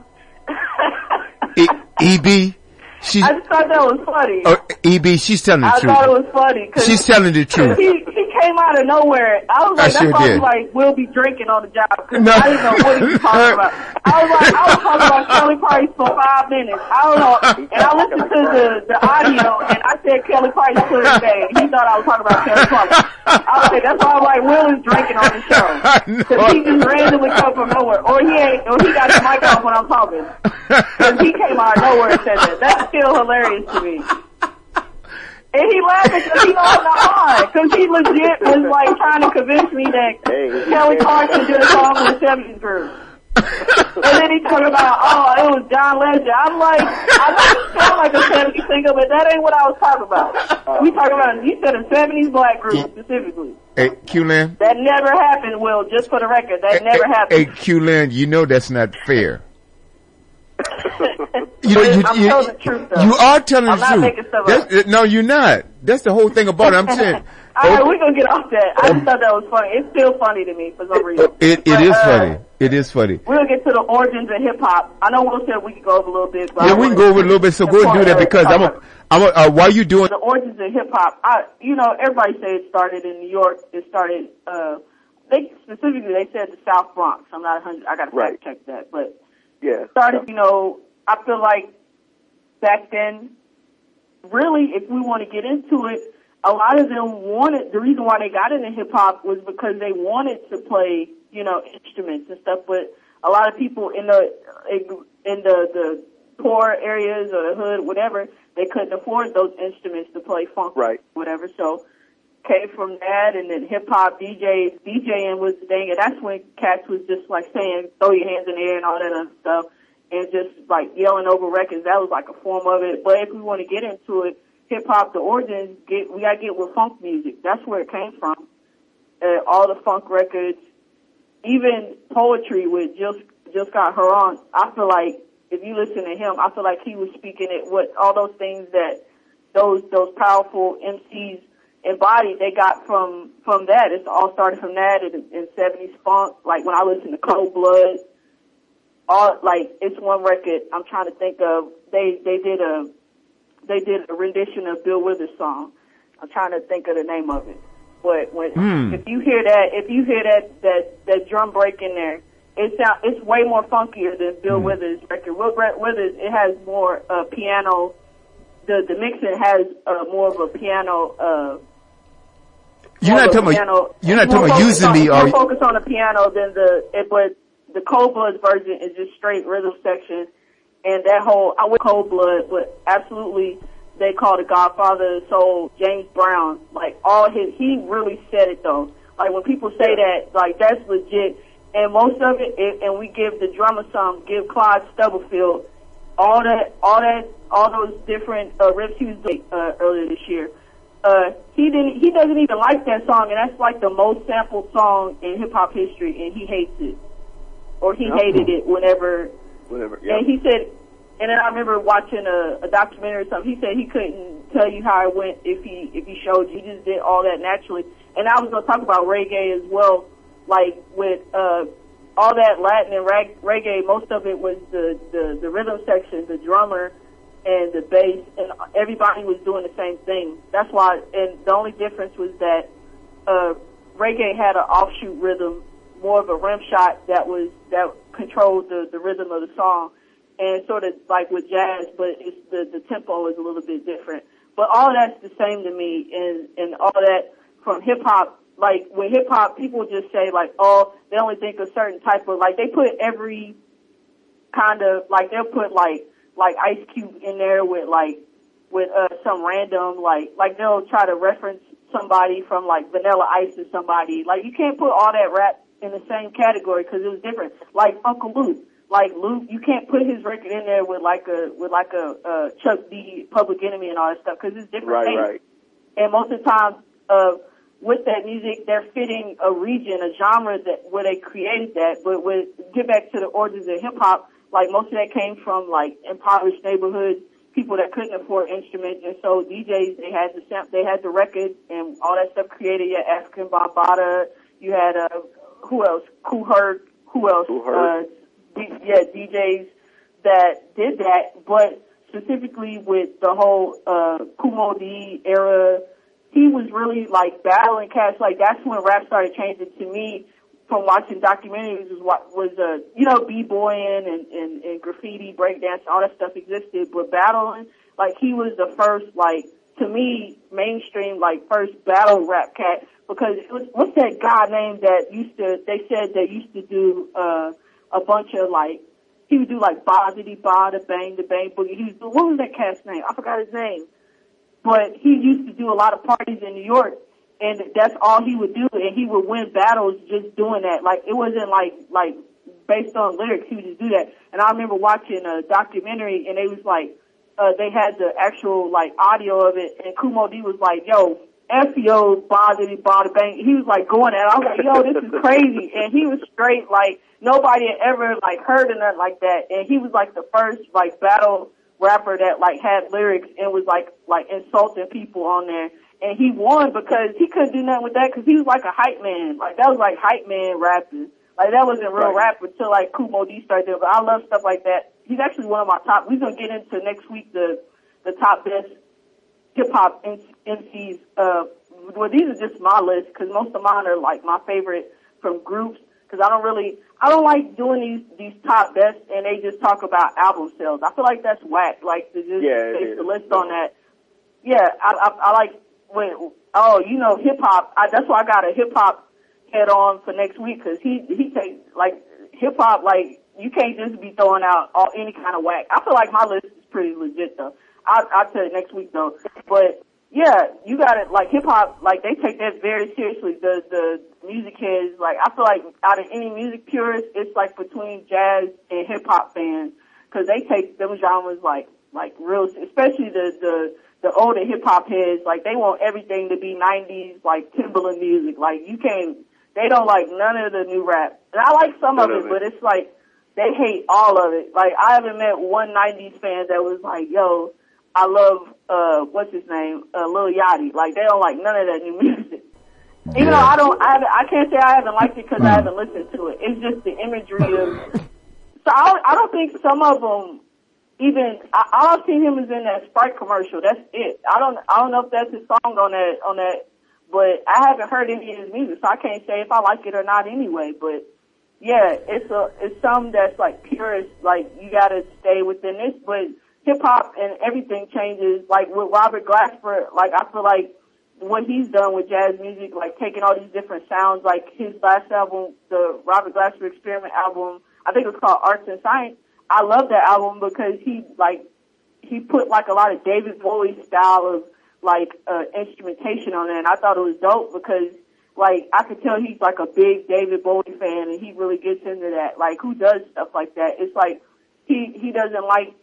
E- EB, she's, I just thought that was funny. oh, E B, she's telling the I truth. thought it was funny. Cause She's telling the truth. He, he came out of nowhere. I was I like, that's sure why I did. was like, we'll be drinking on the job. Cause No. I didn't know what he was talking about. I was like, I was talking about Kelly Price for five minutes. I don't know. And I listened to the, the audio and I said Kelly Price clear as day. He thought I was talking about Kelly Price. I was like, that's why I'm like, Will is drinking on the show. I know. Cause he just randomly come from nowhere. Or he ain't, or he got the mic off when I'm talking. Cause he came out of nowhere and said that. That's still hilarious to me. And he laughing because he know I'm not lying. Because he legit was like trying to convince me that Hey, Kelly Clarkson did a song with the seventies group. And then he talking about, oh, it was John Legend. I'm like, I know you sound like a seventies singer, but that ain't what I was talking about. We talking about, you said a seventies black group specifically. Hey, Q-Lan. That never happened, Will, just for the record. That never Hey, happened. Q-Lan, you know that's not fair. You, know, you, I'm you, telling the truth, though. you are telling I'm the not truth. making stuff That's- uh, no, you're not. That's the whole thing about it. I'm saying. All right, we're gonna get off that. I just thought that was funny. It's still funny to me for some reason. It, it But, is uh, funny. It is funny. We'll get to the origins of hip hop. I know Will said we could go over a little bit. But Yeah, I we can wanna- go over a little bit. So go ahead and do that because I'm a, I'm a, uh, while you doing, the origins of hip hop. I, you know, everybody say it started in New York. It started. Uh, they specifically they said the South Bronx. I'm not a hundred. I got to Right. fact check that, but Yeah. started. You know, I feel like back then, really, if we want to get into it, a lot of them wanted, the reason why they got into hip hop was because they wanted to play, you know, instruments and stuff, but a lot of people in the, in the, the poor areas or the hood, whatever, they couldn't afford those instruments to play funk, Right. whatever, so came from that, and then hip hop D Js, DJing was the thing, and that's when cats was just like saying, throw your hands in the air and all that other stuff, and just like yelling over records. That was like a form of it. But if we want to get into it, hip hop, the origins, get, we gotta get with funk music. That's where it came from. Uh, all the funk records, even poetry with Jill, Jill Scott Heron. I feel like if you listen to him, I feel like he was speaking it, what, all those things that those, those powerful M Cs embodied, they got from, from that. It's all started from that in, in seventies funk. Like when I listen to Cold Blood, all, like, it's one record I'm trying to think of. They, they did a, they did a rendition of Bill Withers' song. I'm trying to think of the name of it. But when, Mm. if you hear that, if you hear that, that, that drum break in there, it sound, it's way more funkier than Bill Mm. Withers' record. Will Brett Withers, it has more, uh, piano, the, the mixing has, uh, more of a piano, uh, You're more not of a talking piano, about, you're not more talking about focus using on- the, more uh, focus on the piano than the, it, but the Cold Blood version is just straight rhythm section. And that whole, I would Cold Blood, but absolutely, they call the Godfather of Soul James Brown. Like all his, he really said it though. Like when people say that, like that's legit. And most of it, it and we give the drummer some, give Clyde Stubblefield all that, all that, all those different uh, riffs he was doing uh, earlier this year. Uh, he didn't, he doesn't even like that song, and that's like the most sampled song in hip hop history, and he hates it, or he Yep. hated it whenever. Whatever. Yeah. And he said, and then I remember watching a, a documentary or something. He said he couldn't tell you how it went if he if he showed you. He just did all that naturally. And I was going to talk about reggae as well, like with uh, all that Latin and rag, reggae. Most of it was the, the the rhythm section, the drummer, and the bass, and everybody was doing the same thing. That's why. And the only difference was that uh, reggae had an offshoot rhythm, more of a rim shot that was that controlled the the rhythm of the song. And sort of like with jazz, but it's the, the tempo is a little bit different. But all that's the same to me, and, and all that from hip hop, like with hip hop, people just say like, oh, they only think a certain type of, like they put every kind of, like they'll put like, like Ice Cube in there with like, with uh, some random, like, like they'll try to reference somebody from like Vanilla Ice or somebody. Like you can't put all that rap in the same category because it was different. Like Uncle Luke. Like Luke, you can't put his record in there with like a with like a uh, Chuck D, Public Enemy, and all that stuff because it's different Right, things. right. And most of the time, uh, with that music, they're fitting a region, a genre that where they created that. But with get back to the origins of hip hop, like most of that came from like impoverished neighborhoods, people that couldn't afford instruments, and so D Js they had the sam- they had the record and all that stuff created. You had African Bambaataa, you had uh, who else? Kool Herc, who else? Kool Herc. Uh, D- yeah, D Js that did that, but specifically with the whole uh Kumo D era, he was really like battling cats. Like that's when rap started changing to me from watching documentaries. Was what was uh you know b-boying and, and and graffiti, breakdance, all that stuff existed, but battling, like he was the first, like to me mainstream, like first battle rap cat, because it was, what's that guy name that used to they said that used to do uh a bunch of like, he would do like ba-diddy ba, the bang, the bang boogie. He was, what was that cat's name? I forgot his name. But he used to do a lot of parties in New York, and that's all he would do, and he would win battles just doing that. Like, it wasn't like, like, based on lyrics, he would just do that. And I remember watching a documentary, and they was like, uh, they had the actual, like, audio of it, and Kumo D was like, yo, F yo, ba-diddy ba, the bang. He was like going at it. I was like, yo, this is crazy. And he was straight, like, nobody had ever like heard of nothing like that, and he was like the first like battle rapper that like had lyrics and was like like insulting people on there, and he won because he couldn't do nothing with that because he was like a hype man. Like that was like hype man rapping. Like that wasn't real Right. rap until like Kumo D started doing. But I love stuff like that. He's actually one of my top. We're gonna get into next week the the top best hip hop M Cs. Uh, well, these are just my list because most of mine are like my favorite from groups. Because I don't really, I don't like doing these these top best and they just talk about album sales. I feel like that's whack. Like to just Yeah, it base is. the list on that. Yeah, I I, I like when oh you know hip hop. I, that's why I got a hip hop head on for next week because he he takes like hip hop, like you can't just be throwing out all any kind of whack. I feel like my list is pretty legit though. I'll, I'll tell you next week though. But yeah, you got it. Like hip hop, like they take that very seriously. The the music heads, like I feel like out of any music purist, it's like between jazz and hip hop fans because they take them genres like like real, especially the the the older hip hop heads. Like they want everything to be nineties like Timbaland music. Like you can't. They don't like none of the new rap, and I like some None of of it, it. but it's like they hate all of it. Like I haven't met one nineties fan that was like, yo, I love, uh, what's his name, uh, Lil Yachty. Like, they don't like none of that new music. Even Yeah. though I don't, I, haven't, I can't say I haven't liked it because Mm. I haven't listened to it. It's just the imagery of, so I, I don't think some of them even I, all I've seen him is in that Sprite commercial. That's it. I don't I don't know if that's his song on that on that, but I haven't heard any of his music, so I can't say if I like it or not anyway. But yeah, it's a it's something that's like purist. Like you gotta stay within this, but hip hop and everything changes. Like with Robert Glasper, like I feel like what he's done with jazz music, like taking all these different sounds, like his last album, the Robert Glasper Experiment album, I think it was called Arts and Science. I love that album because he like he put like a lot of David Bowie style of like uh, instrumentation on it, and I thought it was dope because like I could tell he's like a big David Bowie fan, and he really gets into that. Like who does stuff like that? It's like he he doesn't like.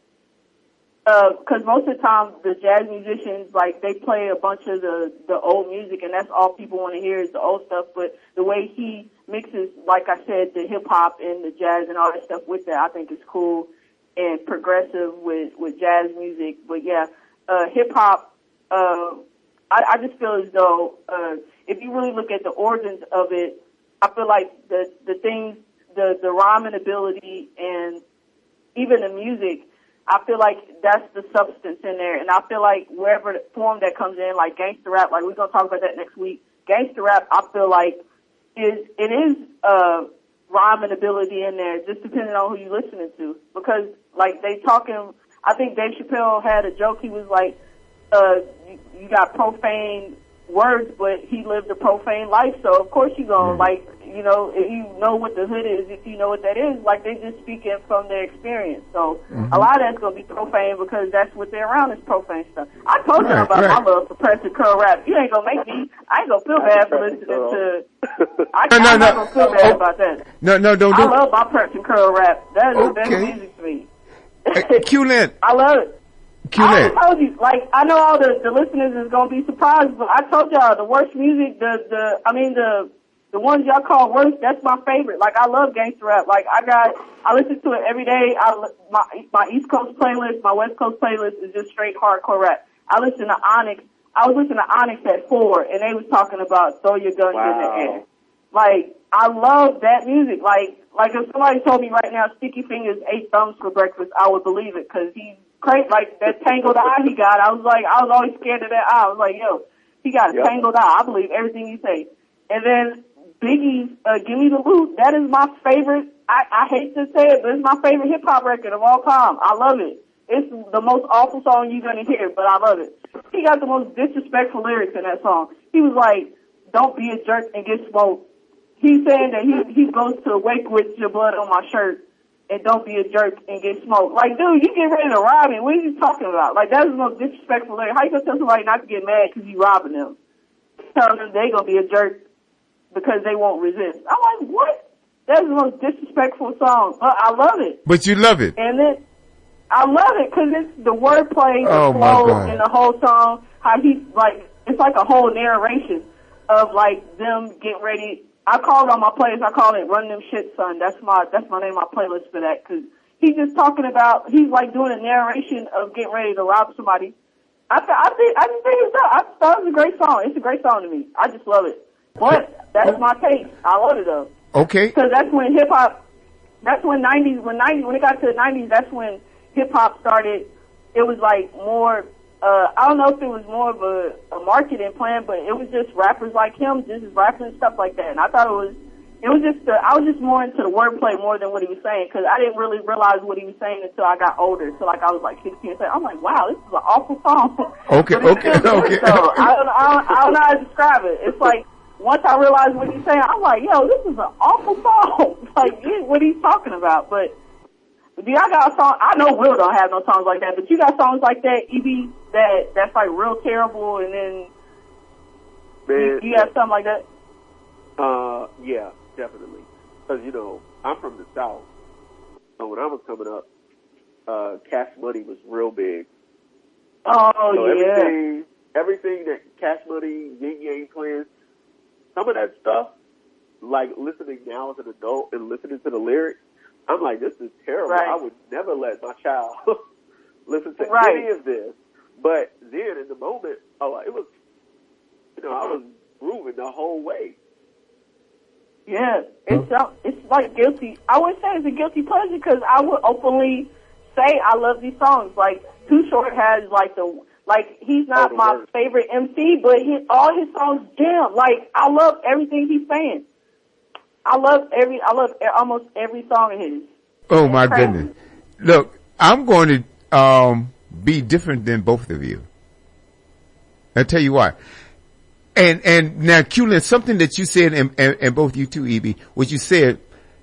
Because most of the time, the jazz musicians, like, they play a bunch of the, the old music, and that's all people want to hear is the old stuff. But the way he mixes, like I said, the hip-hop and the jazz and all that stuff with that, I think is cool and progressive with, with jazz music. But, yeah, uh, hip-hop, uh, I, I just feel as though uh, if you really look at the origins of it, I feel like the, the things, the, the rhyming ability and even the music, I feel like that's the substance in there, and I feel like wherever the form that comes in, like gangster rap, like we're gonna talk about that next week. Gangster rap, I feel like is it is uh rhyming ability in there, just depending on who you're listening to. Because like they talking, I think Dave Chappelle had a joke. He was like, uh, you, you got profane words, but he lived a profane life, so of course you gonna like, you know, if you know what the hood is, if you know what that is, like they just speaking from their experience. So mm-hmm. a lot of that's gonna be profane because that's what they're around is profane stuff. I told you right, about right. my love for Press and Curl rap. You ain't gonna make me. I ain't gonna feel bad for listening to. I, no, no, I'm no. not gonna feel bad Oh, about that. No, no, don't do I love my Press and Curl rap. That is Okay. the best music to me. Hey, Q-Lent. I love it. Q-Lent. I told you, like, I know all the, the listeners is gonna be surprised, but I told y'all the worst music, the, the, I mean the, the ones y'all call worst, that's my favorite. Like, I love gangster rap. Like, I got, I listen to it every day. I, my, my East Coast playlist, my West Coast playlist is just straight hardcore rap. I listen to Onyx. I was listening to Onyx at four, and they was talking about throw your guns Wow. in the air. Like, I love that music. Like, like if somebody told me right now Sticky Fingers ate thumbs for breakfast, I would believe it, cause he's crazy. Like, that tangled eye he got, I was like, I was always scared of that eye. I was like, yo, he got a Yep. tangled eye. I believe everything you say. And then Biggie's, uh, Give Me the Loot, that is my favorite, I, I hate to say it, but it's my favorite hip hop record of all time. I love it. It's the most awful song you're gonna hear, but I love it. He got the most disrespectful lyrics in that song. He was like, don't be a jerk and get smoked. He's saying that he, he goes to wake with your blood on my shirt and don't be a jerk and get smoked. Like, dude, you get ready to rob me. What are you talking about? Like, that's the most disrespectful lyric. How you gonna tell somebody not to get mad because you robbing them? Telling them they gonna be a jerk because they won't resist. I'm like, what? That's the most disrespectful song. But I love it. But you love it. And then, I love it because it's the wordplay, the Oh, my flow, God. and the whole song. How he's like, it's like a whole narration of like them getting ready. I call it on my playlist. I call it "Run Them Shit, Son." That's my that's my name, my playlist for that. Because he's just talking about. He's like doing a narration of getting ready to rob somebody. I th- I think I just think it's dope. I thought it was a great song. It's a great song to me. I just love it. But that's my taste. I love it though. Okay. Because that's when hip hop. That's when nineties. When nineties. When it got to the nineties, that's when hip hop started. It was like more. Uh, I don't know if it was more of a, a marketing plan, but it was just rappers like him, just rapping and stuff like that. And I thought it was, it was just, the, I was just more into the wordplay more than what he was saying, because I didn't really realize what he was saying until I got older. So like I was like sixteen. So I'm like, wow, this is an awful song. Okay, But it's okay, still good, okay. though. I don't, I, don't, I don't know how to describe it. It's like once I realized what he's saying, I'm like, yo, this is an awful song. Like what he's talking about, but. Do y'all got a song? I know Will don't have no songs like that, but you got songs like that, E B, that that's like real terrible, and then Man, you, you have something like that. Uh, yeah, definitely. Because, you know, I'm from the South. So when I was coming up, uh, Cash Money was real big. Oh So yeah, everything, everything that Cash Money, Yin Yang Twins, some of that stuff, like listening now as an adult and listening to the lyrics, I'm like, this is terrible. Right. I would never let my child listen to Right. any of this. But then in the moment, oh, it was, you know, I was grooving the whole way. yeah. It's uh, it's like guilty. I wouldn't say it's a guilty pleasure because I would openly say I love these songs. Like Too Short has like the like he's not Oh, the my words. favorite M C, but he, all his songs jam. Like I love everything he's saying. I love every I love e- almost every song of his. Oh my Crazy. goodness. Look, I'm going to um be different than both of you. I'll tell you why. And and now Q-Lin, something that you said, and, and, and both you too, E B, what you said,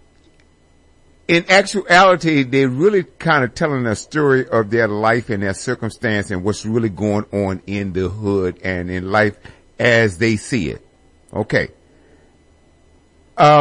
in actuality, they're really kind of telling a story of their life and their circumstance and what's really going on in the hood and in life as they see it. Okay. Uh,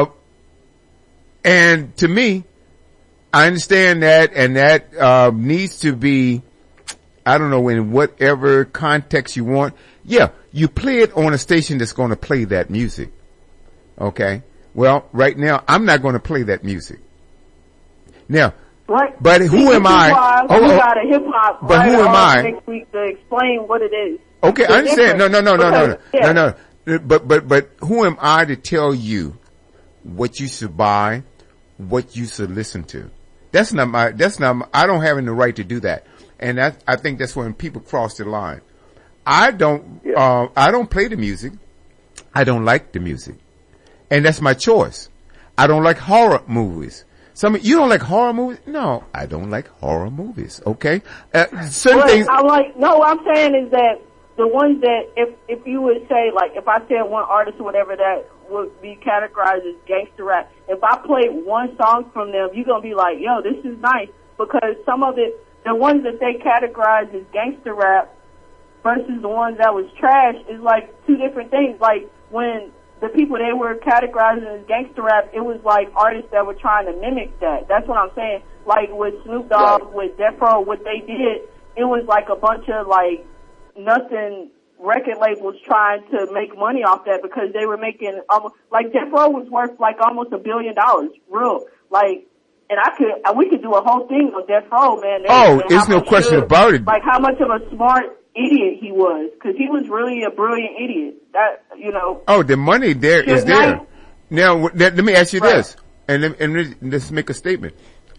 and to me, I understand that, and that uh, needs to be, I don't know, in whatever context you want. Yeah, you play it on a station that's going to play that music. Okay? Well, right now, I'm not going to play that music. Now, Right. but who See, am this is I? why Oh, we oh. got a hip hop But who writer am on I? next week to explain what it is. Okay, I The understand. No, no, no, no, no, no, difference. Because, no, no. But, but, but who am I to tell you what you should buy, what you should listen to? That's not my, that's not my, I don't have any right to do that. And that, I think that's when people cross the line. I don't, Yeah. uh, I don't play the music. I don't like the music. And that's my choice. I don't like horror movies. Some, you don't like horror movies? No, I don't like horror movies. Okay? Uh, certain But things, I'm like, no, what I'm saying is that the ones that, if if you would say, like, if I said one artist or whatever that would be categorized as gangster rap, if I played one song from them, you're going to be like, yo, this is nice. Because some of it, the ones that they categorize as gangster rap versus the ones that was trash is like two different things. Like, when the people they were categorizing as gangster rap, it was like artists that were trying to mimic that. That's what I'm saying. Like with Snoop Dogg, Right. with Death Row, what they did, it was like a bunch of like nothing record labels trying to make money off that because they were making almost, like Death Row was worth like almost a billion dollars, real. Like, and I could, and we could do a whole thing on Death Row, man. They- Oh, and there's how no much question good- about it. Like how much of a smart idiot he was, because he was really a brilliant idiot. That, you know. oh, the money there is Should there. I- Now, w- let, let me ask you Right. this, and, let- and let- let's make a statement.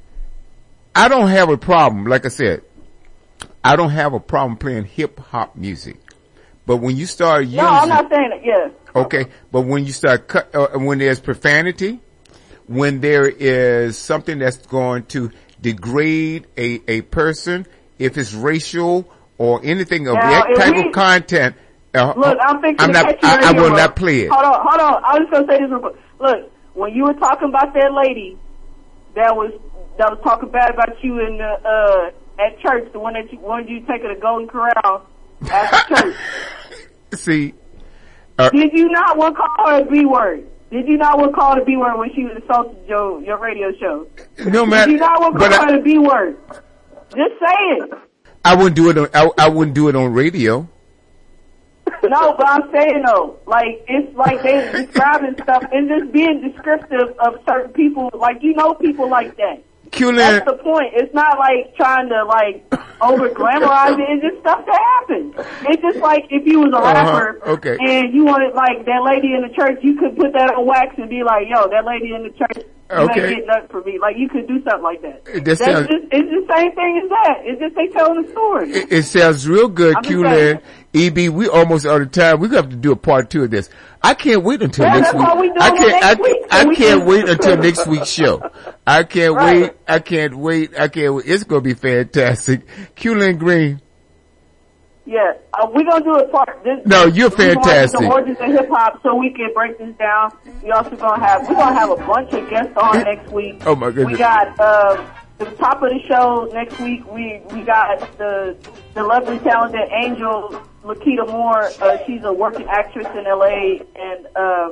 I don't have a problem, like I said, I don't have a problem playing hip hop music. But when you start using, No, I'm not saying it. Yeah. okay, but when you start cut, uh, when there's profanity, when there is something that's going to degrade a, a person, if it's racial or anything of Now, that if type we- of content, uh, Look, I'm fixing I'm to not, catch you I, I right will here, bro. not play it. Hold on, hold on. I was gonna say this real quick. Look, when you were talking about that lady that was that was talking bad about you in the uh at church, the one that you wanted you to take her to Golden Corral at church. See, uh, Did you not want to call her a B word? Did you not want to call her a B word when she was assaulted your your radio show? no Did matter, you not want to but call I, her a B word? Just say it. I wouldn't do it on, I, I wouldn't do it on radio. No, but I'm saying though, like, it's like they describing stuff and just being descriptive of certain people, like, you know people like that. Q-Lin, That's the point. It's not like trying to like over glamorize it. It's just stuff that happens. It's just like if you was a Uh-huh. rapper Okay. and you wanted like that lady in the church, you could put that on wax and be like, "Yo, that lady in the church, you Okay. ain't get nothing for me." Like you could do something like that. That That's sounds- just it's the same thing as that. It's just they telling the story. it, it sounds real good, I'm just Q-Lin. saying. E B, we almost out of time. We're going to have to do a part two of this. I can't wait until Yeah, next that's week. why we doing I it can't, next I, week, so I we can't can- wait until next week's show. I can't Right. wait. I can't wait. I can't wait. It's going to be fantastic. Q-Lin Green. Yeah, uh, we're gonna do a part. This, No, you're we're gonna do fantastic. The origins of hip hop, so we can break this down. We also gonna have we're gonna have a bunch of guests on next week. Oh, my goodness. We got uh, the top of the show next week. We we got the the lovely talented Angel Lakita Moore. Uh, she's a working actress in L A, and um,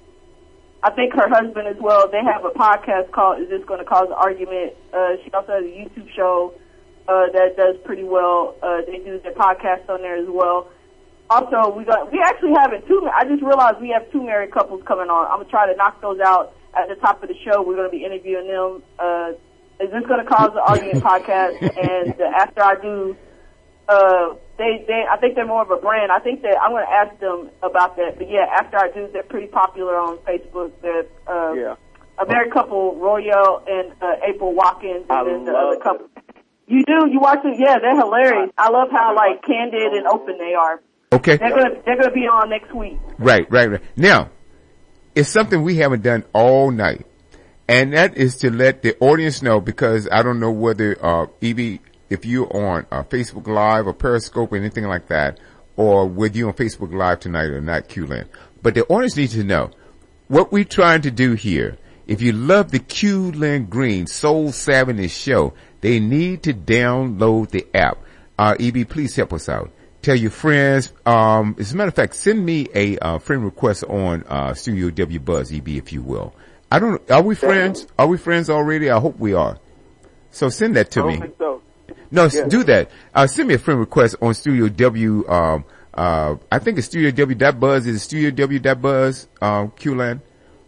I think her husband as well. They have a podcast called "Is This Going to Cause an Argument?" Uh, she also has a YouTube show. Uh, that does pretty well. Uh, they do their podcast on there as well. Also, we got, we actually have it two, I just realized we have two married couples coming on. I'm gonna try to knock those out at the top of the show. We're gonna be interviewing them. Uh, is this gonna cause an argument podcast? And uh, after I do, uh, they, they, I think they're more of a brand. I think that I'm gonna ask them about that. But yeah, after I do, they're pretty popular on Facebook. They're, uh, Yeah. a married couple, Royale and, uh, April Watkins, I and then the love other couple. You do? You watch it? Yeah, they're hilarious. I love how like candid and open they are. Okay. They're gonna they're gonna be on next week. Right, right, right. Now, it's something we haven't done all night. And that is to let the audience know, because I don't know whether, uh, E B, if you're on uh, Facebook Live or Periscope or anything like that, or whether you're on Facebook Live tonight or not, Q-Land. But the audience needs to know what we're trying to do here. If you love the Q-Land Green Soul Savviness show, they need to download the app. Uh, E B, please help us out. Tell your friends. Um, as a matter of fact, send me a uh, friend request on uh, Studio W Buzz, E B, if you will. I don't. Are we friends? Are we friends already? I hope we are. So send that to I don't me. think so. No, Yeah. do that. Uh, send me a friend request on Studio W. Um, uh, I think it's Studio W. That Buzz is it Studio W. That Buzz. Um, Q-Land.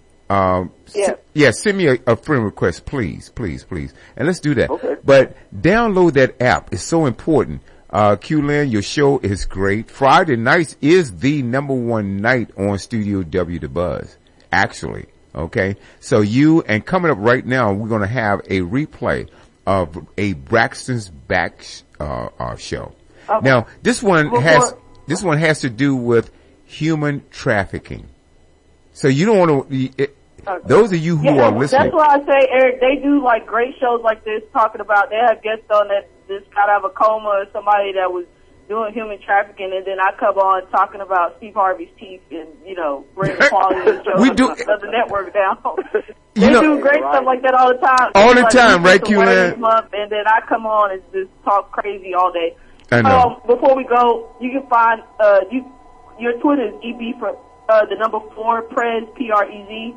Um, Yeah. s- yeah. Send me a, a friend request, please, please, please, and let's do that. Okay. But download that app. It's so important. Uh, Q-Land, your show is great. Friday nights is the number one night on Studio W. The Buzz. Actually. Okay, so you, and coming up right now, we're going to have a replay of a Braxton's Back uh, uh, show. Okay. Now, this one Before- has this one has to do with human trafficking. So you don't want to. It, Okay. those of you who Yeah, are listening, that's why I say, Eric, they do like great shows like this, talking about, they have guests on that just got out of a coma, or somebody that was doing human trafficking, and then I come on talking about Steve Harvey's teeth and, you know, bring the quality of the show We do- of the network down. You They know- do great stuff like that all the time. All the Like, time, we right, put the Q-Land? weddings month, and then I come on and just talk crazy all day. I know. Um, before we go, you can find, uh, you, your Twitter is E B for, uh, the number four, Prez, P R E Z.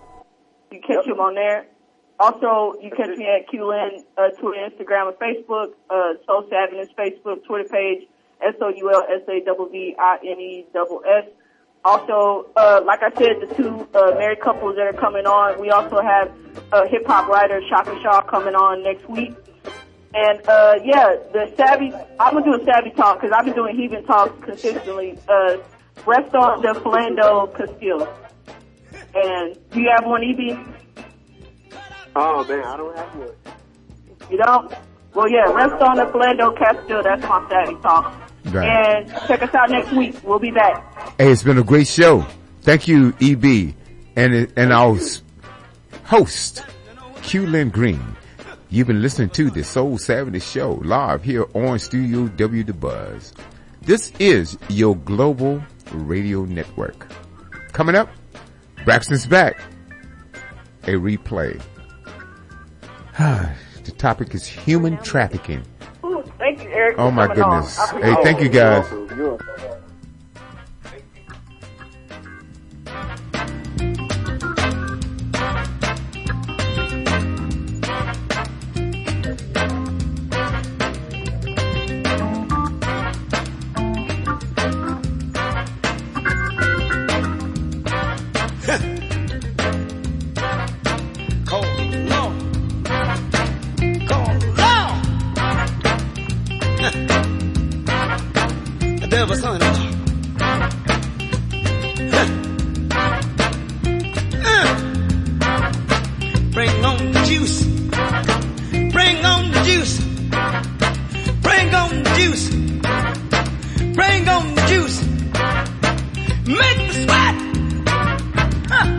You catch him on there. Also, you catch me at Q-Land, uh, Twitter, Instagram, and Facebook, uh, Soul Savviness Facebook, Twitter page, S O U L S A V V I N E S S. Also, uh, like I said, the two, uh, married couples that are coming on, we also have, uh, hip-hop writer Shaka Shaw coming on next week. And, uh, yeah, the Savvy, I'm gonna do a Savvy talk, cause I've been doing heathen talks consistently, uh, rest on the Philando Castile. And do you have one, E B? Oh man, I don't have one. You don't? Well, yeah, rest on the Philando Castile. That's my Savvy talk. Right. And check us out next week. We'll be back. hey, it's been a great show. Thank you, E B, and and our s- host, Q-Land Green. You've been listening to the Soul Savviness Show live here on Studio W The Buzz. This is your global radio network. Coming up, Braxton's Back, a replay. The topic is human trafficking. Ooh, thank you, Eric. Oh for my coming on. goodness. I appreciate Hey, thank it. you guys. You're Call law. Call law. The devil's son in law. Bring on the juice. Bring on the juice. Bring on the juice. Bring on the juice. Make me sweat. Huh.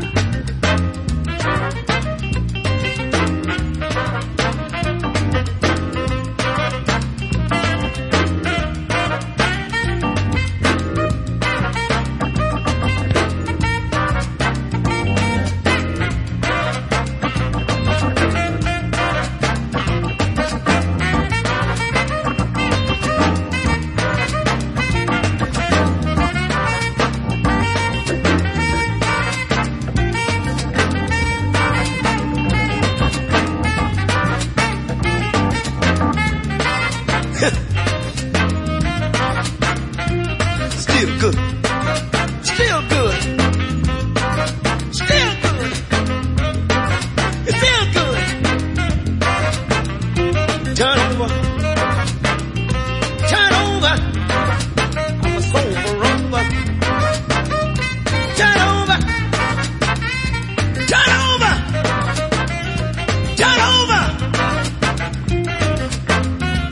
Still good. Still good. Still good. It's still good. Turn over. Turn over. I'm a sober rover. Turn over. Turn over. Turn over.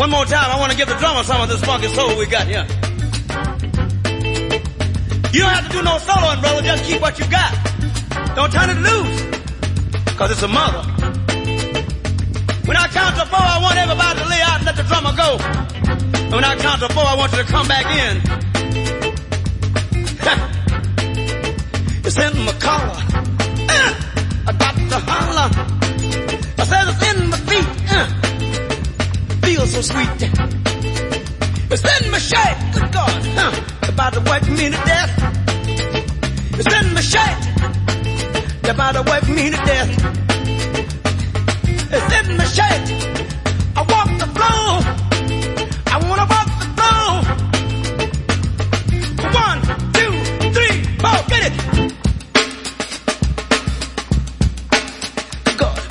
One more time, I want to give the drummer some of this funky soul we got here. You don't have to do no soloing, brother. Just keep what you got. Don't turn it loose, cause it's a mother. When I count to four, I want everybody to lay out and let the drummer go. And when I count to four, I want you to come back in. It's in my collar. Uh, I got to holler. I said it's in my feet. Uh, feels so sweet. It's in my shape. Good God. Uh, about to work me to death. It's in my shape. They're about to work me to death. It's in my shape. I walk the floor. I wanna walk the floor. One, two, three, four, get it. God.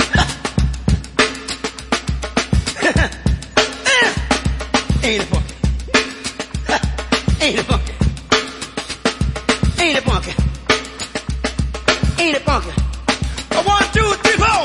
Ain't it funky? Ain't it funky? Ain't it funky? Ain't it funky? One, two, three, four.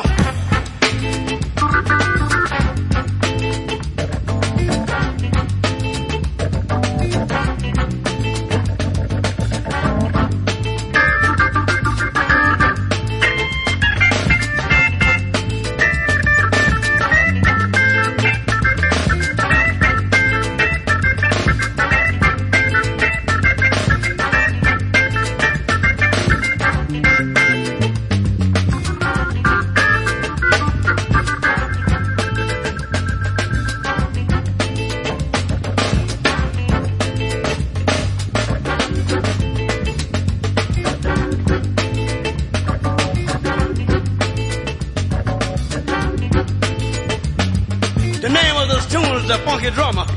The funky drummer.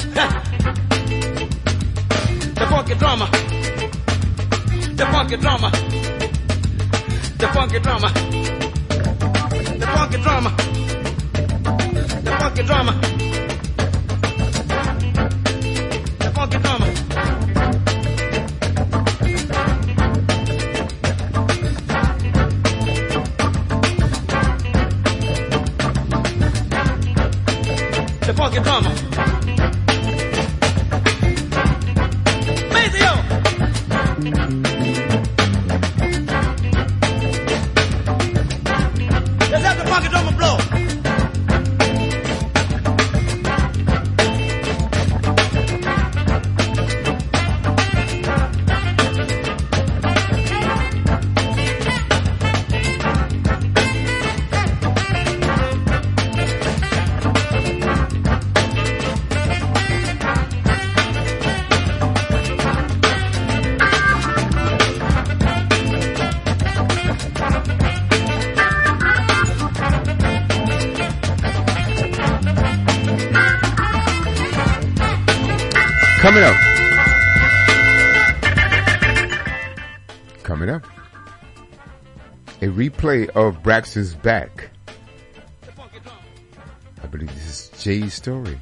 The funky drummer. The funky drummer. The funky drummer. The funky drummer. The funky drummer. The funky drummer. The funky drummer. Maceo. Let's have the funky drummer blow. Coming up. Coming up. A replay of Braxton's Back. I believe this is Jay's story.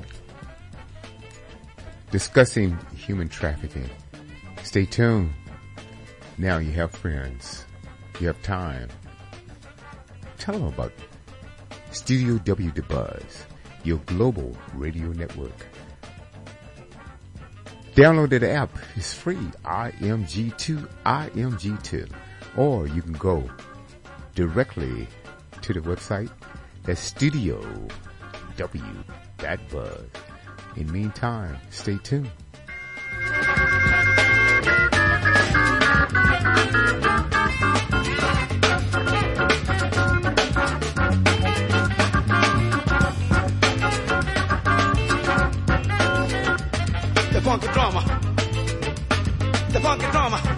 Discussing human trafficking. Stay tuned. Now you have friends. You have time. Tell them about Studio W The Buzz, your global radio network. Download the app. It's free. I M G two, I M G two. Or you can go directly to the website. That's Studio W dot Buzz. In the meantime, stay tuned. The funky drama. The funky drama.